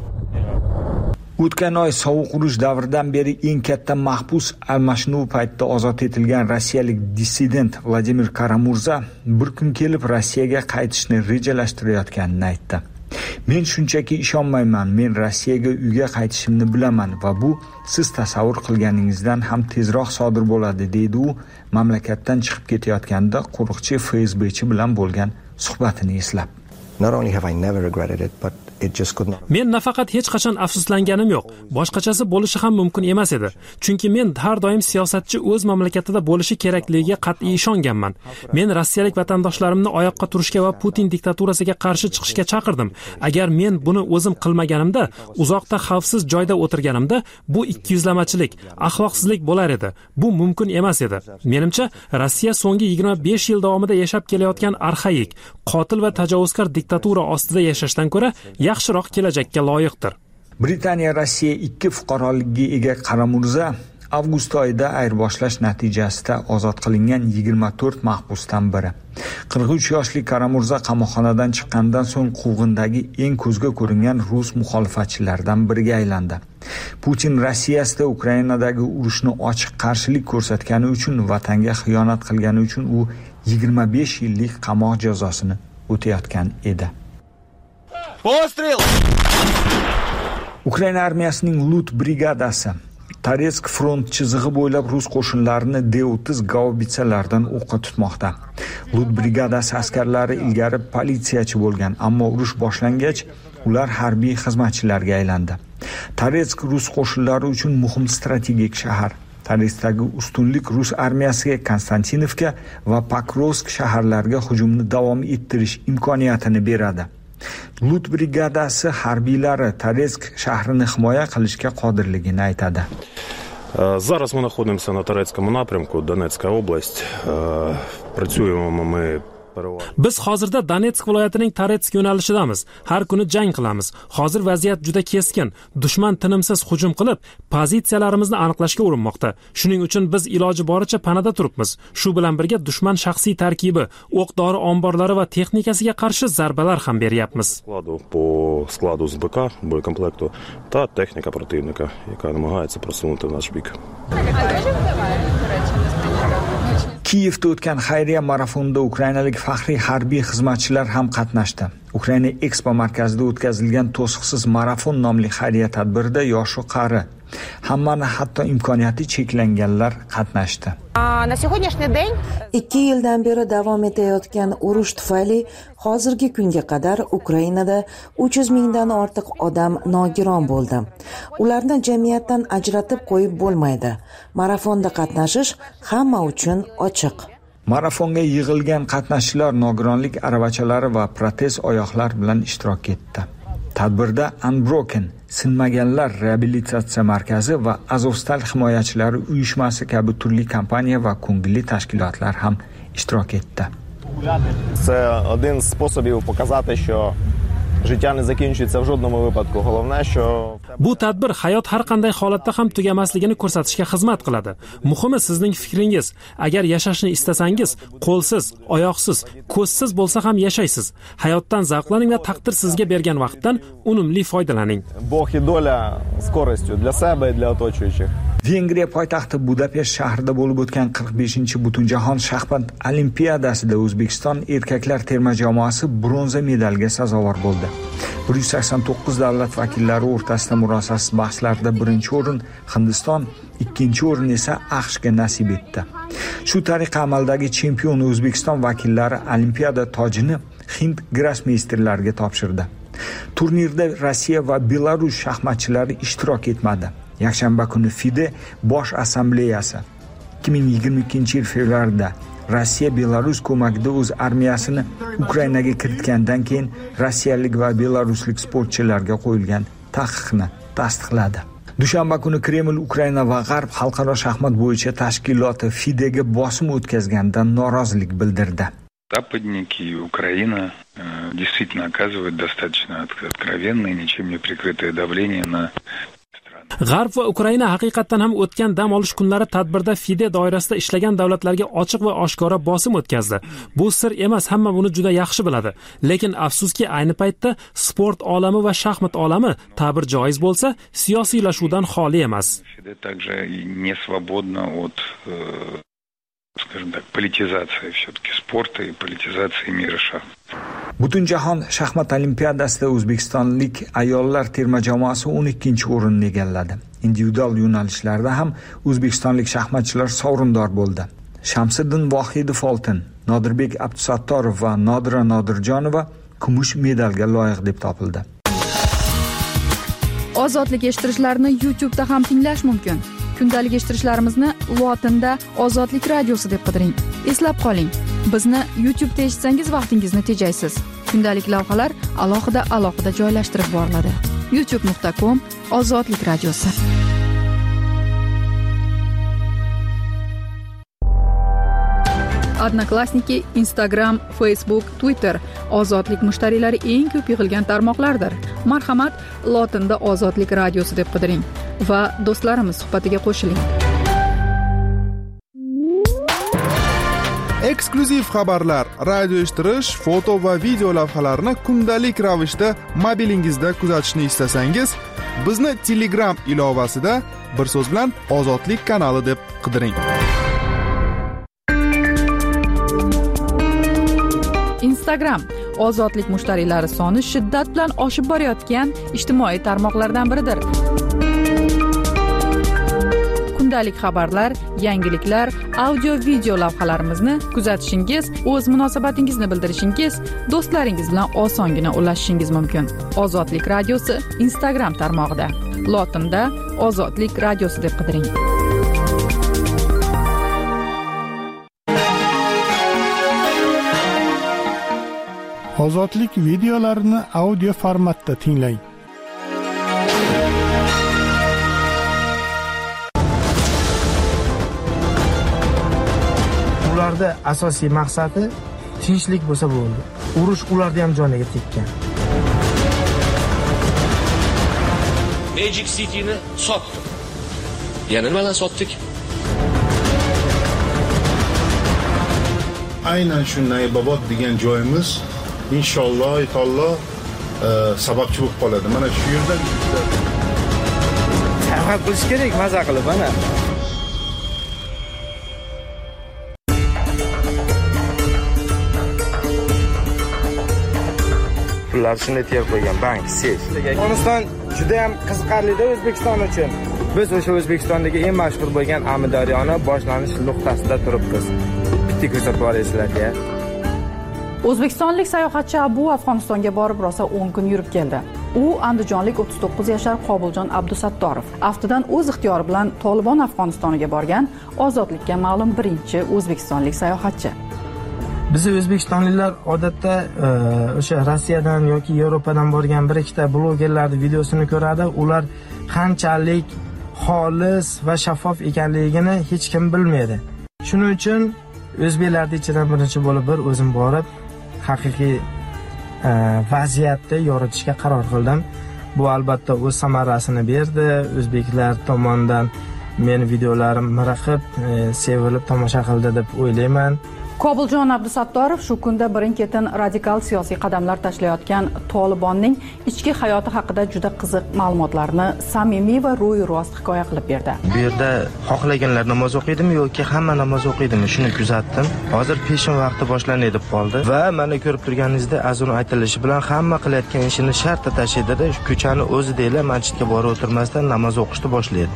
O'tgan oy sovuq urush davridan beri eng katta mahbus almashinuv paytida ozod etilgan rossiyalik dissident Vladimir Karamurza bir kun kelib Rossiyaga qaytishni rejalashtirayotganini aytdi. Men shunchaki ishonmayman, men Rossiyaga uyga qaytishimni bilaman va bu siz tasavvur qilganingizdan ham tezroq sodir bo'ladi, deydi u mamlakatdan chiqib ketayotganda qo'riqchi FSBchi bilan bo'lgan suhbatini eslab. Not only have I never regretted it, but it just could not. Men nafaqat hech qachon afsuslanganim yo'q, boshqachasi bo'lishi ham mumkin emas edi. Chunki men har doim siyosatchi o'z mamlakatida bo'lishi kerakligiga qat'iy ishonganman. Men rossiyalik vatandoshlarimni oyoqqa turishga va Putin diktaturasiga qarshi chiqishga chaqirdim. Agar men buni o'zim qilmaganimda, uzoqda xavfsiz joyda o'tirganimda, bu ikkiyuzlamachilik, axloqsizlik bo'lar edi. Bu mumkin emas edi. Menimcha, Rossiya so'nggi 25 yil davomida yashab kelayotgan arxaik, qotil va tajovuzkor diktatura ostida yashashdan ko'ra yaxshiroq kelajakka loyiqdir. Britaniya Rossiya 2 fuqaroligiga ega Karamurza avgust oyida ayirboshlash natijasida ozod qilingan 24 mahbusdan biri. 43 yoshli Karamurza qamoqxonadan chiqqandan so'ng quvg'indagi eng ko'zga ko'ringan rus muxolifatchilaridan biriga aylandi. Putin Rossiyasida Ukrainadagi urushni ochiq qarshilik ko'rsatgani uchun, vatanga xiyonat qilgani uchun u 25 yillik qamoq jazosini o'tayotgan edi. Пострел! Ukraina armiyasining Lut brigadasi Toretsk front chizig'i bo'ylab rus qo'shinlarini D-30 gaubitsalardan o'qqa tutmoqda. Lut brigadasi askarlari ilgari politsiyachi bo'lgan, ammo urush boshlangach ular harbiy xizmatchilarga aylandi. Toretsk rus qo'shinlari uchun muhim strategik shahar. Toretskdagi ustunlik rus armiyasiga Konstantinovka va Pokrovsk shaharlariga hujumni davom ettirish imkoniyatini beradi. Lut brigadasi harbiylari Toretsk shahrini himoya qilishga qodirligini aytadi. Зараз мы находимся на Торецком напрямку, Донецкая область. Працюємо ми. Biz hozirda Donetsk viloyatining Toretsk yo'nalishidamiz. Har kuni jang qilamiz. Hozir vaziyat juda keskin. Dushman tinimsiz hujum qilib, pozitsiyalarimizni aniqlashga urinmoqda. Shuning uchun biz iloji boricha panada turibmiz. Shu bilan birga dushman shaxsiy tarkibi, o'q-dori omborlari va texnikasiga qarshi zarbalar ham beryapmiz. По складу СБК, боєкомплекту та техніка противника, яка намагається просунути наш бік. Kiyevda o'tgan xayriya marafonida ukrainalik faxriy harbiy xizmatchilar ham qatnashdi. Ukraina Expo markazida o'tkazilgan to'siqsiz marafon nomli xayriya tadbirida yosh-u qari, hammani hatto imkoniyati cheklanganlar qatnashdi. На сегодняшний день 2 yildan beri davom etayotgan urush tufayli hozirgi kunga qadar Ukrainada 300 mingdan ortiq odam nogiron bo'ldi. Ularni jamiyatdan ajratib qo'yib bo'lmaydi. Marafonda qatnashish hamma uchun ochiq. Marafonga yig'ilgan qatnashchilar nogironlik aravachalari va protez oyoqlar bilan ishtirok etdi. Tadbirda Unbroken Sinmaganlar reabilitatsiya markazi va Azovstal himoyachilari uyushmasi kabi turli kompaniya va ko'ngilli tashkilotlar ham ishtirok etdi. Це один з способів показати, що життя не закінчується в жодному випадку. Головне, що bu tadbir hayot har qanday holatda ham tugamasligini ko'rsatishga xizmat qiladi. Muhimi sizning fikringiz. Agar yashashni istasangiz, qo'lsiz, oyoqsiz, ko'zsiz bo'lsa ham yashaysiz. Hayotdan zavqlaning va taqdir sizga bergan vaqtdan unumli foydalaning. Bog і доля з користю для себе і для оточуючих. Vengriya poytaxti Budapesht shahrida bo'lib o'tgan 45-Butunjahon shaxmat olimpiadasida O'zbekiston erkaklar terma jamoasi bronza medalga sazovor bo'ldi. 189 davlat vakillari o'rtasida murosasiz bahslarda birinchi o'rin Hindiston, ikkinchi o'rin esa AQShga nasib etdi. Shu tariqa amaldagi chempion O'zbekiston vakillari olimpiada tojini Hind grossmeysterlariga topshirdi. Turnirda Rossiya va Belarus shaxmatchilari ishtirok etmadi. Yakshanba kuni FIDE bosh assambleyasi 2022-yil fevralda Rossiya Belarus ko'magida o'z armiyasini Ukrainaga kiritgandan keyin rossiyalik va belaruslik sportchilarga qo'yilgan taqiqni tasdiqladi. Dushanba kuni Kreml Ukraina va G'arb xalqaro shaxmat bo'yicha tashkiloti FIDEga bosim o'tkazganidan norozilik bildirdi. Западники и Украина действительно оказывают достаточно откровенное, ничем не прикрытое давление на G'arb va Ukraina haqiqatan ham o'tgan dam olish kunlari tadbirda FIDE doirasida ishlagan davlatlarga ochiq va oshkora bosim o'tkazdi. Bu sir emas, hamma buni juda yaxshi biladi. Lekin afsuski ayni paytda sport olami va shaxmat olami ta'bir joiz bo'lsa, siyosiylashuvdan xoli emas. FIDE также не свободно от, скажем так, политизации все-таки спорта и политизации мира шахмат. Butunjahon shaxmat olimpiadasida o'zbekistonlik ayollar terma jamoasi 12-o'rinni egalladi. Individual yo'nalishlarda ham o'zbekistonlik shaxmatchilar sovrindor bo'ldi. Shamsiddin Vohidov oltin, Nodirbek Abdusattorov va Nodira Nodirjonova kumush medalga loyiq deb topildi. Ozodlik eshittirishlarni YouTube'da ham tinglash mumkin. Kundalik eshittirishlarimizni lotinda Ozodlik radiosi deb qidiring. Eslab qoling, bizni YouTube'da eshitsangiz vaqtingizni tejaysiz. Kundalik lavhalar alohida joylashtirib boriladi. youtube.com Ozodlik radiosi. Odnoklassniki, Instagram, Facebook, Twitter ozodlik mushtariylari eng ko'p yig'ilgan tarmoqlardir. Marhamat, lotinda Ozodlik radiosi deb qidiring va do'stlarimiz suhbatiga qo'shiling. Eksklyuziv xabarlar, radio eshittirish, foto va video lavhalarni kundalik ravishda mobilingizda kuzatishni istasangiz, bizni Telegram ilovasida bir so'z bilan Ozodlik kanali deb qidiring. Instagram ozodlik mushtariylari soni shiddat bilan oshib borayotgan ijtimoiy tarmoqlardan biridir. Kundalik xabarlar, yangiliklar, audio video lavhalarimizni kuzatishingiz, o'z munosabatingizni bildirishingiz, do'stlaringiz bilan osongina ulashishingiz mumkin. Ozodlik radiosi Instagram tarmog'ida. Lotinda Ozodlik radiosi deb qidiring. Ozodlik videolarini audio formatda tinglang. Ularda asosiy maqsadi tinchlik bo'lsa bo'ldi. Urush ularga ham joniga tekkan. Magic City'ni sotdik. Yana nimadan sotdik? Aynan shu Naybobod degan joyimiz inshaalloh sababchi bo'lib qoladi. Mana shu yerda sayohat qilish kerak, maza qilib ana. Pullar shunday terib qo'ygan bank, sef. Afg'oniston juda ham qiziqarli-da O'zbekiston uchun. Biz o'sha O'zbekistondagi eng mashhur bo'lgan Amudaryoni boshlanish nuqtasida turibmiz. Bitta ko'rsatib olasizlar-ya. O'zbekistonlik sayohatchi Abu Afg'onistonga borib rosa 10 kun yurib keldi. U andijonlik 39 yashar Qobuljon Abdusattorov. Aftidan o'z ixtiyori bilan Tolibon Afg'onistoniga borgan ozodlikka ma'lum birinchi o'zbekistonlik sayohatchi. Biz o'zbekistonliklar odatda o'sha Rossiyadan yoki Yevropadan borgan bir ikkita blogerlarning videosini ko'radi. Ular qanchalik xolis va shaffof ekanligini hech kim bilmaydi. Shuning uchun o'zbeklarning ichidan birinchi bo'lib bir o'zim borib haqiqiy vaziyatni yoritishga qaror qildim. Bu albatta o'z samarasini berdi. O'zbeklar tomonidan men videolarim miriqib, sevilib tomosha qildi deb o'ylayman. Kobuljon Abdusattorov shu kunda birin-ketin radikal siyosiy qadamlar tashlayotgan Tolibonning ichki hayoti haqida juda qiziq ma'lumotlarni samimiy va ro'y-rost hikoya qilib berdi. Bu yerda xohlaganlar namoz o'qiydimi yoki hamma namoz o'qiydimi shuni kuzatdim. Hozir peshin vaqti boshlanadi deb qoldi va mana ko'rib turganingizdek azon aytilishi bilan hamma qilayotgan ishini shartta tashlaydida, ko'chani o'zi deylar masjidga borib o'tirmasdan namoz o'qishni boshlaydi.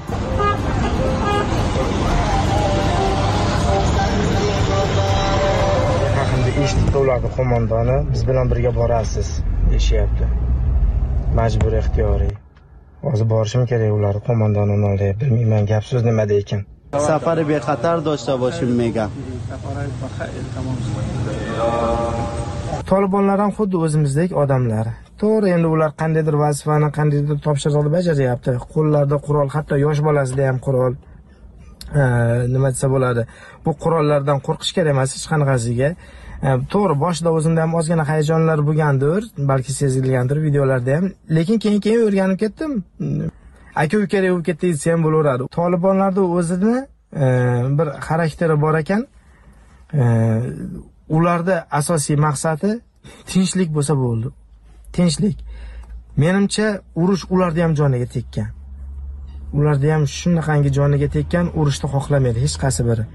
Eshitdi ularning qo'mondoni, biz bilan birga borasiz deyishyapti. Majbur ixtiyoriy. Hozir borishim kerak ular qo'mondoni oldida. Bilmayman gap so'z nimada ekan. Safari bexatar داشته باشیم میگم. Tolibonlar ham xuddi o'zimizdek odamlar. To'g'ri, endi ular qandaydir vazifani, qandaydir topshiriqni bajaryapti. Qo'llarida qurol, hatto yosh bolasida ham qurol. Nima desa bo'ladi? Bu qurollardan qo'rqish kerak emas hech qanaqasiga. To'g'ri, boshida o'zimda ham ozgina hayajonlar bo'lgandir, balki sezilgandir videolarda ham, lekin keyin o'rganib ketdim. Aka-uka bo'lib ketdi desam bo'laveradi. Tolibonlarda o'zini bir xarakteri bor ekan. Ularda asosiy maqsadi tinchlik bo'lsa bo'ldi. Tinchlik. Menimcha urush ularda ham joniga tekkan. Ularda ham shunaqangi joniga tekkan, urushni xohlamaydi hech qaysi biri.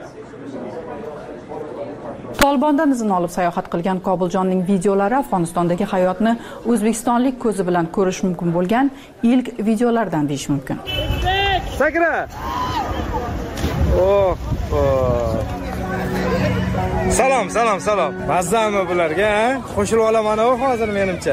Tolibondan izn olib sayohat qilgan Kobuljonning videolari Afg'onistondagi hayotni o'zbekistonlik ko'zi bilan ko'rish mumkin bo'lgan ilk videolardan deyish mumkin. Sakra! Salom. Mazzami bularga, qo'shilib olaman hozir menimcha.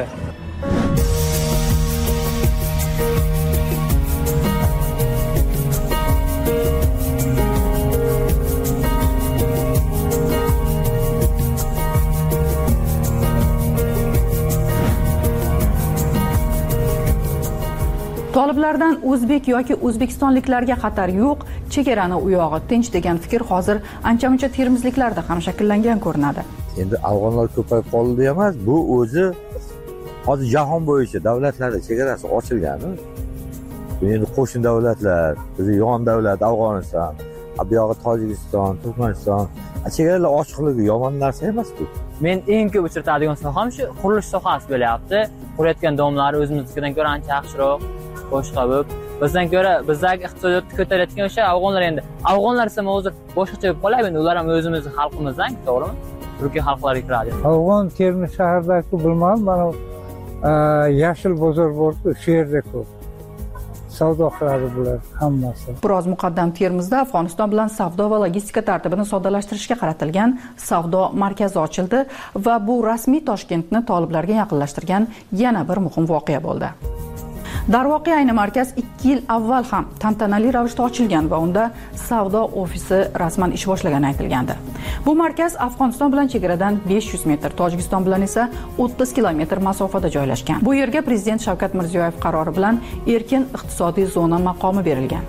Toliblardan o'zbek yoki o'zbekistonliklarga xatar yo'q, chegarani u yog'i tinch degan fikr hozir ancha-muncha termizliklarda ham shakllangan ko'rinadi. Endi afg'onlar ko'payib qoldi emas, bu o'zi hozir jahon bo'yicha davlatlarda chegarasi ochilgani. Endi qo'shni davlatlar, bizning yon davlat Afg'oniston, bu yog'i Tojikiston, Turkmaniston, chegaralar ochiqligi yomon narsa emas-ku. Men eng ko'p uchratadigan soham shu qurilish sohasi bo'lyapti. Qurayotgan domlar o'zimiznikidan ko'ra ancha yaxshiroq. Boshqa bo'lib, bizdan ko'ra bizdagi iqtisodiyotni ko'tarayotgan o'sha afg'onlar endi. Afg'onlar esa hozir boshqacha bo'lib qoladi, endi ular ham o'zimizning xalqimizdan, to'g'rimi? Turkiya xalqlariga kiradi. Afg'on Termiz shahridagi bilmadim, mana yashil bozor bor-ku, shu yerda ko'p. Savdo qiladi bular hammasi. Biroz muqaddam Termizda Afg'oniston bilan savdo va logistika tartibini soddalashtirishga qaratilgan savdo markazi ochildi va bu rasmiy Toshkentni toliblarga yaqinlashtirgan yana bir muhim voqea bo'ldi. Darvoqe ayni markaz 2 yil avval ham tantanali ravishda ochilgan va unda savdo ofisi rasman ish boshlagani aytilgandi. Bu markaz Afg'oniston bilan chegaradan 500 metr, Tojikiston bilan esa 30 kilometr masofada joylashgan. Bu yerga prezident Shavkat Mirziyoyev qarori bilan erkin iqtisodiy zona maqomi berilgan.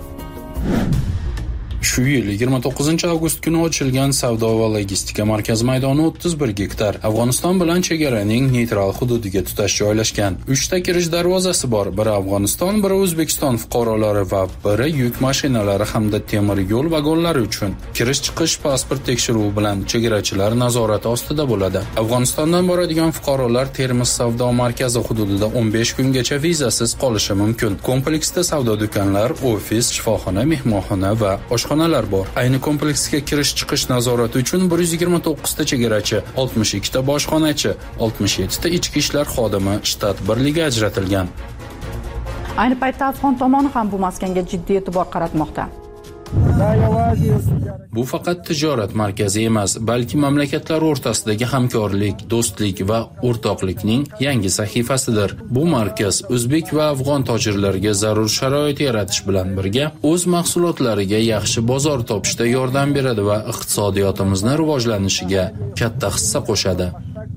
Shu yil 29-avgust kuni ochilgan savdo va logistika markazi maydoni 31 gektar. Afg'oniston bilan chegaraning neytral hududiga tutash joylashgan. 3 ta kirish darvozasi bor. Biri Afg'oniston, biri O'zbekiston fuqarolari va biri yuk mashinalari hamda temir yo'l vagonlari uchun. Kirish-chiqish pasport tekshiruvi bilan chegarachilar nazorati ostida bo'ladi. Afg'onistondan boradigan fuqarolar Termiz savdo markazi hududida 15 kungacha vizasiz qolishi mumkin. Kompleksda savdo do'konlar, ofis, shifoxona, mehmonxona va oshxona bor. Ayni kompleksga kirish-chiqish nazorati uchun 129 ta chegarachi, 62 ta bojxonachi, 67 ta ichki ishlar xodimi shtat birligi ajratilgan. Ayni paytda Afg'on tomoni ham bu maskanga jiddiy e'tibor qaratmoqda. Bu faqat tijorat markazi emas, balki mamlakatlar o'rtasidagi hamkorlik, do'stlik va o'rtoqlikning yangi sahifasidir. Bu markaz o'zbek va afg'on tojirlariga zarur sharoit yaratish bilan birga o'z mahsulotlariga yaxshi bozor topishda yordam beradi va iqtisodiyotimizni rivojlanishiga katta hissa qo'shadi.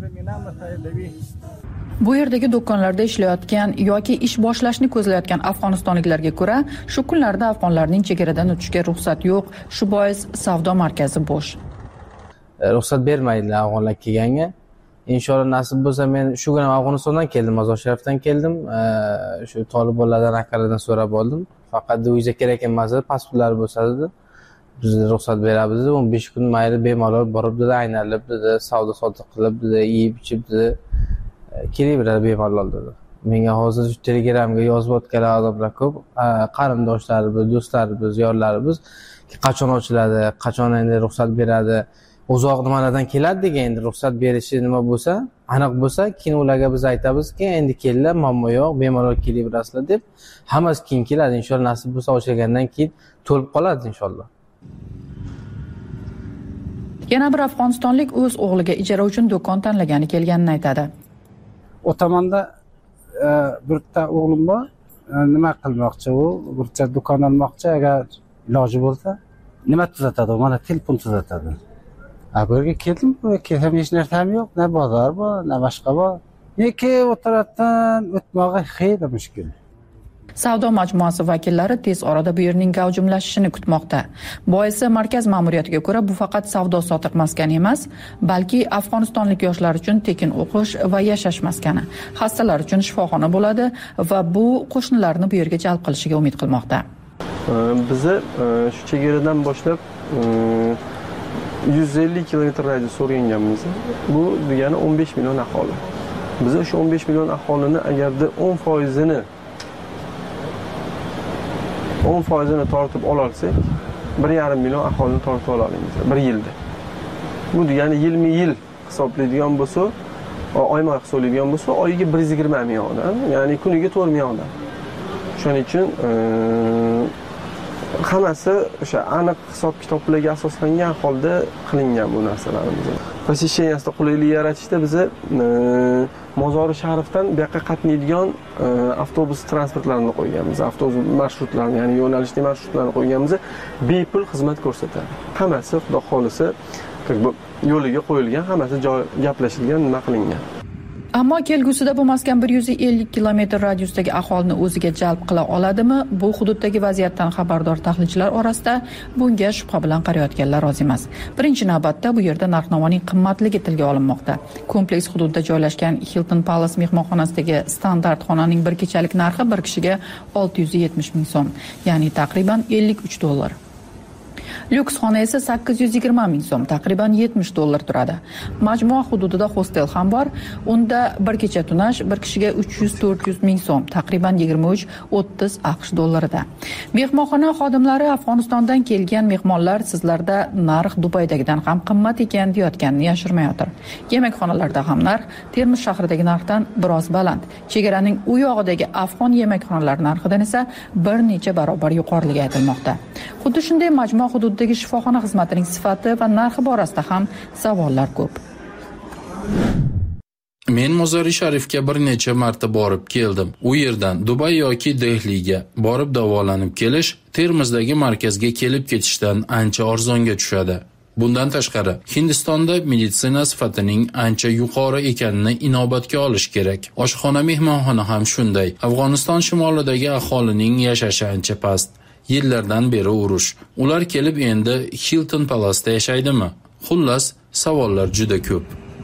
Bu yerdagi do'konlarda ishlayotgan yoki ish boshlashni ko'zlayotgan afg'onistonliklarga ko'ra, shu kunlarda afg'onlarning chegaradan o'tishga ruxsat yo'q, shu bois savdo markazi bo'sh. Ruxsat bermaydilar afg'onlar kelganga. Inshaalloh nasib bo'lsa, men shu kuni Afg'onistondan keldim, Mozor Sharifdan keldim. Shu Tolibonlardan, akalardan so'rab oldim. Faqat viza kerak emas, pasportlar bo'lsa dedi. Biz ruxsat beramiz. 15 kun mayli bemalol borib dedi, aynalib dedi, savdo qilib dedi, yeyib ichib dedi. Kelaveradi bemalol dedi. Menga hozir Telegramga yozib o'tganlar odamlar ko'p, qarindoshlarimiz, do'stlarimiz, yorlarimiz qachon ochiladi, qachon endi ruxsat beradi, uzoq nimalardan keladi degan endi ruxsat berishi nima bo'lsa, aniq bo'lsa, keyin ularga biz aytamizki, endi kelinglar, muammo yo'q, bemalol kelaverasizlar deb, hammasi keyin keladi. Inshaalloh nasib bo'lsa ochilgandan keyin to'lib qoladi inshaalloh. Yana bir afg'onistonlik o'z o'g'liga ijara uchun do'kon tanlagani kelganini aytadi. O'tamanda bitta o'g'lim bor, nima qilmoqchi u, bitta do'kon olmoqchi, agar iloji bo'lsa, nima tuzatadi, mana telefon tuzatadi. Bu yerga keldim, kelsam hech narsam yo'q, na bozor bor, na boshqa bor. Nega o'tardan o'tmog'i xeyli mushkul. Savdo majmuasi vakillari tez orada bu yerning gavjumlashishini kutmoqda. Boisi markaz ma'muriyatiga ko'ra bu faqat savdo-sotiq maskani emas, balki afg'onistonlik yoshlar uchun tekin o'qish va yashash maskani, xastalar uchun shifoxona bo'ladi va bu qo'shnilarni bu yerga jalb qilishiga umid qilmoqda. Bizni shu chegaradan boshlab 150 kilometr radius o'rganganmiz. Bu degani 15 million aholi. Biz o'sha 15 million aholini agarda 10% 10% tortib ololsak, 1,5 million aholini tortib olamiz bir yilda. Bu degani yil hisoblaydigan bo'lsa, oyma hisoblaydigan bo'lsa, oyiga 120 ming odam, ya'ni kuniga 4 ming odam. Shuning uchun hammasi o'sha aniq hisob-kitoblarga asoslangan holda qilingan bu narsalarimiz. Posisheniyasida qulaylik yaratishda biz Mozori Sharifdan bu yoqqa qatnaydigan avtobus transportlarini qo'yganmiz. Avtobus marshrutlarini, ya'ni yo'nalishli marshrutlarni qo'yganmiz. Bepul xizmat ko'rsatadi. Hammasi xudo xolisi yo'liga qo'yilgan, hammasi gaplashilgan, nima qilingan. Ammo kelgusida bu maskan 150 kilometr radiusdagi aholini o'ziga jalb qila oladimi? Bu hududdagi vaziyatdan xabardor tahlilchilar orasida bunga shubha bilan qarayotganlar oz emas. Birinchi navbatda bu yerda narx-navoning qimmatligi tilga olinmoqda. Kompleks hududda joylashgan Hilton Palace mehmonxonasidagi standart xonaning bir kechalik narxi bir kishiga 670 ming so'm, ya'ni taqriban $53. Lyuks xona esa 820 ming so'm, taqriban $70 turadi. Majmua hududida hostel ham bor. Unda bir kecha tunash bir kishiga 300-400 ming so'm, taqriban 23-30 AQSh dollarida. Mehmonxona xodimlari Afg'onistondan kelgan mehmonlar sizlarda narx Dubaydagidan ham qimmat ekan deyotganini yashirmayotir. Yemekxonalarda ham narx Termiz shahridagi narxdan biroz baland. Chegaraning u yog'idagi afg'on yemekxonalari narxidan esa bir necha barobar yuqoriligi aytilmoqda. Xuddi shunday majmua hududdagi shifoxona xizmatining sifati va narxi borasida ham savollar ko'p. Men Mozori Sharifga bir necha marta borib keldim. U yerdan Dubay yoki Dehliga borib davolanib kelish Termizdagi markazga kelib ketishdan ancha arzonga tushadi. Bundan tashqari, Hindistonda meditsina sifatining ancha yuqori ekanini inobatga olish kerak. Oshxona mehmonxona ham shunday. Afg'oniston shimolidagi aholining yashashi ancha past. Yillardan beri urush. Ular kelib endi Hilton Palace'da yashaydimi? Xullas, savollar juda ko'p.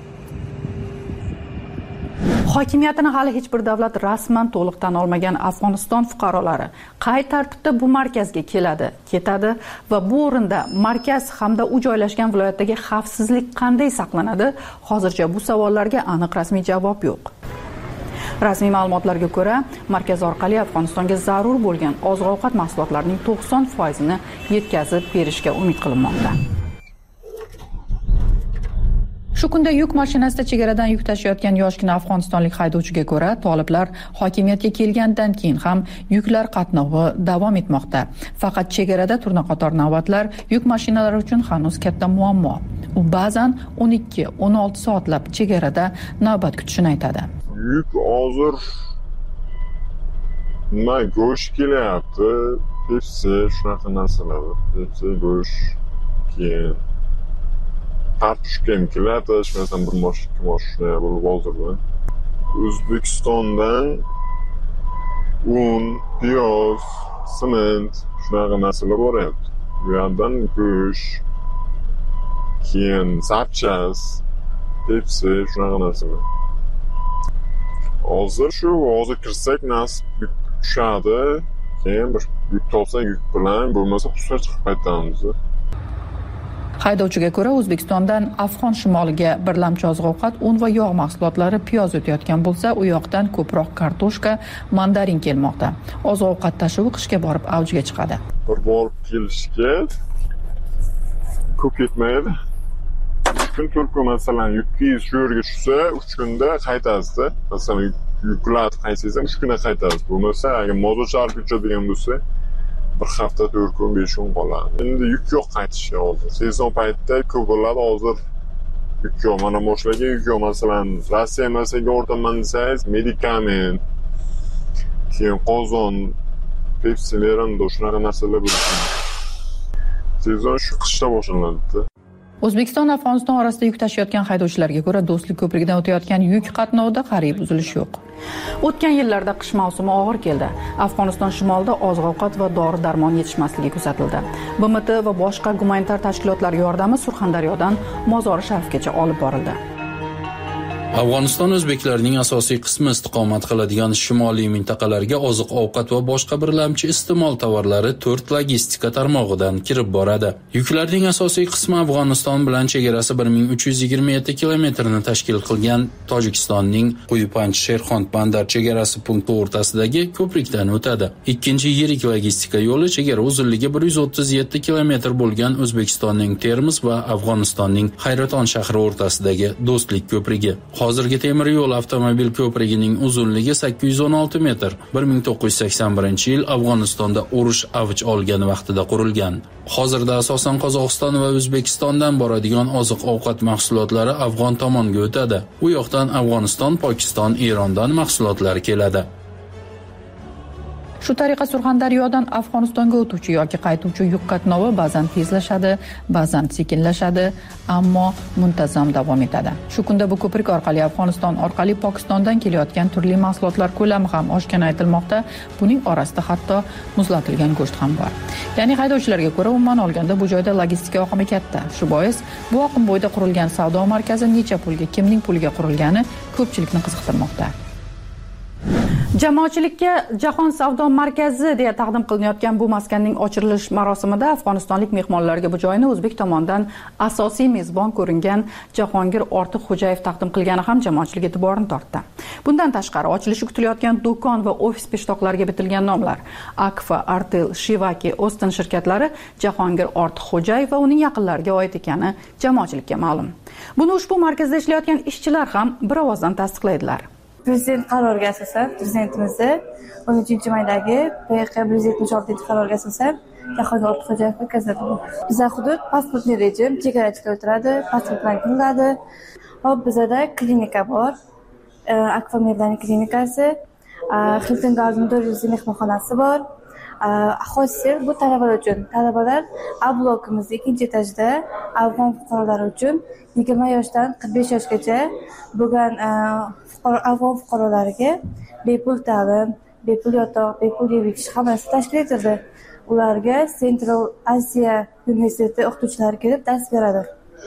Hokimiyatini hali hech bir davlat rasman to'liq tan olmagan Afg'oniston fuqarolari qay tartibda bu markazga keladi, ketadi va bu o'rinda markaz hamda u joylashgan viloyatdagi xavfsizlik qanday saqlanadi? Hozircha bu savollarga aniq rasmiy javob yo'q. Rasmiy ma'lumotlarga ko'ra, markaz orqali Afg'onistonga zarur bo'lgan oziq-ovqat mahsulotlarining 90%ni yetkazib berishga umid qilinmoqda. Shu kunda yuk mashinasida chegaradan yuk tashiyotgan yoshgina afg'onistonlik haydovchiga ko'ra, toliblar hokimiyatga kelgandan keyin ham yuklar qatnovi davom etmoqda. Faqat chegarada turnaqator navbatlar yuk mashinalari uchun hanuz katta muammo. U ba'zan 12-16 soatlab chegarada navbat kutishini aytadi. Yuk hozir nima go'sht kelyapti, pepsi shunaqa narsalar, pepsi go'sht, keyin kartoshka ham keladi, shundan bir mosh, ikki mosh shunday bo'lib hozirda. O'zbekistondan un, piyoz, sement shunaqa narsalar boryapti. Bu yerdan go'sht, keyin zapchas, pepsi shunaqa narsalar. Hozir kirsak nasib tushadi, keyin bir yuk topsak yuk bilan, bo'lmasa xususiy chiqib qaytamiz. Haydovchiga ko'ra, O'zbekistondan Afg'on shimoliga birlamchi oziq-ovqat, un va yog' mahsulotlari, piyoz o'tayotgan bo'lsa, u yoqdan ko'proq kartoshka, mandarin kelmoqda. Oziq-ovqat tashivi qishga borib avjiga chiqadi. Bir borib kelishga ko'p ketmaydi. 3 kun, 4 kun masalan yukkingiz shu yerga tushsa, 3 kunda qaytasiz-da. Masalan, yuklar qaytsangiz ham 3 kunda qaytasiz. Bo'lmasa, agar mozor charb uchadigan bo'lsa, bir hafta 4 kun 5 kun qoladi. Endi yuk yo'q qaytishga hozir. Sezon paytida ko'p bo'ladi, hozir yuk yo'q. Mana boshlangan yuk yo'q. Masalan, Rossiya masalaga o'rtaman desangiz, medikament, keyin qozon, pepsilar ham shunaqa narsalar bo'ladi. Sezon shu qishda boshlanadi. O'zbekiston Afg'oniston orasida yuk tashiyotgan haydovchilarga ko'ra, Do'stlik ko'prigidan o'tayotgan yuk qatnovida qariyb uzilish yo'q. O'tgan yillarda qish mavsumi og'ir keldi. Afg'oniston shimolida oziq-ovqat va dori-darmon yetishmasligi kuzatildi. BMT va boshqa gumanitar tashkilotlar yordami Surxondaryodan Mozori Sharifgacha olib borildi. Afg'oniston o'zbeklarining asosiy qismi istiqomat qiladigan shimoliy mintaqalarga oziq-ovqat va boshqa birlamchi iste'mol tovarlari 4 logistika tarmog'idan kirib boradi. Yuklarning asosiy qismi Afg'oniston bilan chegarasi 1327 kilometrni tashkil qilgan Tojikistonning Quyipanch-Sherxond bandar chegarasi punkti o'rtasidagi ko'prikdan o'tadi. Ikkinchi yirik logistika yo'li chegara uzunligi 137 kilometr bo'lgan O'zbekistonning Termiz va Afg'onistonning Hayraton shahri o'rtasidagi Do'stlik ko'prigi. Hozirgi temir yo'l avtomobil ko'prigining uzunligi 816 metr. 1981-yil Afg'onistonda urush avj olgan vaqtida qurilgan. Hozirda asosan Qozog'iston va O'zbekistondan boradigan oziq-ovqat mahsulotlari afg'on tomonga o'tadi. U yoqdan Afg'oniston, Pokiston, Erondan mahsulotlar keladi. Shu tariqa Surxondaryodan Afg'onistonga o'tuvchi yoki qaytuvchi yuk qatnovi ba'zan tezlashadi, ba'zan sekinlashadi, ammo muntazam davom etadi. Shu kunda bu ko'prik orqali Afg'oniston orqali Pokistondan kelayotgan turli mahsulotlar ko'lami ham oshgani aytilmoqda. Buning orasida hatto muzlatilgan go'sht ham bor. Ya'ni haydovchilarga ko'ra, umuman olganda bu joyda logistika oqimi katta. Shu bois bu oqim bo'yida qurilgan savdo markazi necha pulga, kimning puliga qurilgani ko'pchilikni qiziqtirmoqda. Jamoatchilikka Jahon savdo markazi deya taqdim qilinayotgan bu maskanning ochilish marosimida afg'onistonlik mehmonlarga bu joyni o'zbek tomonidan asosiy mezbon ko'ringan Jahongir Ortiqxo'jayev taqdim qilgani ham jamoatchilik e'tiborini tortdi. Bundan tashqari ochilishi kutilayotgan do'kon va ofis peshtoqlariga bitilgan nomlar Akfa, Artel, Shivaki, Ostin shirkatlari Jahongir Ortiqxo'jayev va uning yaqinlariga oid ekani jamoatchilikka ma'lum. Buni ushbu markazda ishlayotgan ishchilar ham bir ovozdan tasdiqlaydilar. Prezident qaroriga asosan, prezidentimizni 13-maydagi PX 176 qaroriga asosan Jahongir Ortiqxo'jayev o'tkaziladi. Bizda hudud pasportli rejim, chegarachilar o'tiradi, pasport bilan kiriladi. Hop, bizda klinika bor. Akfa Medlani klinikasi, Hilton Garden Tourism mehmonxonasi bor. Hostel bu talabalar uchun. Talabalar A blokimizning 2-etajida afg'on fuqarolari uchun 20 yoshdan 45 yoshgacha bo'lgan afg'on fuqarolariga bepul ta'lim, bepul yotoq, bepul yeb-ichish hammasi tashkil etildi. Ularga Central Asia universiteti o'qituvchilari kelib dars beradi.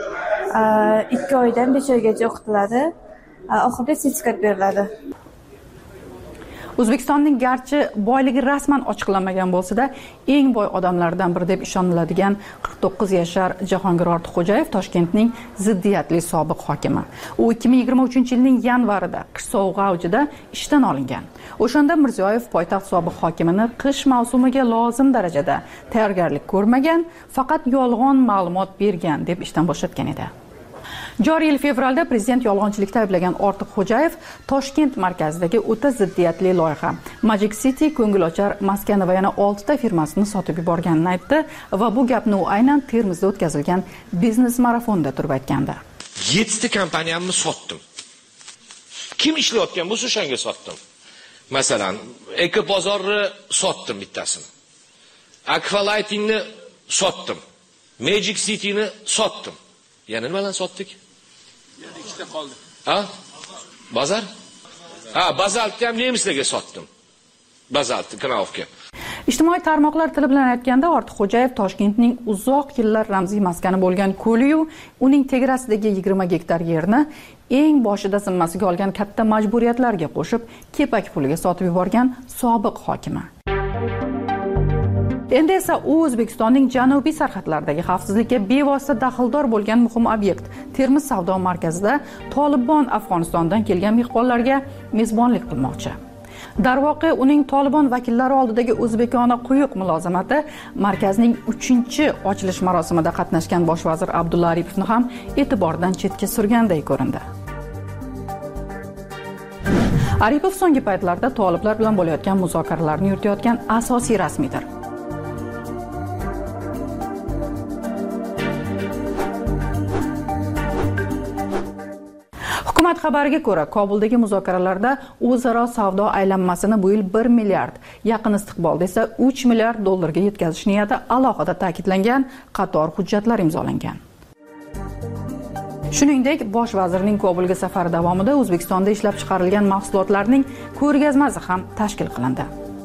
2 oydan 5 oygacha o'qitiladi. Oxirida sertifikat beriladi. O'zbekistonning garchi boyligi rasman ochiqlanmagan bo'lsa-da, eng boy odamlardan biri deb ishoniladigan 49 yashar Jahongir Ortiqxo'jayev Toshkentning ziddiyatli sobiq hokimi. U 2023-yilning yanvarida qish sovug'i avjida ishdan olingan. O'shanda Mirziyoyev poytaxt sobiq hokimini qish mavsumiga lozim darajada tayyorgarlik ko'rmagan, faqat yolg'on ma'lumot bergan deb ishdan bo'shatgan edi. Joriy yil fevralda prezident yolg'onchilikda ayblagan Ortiq Xo'jayev Toshkent markazidagi o'ta ziddiyatli loyiha Magic City ko'ngilochar maskani va yana 6 ta firmasini sotib yuborganini aytdi va bu gapni u aynan Termizda o'tkazilgan biznes marafonda turib aytgandi. 7 ta kompaniyamni sotdim. Kim ishlayotgan bo'lsa o'shanga sotdim. Masalan, Ekobozorni sotdim bittasini. Aqualightingni sotdim. Magic City'ni sotdim. Yana nimadan sotdik? Yana ikkita qoldi. Ha? Bazar? Ha, Bazaltni ham nemislarga sotdim. Bazaltni Knaufga. Ijtimoiy tarmoqlar tili bilan aytganda Ortiq Xo'jayev Toshkentning uzoq yillar ramziy maskani bo'lgan Ko'liyu uning tegarasidagi 20 gektar yerni eng boshida zimmasiga olgan katta majburiyatlarga qo'shib kepak puliga sotib yuborgan sobiq hokimi. Endi esa u O'zbekistonning janubiy sarhadlaridagi xavfsizlikka bevosita daxldor bo'lgan muhim obyekt Termiz savdo markazida Tolibon Afg'onistondan kelgan mehmonlarga mezbonlik qilmoqchi. Darvoqe uning Tolibon vakillari oldidagi o'zbekona quyuq mulozamati markazning 3-ochilish marosimida qatnashgan bosh vazir Abdulla Aripovni ham e'tibordan chetga surganday ko'rindi. Aripov so'nggi paytlarda toliblar bilan bo'layotgan muzokaralarni yuritayotgan asosiy rasmiydir. Hukumat xabariga ko'ra, Kobuldagi muzokaralarda o'zaro savdo aylanmasini bu yil 1 milliard, yaqin istiqbolda esa 3 milliard dollarga yetkazish niyati alohida ta'kidlangan qator hujjatlar imzolangan. Shuningdek, bosh vazirning Kobulga safari davomida O'zbekistonda ishlab chiqarilgan mahsulotlarning ko'rgazmasi ham tashkil qilindi.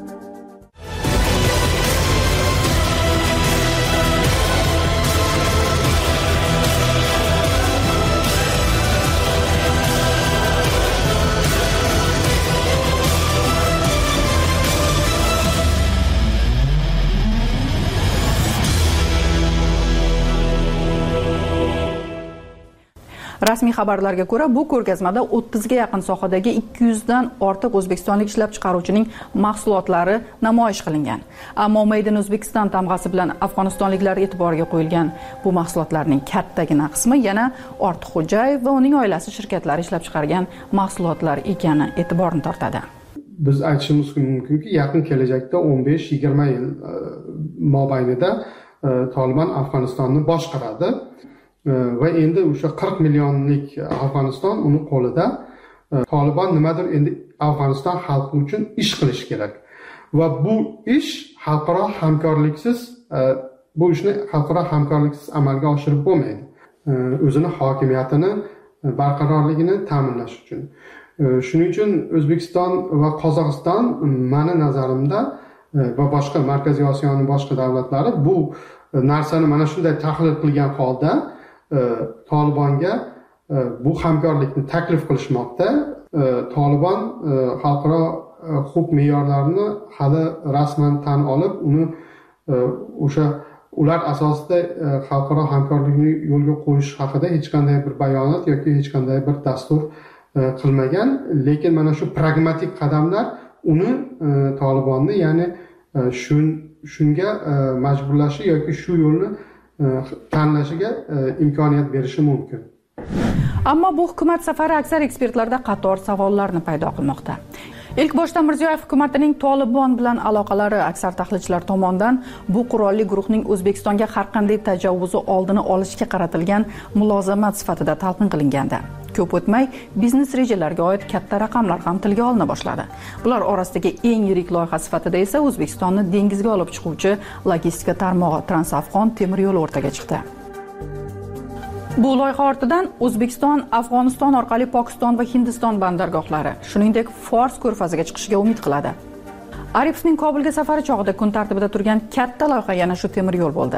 Rasmiy xabarlarga ko'ra, bu ko'rgazmada 30 ga yaqin sohadagi 200 dan ortiq o'zbekistonlik ishlab chiqaruvchining mahsulotlari namoyish qilingan. Ammo Made in O'zbekiston tamg'asi bilan afg'onistonliklar e'tiboriga qo'yilgan bu mahsulotlarning kattagina qismi yana Ortiq Xo'jayev va uning oilasi shirkatlari ishlab chiqargan mahsulotlar ekani e'tiborni tortadi. Biz aytishimiz mumkinki, yaqin kelajakda 15-20 yil mobaynida Tolibon Afg'onistonni boshqaradi. Va endi o'sha 40 millionlik Afg'oniston uni qo'lida. Tolibon nimadir endi Afg'oniston xalqi uchun ish qilish kerak. Va bu ish xalqaro hamkorliksiz, bu ishni xalqaro hamkorliksiz amalga oshirib bo'lmaydi. O'zini hokimiyatini barqarorligini ta'minlash uchun. Shuning uchun O'zbekiston va Qozog'iston meni nazarimda va boshqa Markaziy Osiyoning boshqa davlatlari bu narsani mana shunday tahlil qilgan holda Tolibonga bu hamkorlikni taklif qilishmoqda. Tolibon xalqaro huquq me'yorlarini hali rasman tan olib, uni o'sha ular asosida xalqaro hamkorlikni yo'lga qo'yish haqida hech qanday bir bayonot yoki hech qanday bir dastur qilmagan. Lekin mana shu pragmatik qadamlar uni Tolibonni, ya'ni shunga majburlashi yoki shu yo'lni tanlashiga imkoniyat berishi mumkin. Ammo bu hukumat safari aksar ekspertlarda qator savollarni paydo qilmoqda. Ilk boshda Mirziyoyev hukumatining Tolibon bilan aloqalari aksar tahlilchilar tomonidan bu qurolli guruhning O'zbekistonga har qanday tajovvuzi oldini olishga qaratilgan mulozamat sifatida talqin qilingandi. Ko'p o'tmay biznes rejalariga oid katta raqamlar ham tilga olina boshladi. Bular orasidagi eng yirik loyiha sifatida esa O'zbekistonni dengizga olib chiquvchi logistika tarmog'i Transafg'on temir yo'li o'rtaga chiqdi. Bu loyiha ortidan O'zbekiston, Afg'oniston orqali Pokiston va Hindiston bandargohlari, shuningdek Fors ko'rfaziga chiqishiga umid qiladi. Aripovning Kobulga safari chog'ida kun tartibida turgan katta loyiha yana shu temir yo'l bo'ldi.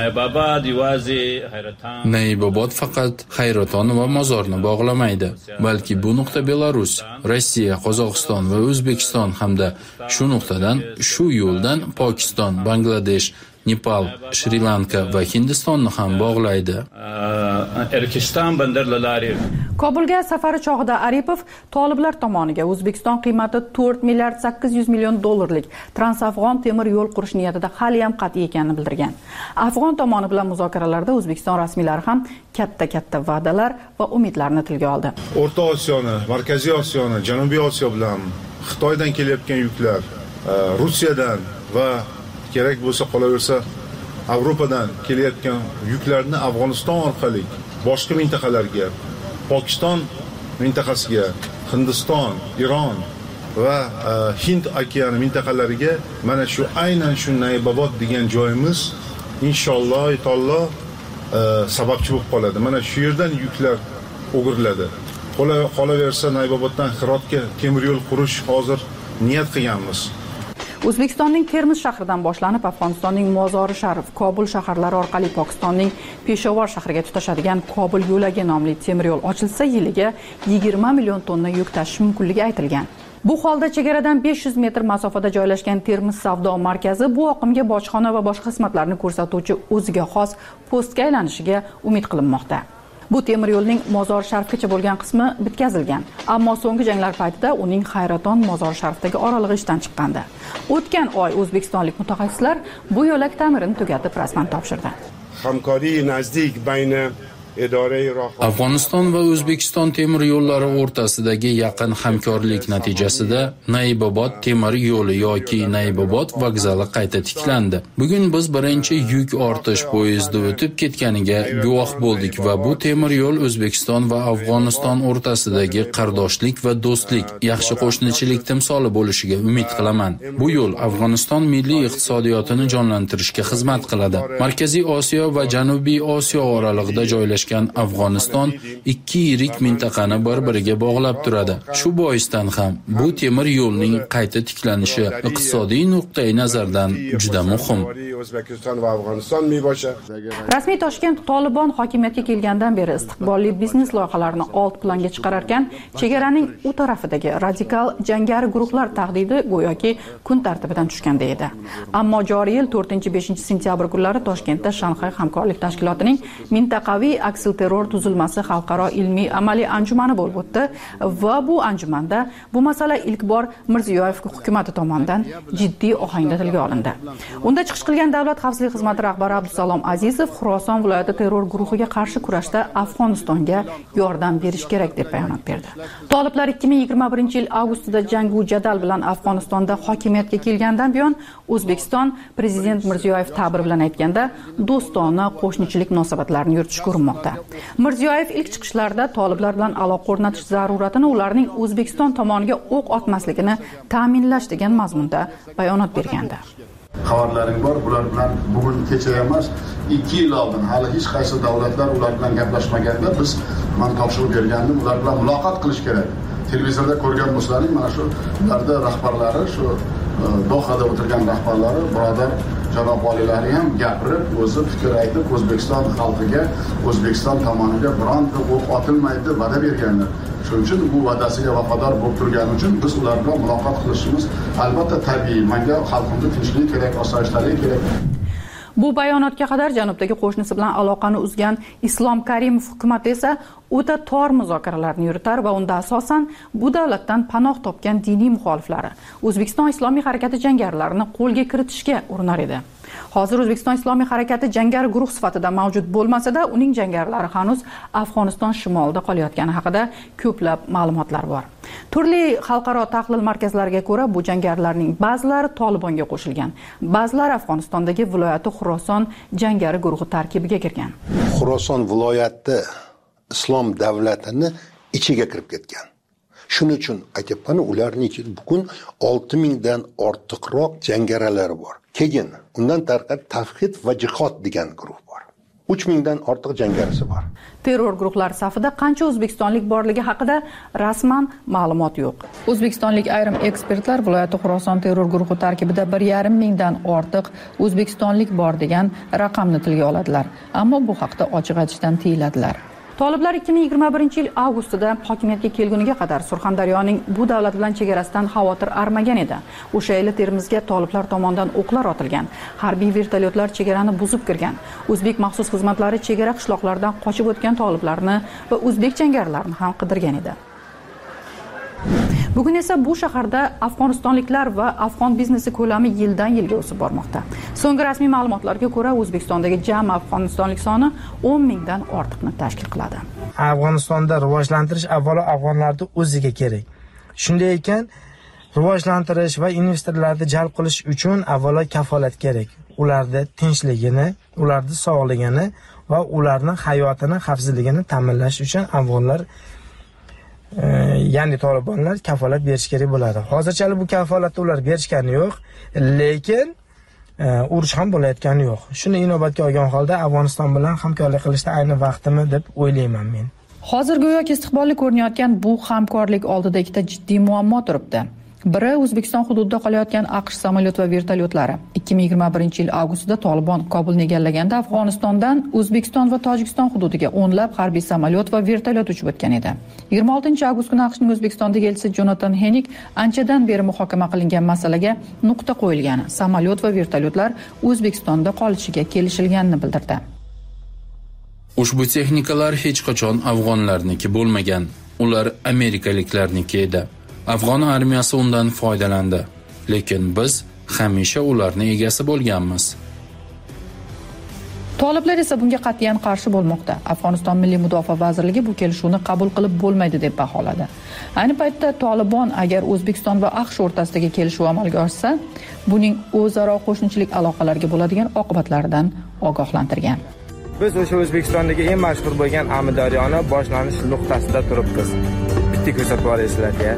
Naibobod faqat Hayraton va Mozorni bog'lamaydi, balki bu nuqta Belarus, Rossiya, Qozog'iston va O'zbekiston hamda shu nuqtadan, shu yo'ldan Pokiston, Bangladesh, Nepal, Shri-Lanka va Hindistonni ham bog'laydi. Kobulga safari chog'ida Aripov toliblar tomoniga O'zbekiston qiymati 4 milliard 800 million dollarlik transafg'on temir yo'l qurish niyatida hali ham qat'iy ekanini bildirgan. Afg'on tomoni bilan muzokaralarda O'zbekiston rasmiylari ham katta va'dalar va umidlarni tilga oldi. O'rta Osiyoni, Markaziy Osiyoni, Janubiy Osiyo bilan Xitoydan kelayotgan yuklar, Rossiyadan va kerak bo'lsa qolaversa Yevropadan kelayotgan yuklarni Afg'oniston orqali boshqa mintaqalarga, Pokiston mintaqasiga, Hindiston, Iron va Hind okeani mintaqalariga mana shu aynan shu Naybobod degan joyimiz inshaalloh sababchi bo'lib qoladi. Mana shu yerdan yuklar o'giriladi. Qolaversa Nayboboddan Hirotga temir yo'l qurish hozir niyat qilganmiz. O'zbekistonning Termiz shahridan boshlanib, Afg'onistonning Mozori Sharif, Kobul shaharlari orqali Pokistonning Peshawar shahriga tutashadigan Kobul yo'lagi nomli temir yo'l ochilsa, yiliga 20 million tonna yuk tashish mumkinligi aytilgan. Bu holda chegaradan 500 metr masofada joylashgan Termiz savdo markazi bu oqimga bojxona va boshqa xizmatlarni ko'rsatuvchi o'ziga xos postga aylanishiga umid qilinmoqda. Bu temir yo'lning Mozor Sharifgacha bo'lgan qismi bitkazilgan, ammo so'nggi janglar paytida uning Hayraton Mozor Sharifdagi oralig'i ishdan chiqqandi. O'tgan oy o'zbekistonlik mutaxassislar bu yo'lak ta'mirini tugatib rasman topshirdi. Hamkori nazdik bayni Afg'oniston va O'zbekiston temir yo'llari o'rtasidagi yaqin hamkorlik natijasida Naybobod temir yo'li yoki Naybobod vokzali qayta tiklandi. Bugun biz birinchi yuk ortish poyezdi o'tib ketganiga guvoh bo'ldik va bu temir yo'l O'zbekiston va Afg'oniston o'rtasidagi qardoshlik va do'stlik, yaxshi qo'shnichilik timsoli bo'lishiga umid qilaman. Bu yo'l Afg'oniston milliy iqtisodiyotini jonlantirishga xizmat qiladi. Markaziy Osiyo va Janubiy Osiyo oralig'ida joylashgan Afg'oniston ikki yirik mintaqani bir-biriga bog'lab turadi. Shu boisdan ham bu temir yo'lning qayta tiklanishi iqtisodiy nuqtai nazardan juda muhim. Rasmiy Toshkent Tolibon hokimiyatga kelgandan beri istiqbolli biznes loyihalarini old planga chiqararkan, chegaraning u tarafidagi radikal jangari guruhlar tahdidi go'yoki kun tartibidan tushganda edi. Ammo joriy yil 4-5 sentyabr kunlari Toshkentda Shanxay hamkorlik tashkilotining mintaqaviy aksilterror tuzilmasi xalqaro ilmiy amaliy anjumani bo'lib o'tdi va bu anjumanda bu masala ilk bor Mirziyoyev hukumatı tomonidan jiddiy ohangda tilga olindi. Unda chiqish qilgan Davlat xavfsizlik xizmati rahbari Abdusalom Azizov Xuroson viloyati terror guruhiga qarshi kurashda Afg'onistonga yordam berish kerak deb bayonot berdi. Toliblar 2021 yil avgustida jangu jadal bilan Afg'onistonda hokimiyatga kelgandan buyon O'zbekiston prezident Mirziyoyev ta'bir bilan aytganda do'stona qo'shnichilik munosabatlarini yuritishga urinmoqda. Mirziyoyev ilk chiqishlarida toliblar bilan aloqa o'rnatish zaruratini ularning O'zbekiston tomoniga o'q otmasligini ta'minlash degan mazmunda bayonot bergandi. Xabarlaring bor, bular bilan bugun kecha emas, 2 yil oldin hali hech qaysi davlatlar ular bilan gaplashmaganda biz men topshirib bergandim, ular bilan muloqot qilish kerak. Televizorda ko'rgan bo'lsalaring, mana shu ularda rahbarlari, shu Dohada o'tirgan rahbarlari, birodar janob valiylari ham gapirib, o'zi fikr aytib, O'zbekiston xalqiga, O'zbekiston tomoniga bironta o'q otilmaydi va'da berganlar. Shuning uchun bu va'dasiga vafodor bo'lib turgani uchun biz ular bilan muloqot qilishimiz albatta tabiiy. Menga xalqimga tinchlik kerak, osoyishtalik kerak. Bu bayonotga qadar janubdagi qo'shnisi bilan aloqani uzgan Islom Karimov hukumati esa o'ta tor muzokaralarni yuritar va unda asosan bu davlatdan panoh topgan diniy muxoliflari O'zbekiston Islomiy harakati jangarilarini qo'lga kiritishga urinar edi. Hozir O'zbekiston Islomiy harakati jangari guruh sifatida mavjud bo'lmasa-da, uning jangarilari hanuz Afg'oniston shimolida qolayotgani haqida ko'plab ma'lumotlar bor. Turli xalqaro tahlil markazlariga ko'ra, bu jangarilarning ba'zilari Tolibonga qo'shilgan, ba'zilari Afg'onistondagi viloyati Xuroson jangari guruhi tarkibiga kirgan. Xuroson viloyati islom davlatini ichiga kirib ketgan. Shuning uchun aytibman, ularning ichida bugun 6000 dan ortiqroq jangarilari bor. Keyin undan tashqari tavhid va jihod degan guruh bor. 3000 dan ortiq jangarisi bor. Terror guruhlari safida qancha o'zbekistonlik borligi haqida rasman ma'lumot yo'q. O'zbekistonlik ayrim ekspertlar viloyati Xuroson terror guruhi tarkibida 1,5 mingdan ortiq o'zbekistonlik bor degan raqamni tilga oladilar, ammo bu haqda ochiq aytishdan tiyiladilar. Toliblar 2021 yil avgustida hokimiyatga kelguniga qadar Surxondaryoning bu davlat bilan chegarasidan xavotir armagan edi. O'sha yili Termizga toliblar tomonidan o'qlar otilgan, harbiy vertolyotlar chegarani buzib kirgan. O'zbek maxsus xizmatlari chegara qishloqlaridan qochib o'tgan toliblarni va o'zbek jangarilarni ham qidirgan edi. Bugun esa bu shaharda afg'onistonliklar va afg'on biznesi ko'lami yildan yilga o'sib bormoqda. So'nggi rasmiy ma'lumotlarga ko'ra, O'zbekistondagi jami afg'onistonlik soni 10 mingdan ortiqni tashkil qiladi. Afg'onistonda rivojlantirish avvalo afg'onlarning o'ziga kerak. Shunday ekan, rivojlantirish va investorlarni jalb qilish uchun avvalo kafolat kerak. Ularning tinchligini, ularning sog'ligini va ularning hayotini, xavfsizligini ta'minlash uchun afg'onlar ya'ni Tolibonlar kafolat berish kerak bo'ladi. Hozircha bu kafolatni ular berishgani yo'q, lekin urush ham bo'layotgani yo'q. Shuni inobatga olgan holda Afg'oniston bilan hamkorlik qilishda ayni vaqtimi deb o'ylayman men. Hozir go'yoki istiqbolli ko'rinayotgan bu hamkorlik oldida ikkita jiddiy muammo turibdi. Biri O'zbekiston hududida qolayotgan AQSh samolyot va vertolyotlari. 2021 yil avgustida Tolibon Kobulni egallaganda Afg'onistondan O'zbekiston va Tojikiston hududiga o'nlab harbiy samolyot va vertolyot uchib o'tgan edi. 26 avgust kuni AQShning O'zbekistondagi elchisi Jonathan Henig anchadan beri muhokama qilingan masalaga nuqta qo'yilgani, samolyot va vertolyotlar O'zbekistonda qolishiga kelishilganini bildirdi. Ushbu texnikalar hech qachon afg'onlarniki bo'lmagan. Ular amerikaliklarniki edi. Afg'on armiyasi undan foydalandi, lekin biz hamisha ularning egasi bo'lganmiz. Toliblar esa bunga qat'iyan qarshi bo'lmoqda. Afg'oniston Milliy mudofaa vazirligi bu kelishuvni qabul qilib bo'lmaydi deb baholadi. Ayni paytda Tolibon agar O'zbekiston va AQSh o'rtasidagi kelishuv amalga oshsa, buning o'zaro qo'shnichilik aloqalariga bo'ladigan oqibatlaridan ogohlantirgan. Biz o'sha O'zbekistondagi eng mashhur bo'lgan Amudaryoni boshlanish nuqtasida turibmiz. Bitta ko'rsatib yuboraysizlar-ya.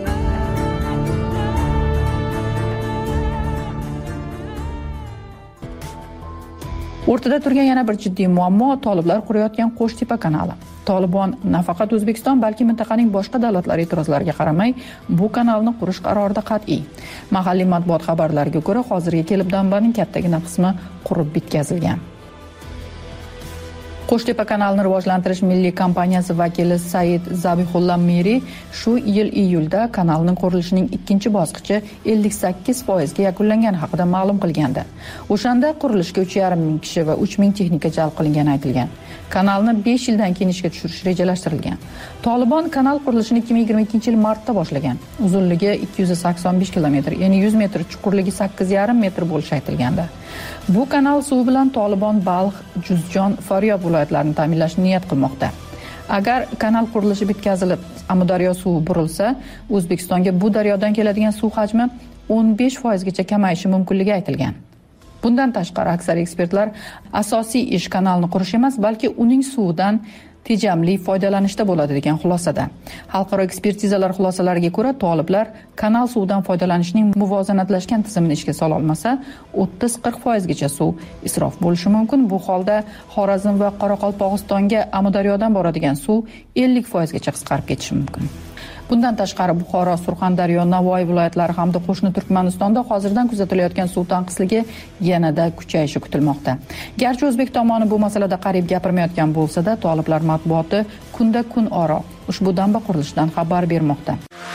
O'rtada turgan yana bir jiddiy muammo Toliblar qurayotgan Qo'shtepa kanali. Tolibon nafaqat O'zbekiston, balki mintaqaning boshqa davlatlari e'tirozlariga qaramay, bu kanalni qurish qarorida qat'iy. Mahalliy matbuot xabarlariga ko'ra, hozirga kelib dambaning kattagina qismi qurib bitkazilgan. Qo'shtepa kanalini rivojlantirish milliy kompaniyasi vakili Said Zabihullo Miri shu yil iyulda kanalning qurilishining ikkinchi bosqichi 58% ga yakunlangani haqida ma'lum qilgandi. O'shanda qurilishga 3,5 ming kishi va 3 ming texnika jalb qilingani aytilgan. Kanalni 5 yildan keyin ishga tushirish rejalashtirilgan. Tolibon kanal qurilishini 2022 yil martda boshlagan. Uzunligi 285 km, ya'ni 100 metr, chuqurligi 8,5 metr bo'lishi aytilganda. Bu kanal suvi bilan Tolibon Balx, Juzjon, Faryob viloyatlarini ta'minlashni niyat qilmoqda. Agar kanal qurilishi bitkazilib, Amudaryo suvi burilsa, O'zbekistonga bu daryodan keladigan suv hajmi 15% gacha kamayishi mumkinligi aytilgan. Bundan tashqari aksar ekspertlar asosiy ish kanalni qurish emas, balki uning suvidan tejamli foydalanishda bo'ladi degan xulosada. Xalqaro ekspertizalar xulosalariga ko'ra, Toliblar kanal suvidan foydalanishning muvozanatlashgan tizimini ishga sola olmasa, 30-40% gacha suv isrof bo'lishi mumkin. Bu holda Xorazm va Qoraqalpog'istonga Amudaryodan boradigan suv 50% gacha qisqarib ketishi mumkin. Bundan tashqari Buxoro, Surxondaryo, Navoiy viloyatlari hamda qo'shni Turkmanistonda hozirdan kuzatilayotgan suv tanqisligi yanada kuchayishi kutilmoqda. Garchi o'zbek tomoni bu masalada qarib gapirmayotgan bo'lsa-da, Toliblar matbuoti kunda kun oro ushbu damba qurilishidan xabar bermoqda.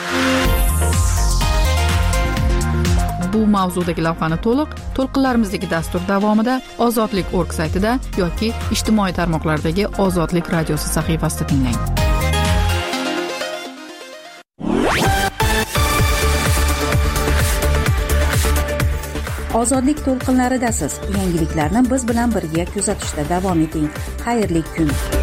Bu mavzudagi lavhani to'lqinlarimizdagi dastur davomida Ozodlik.org saytida yoki ijtimoiy tarmoqlardagi Ozodlik radiosi sahifasida tinglang. Ozodlik to'lqinlaridasiz. Yangiliklarni biz bilan birga kuzatishda davom eting. Xayrli kun.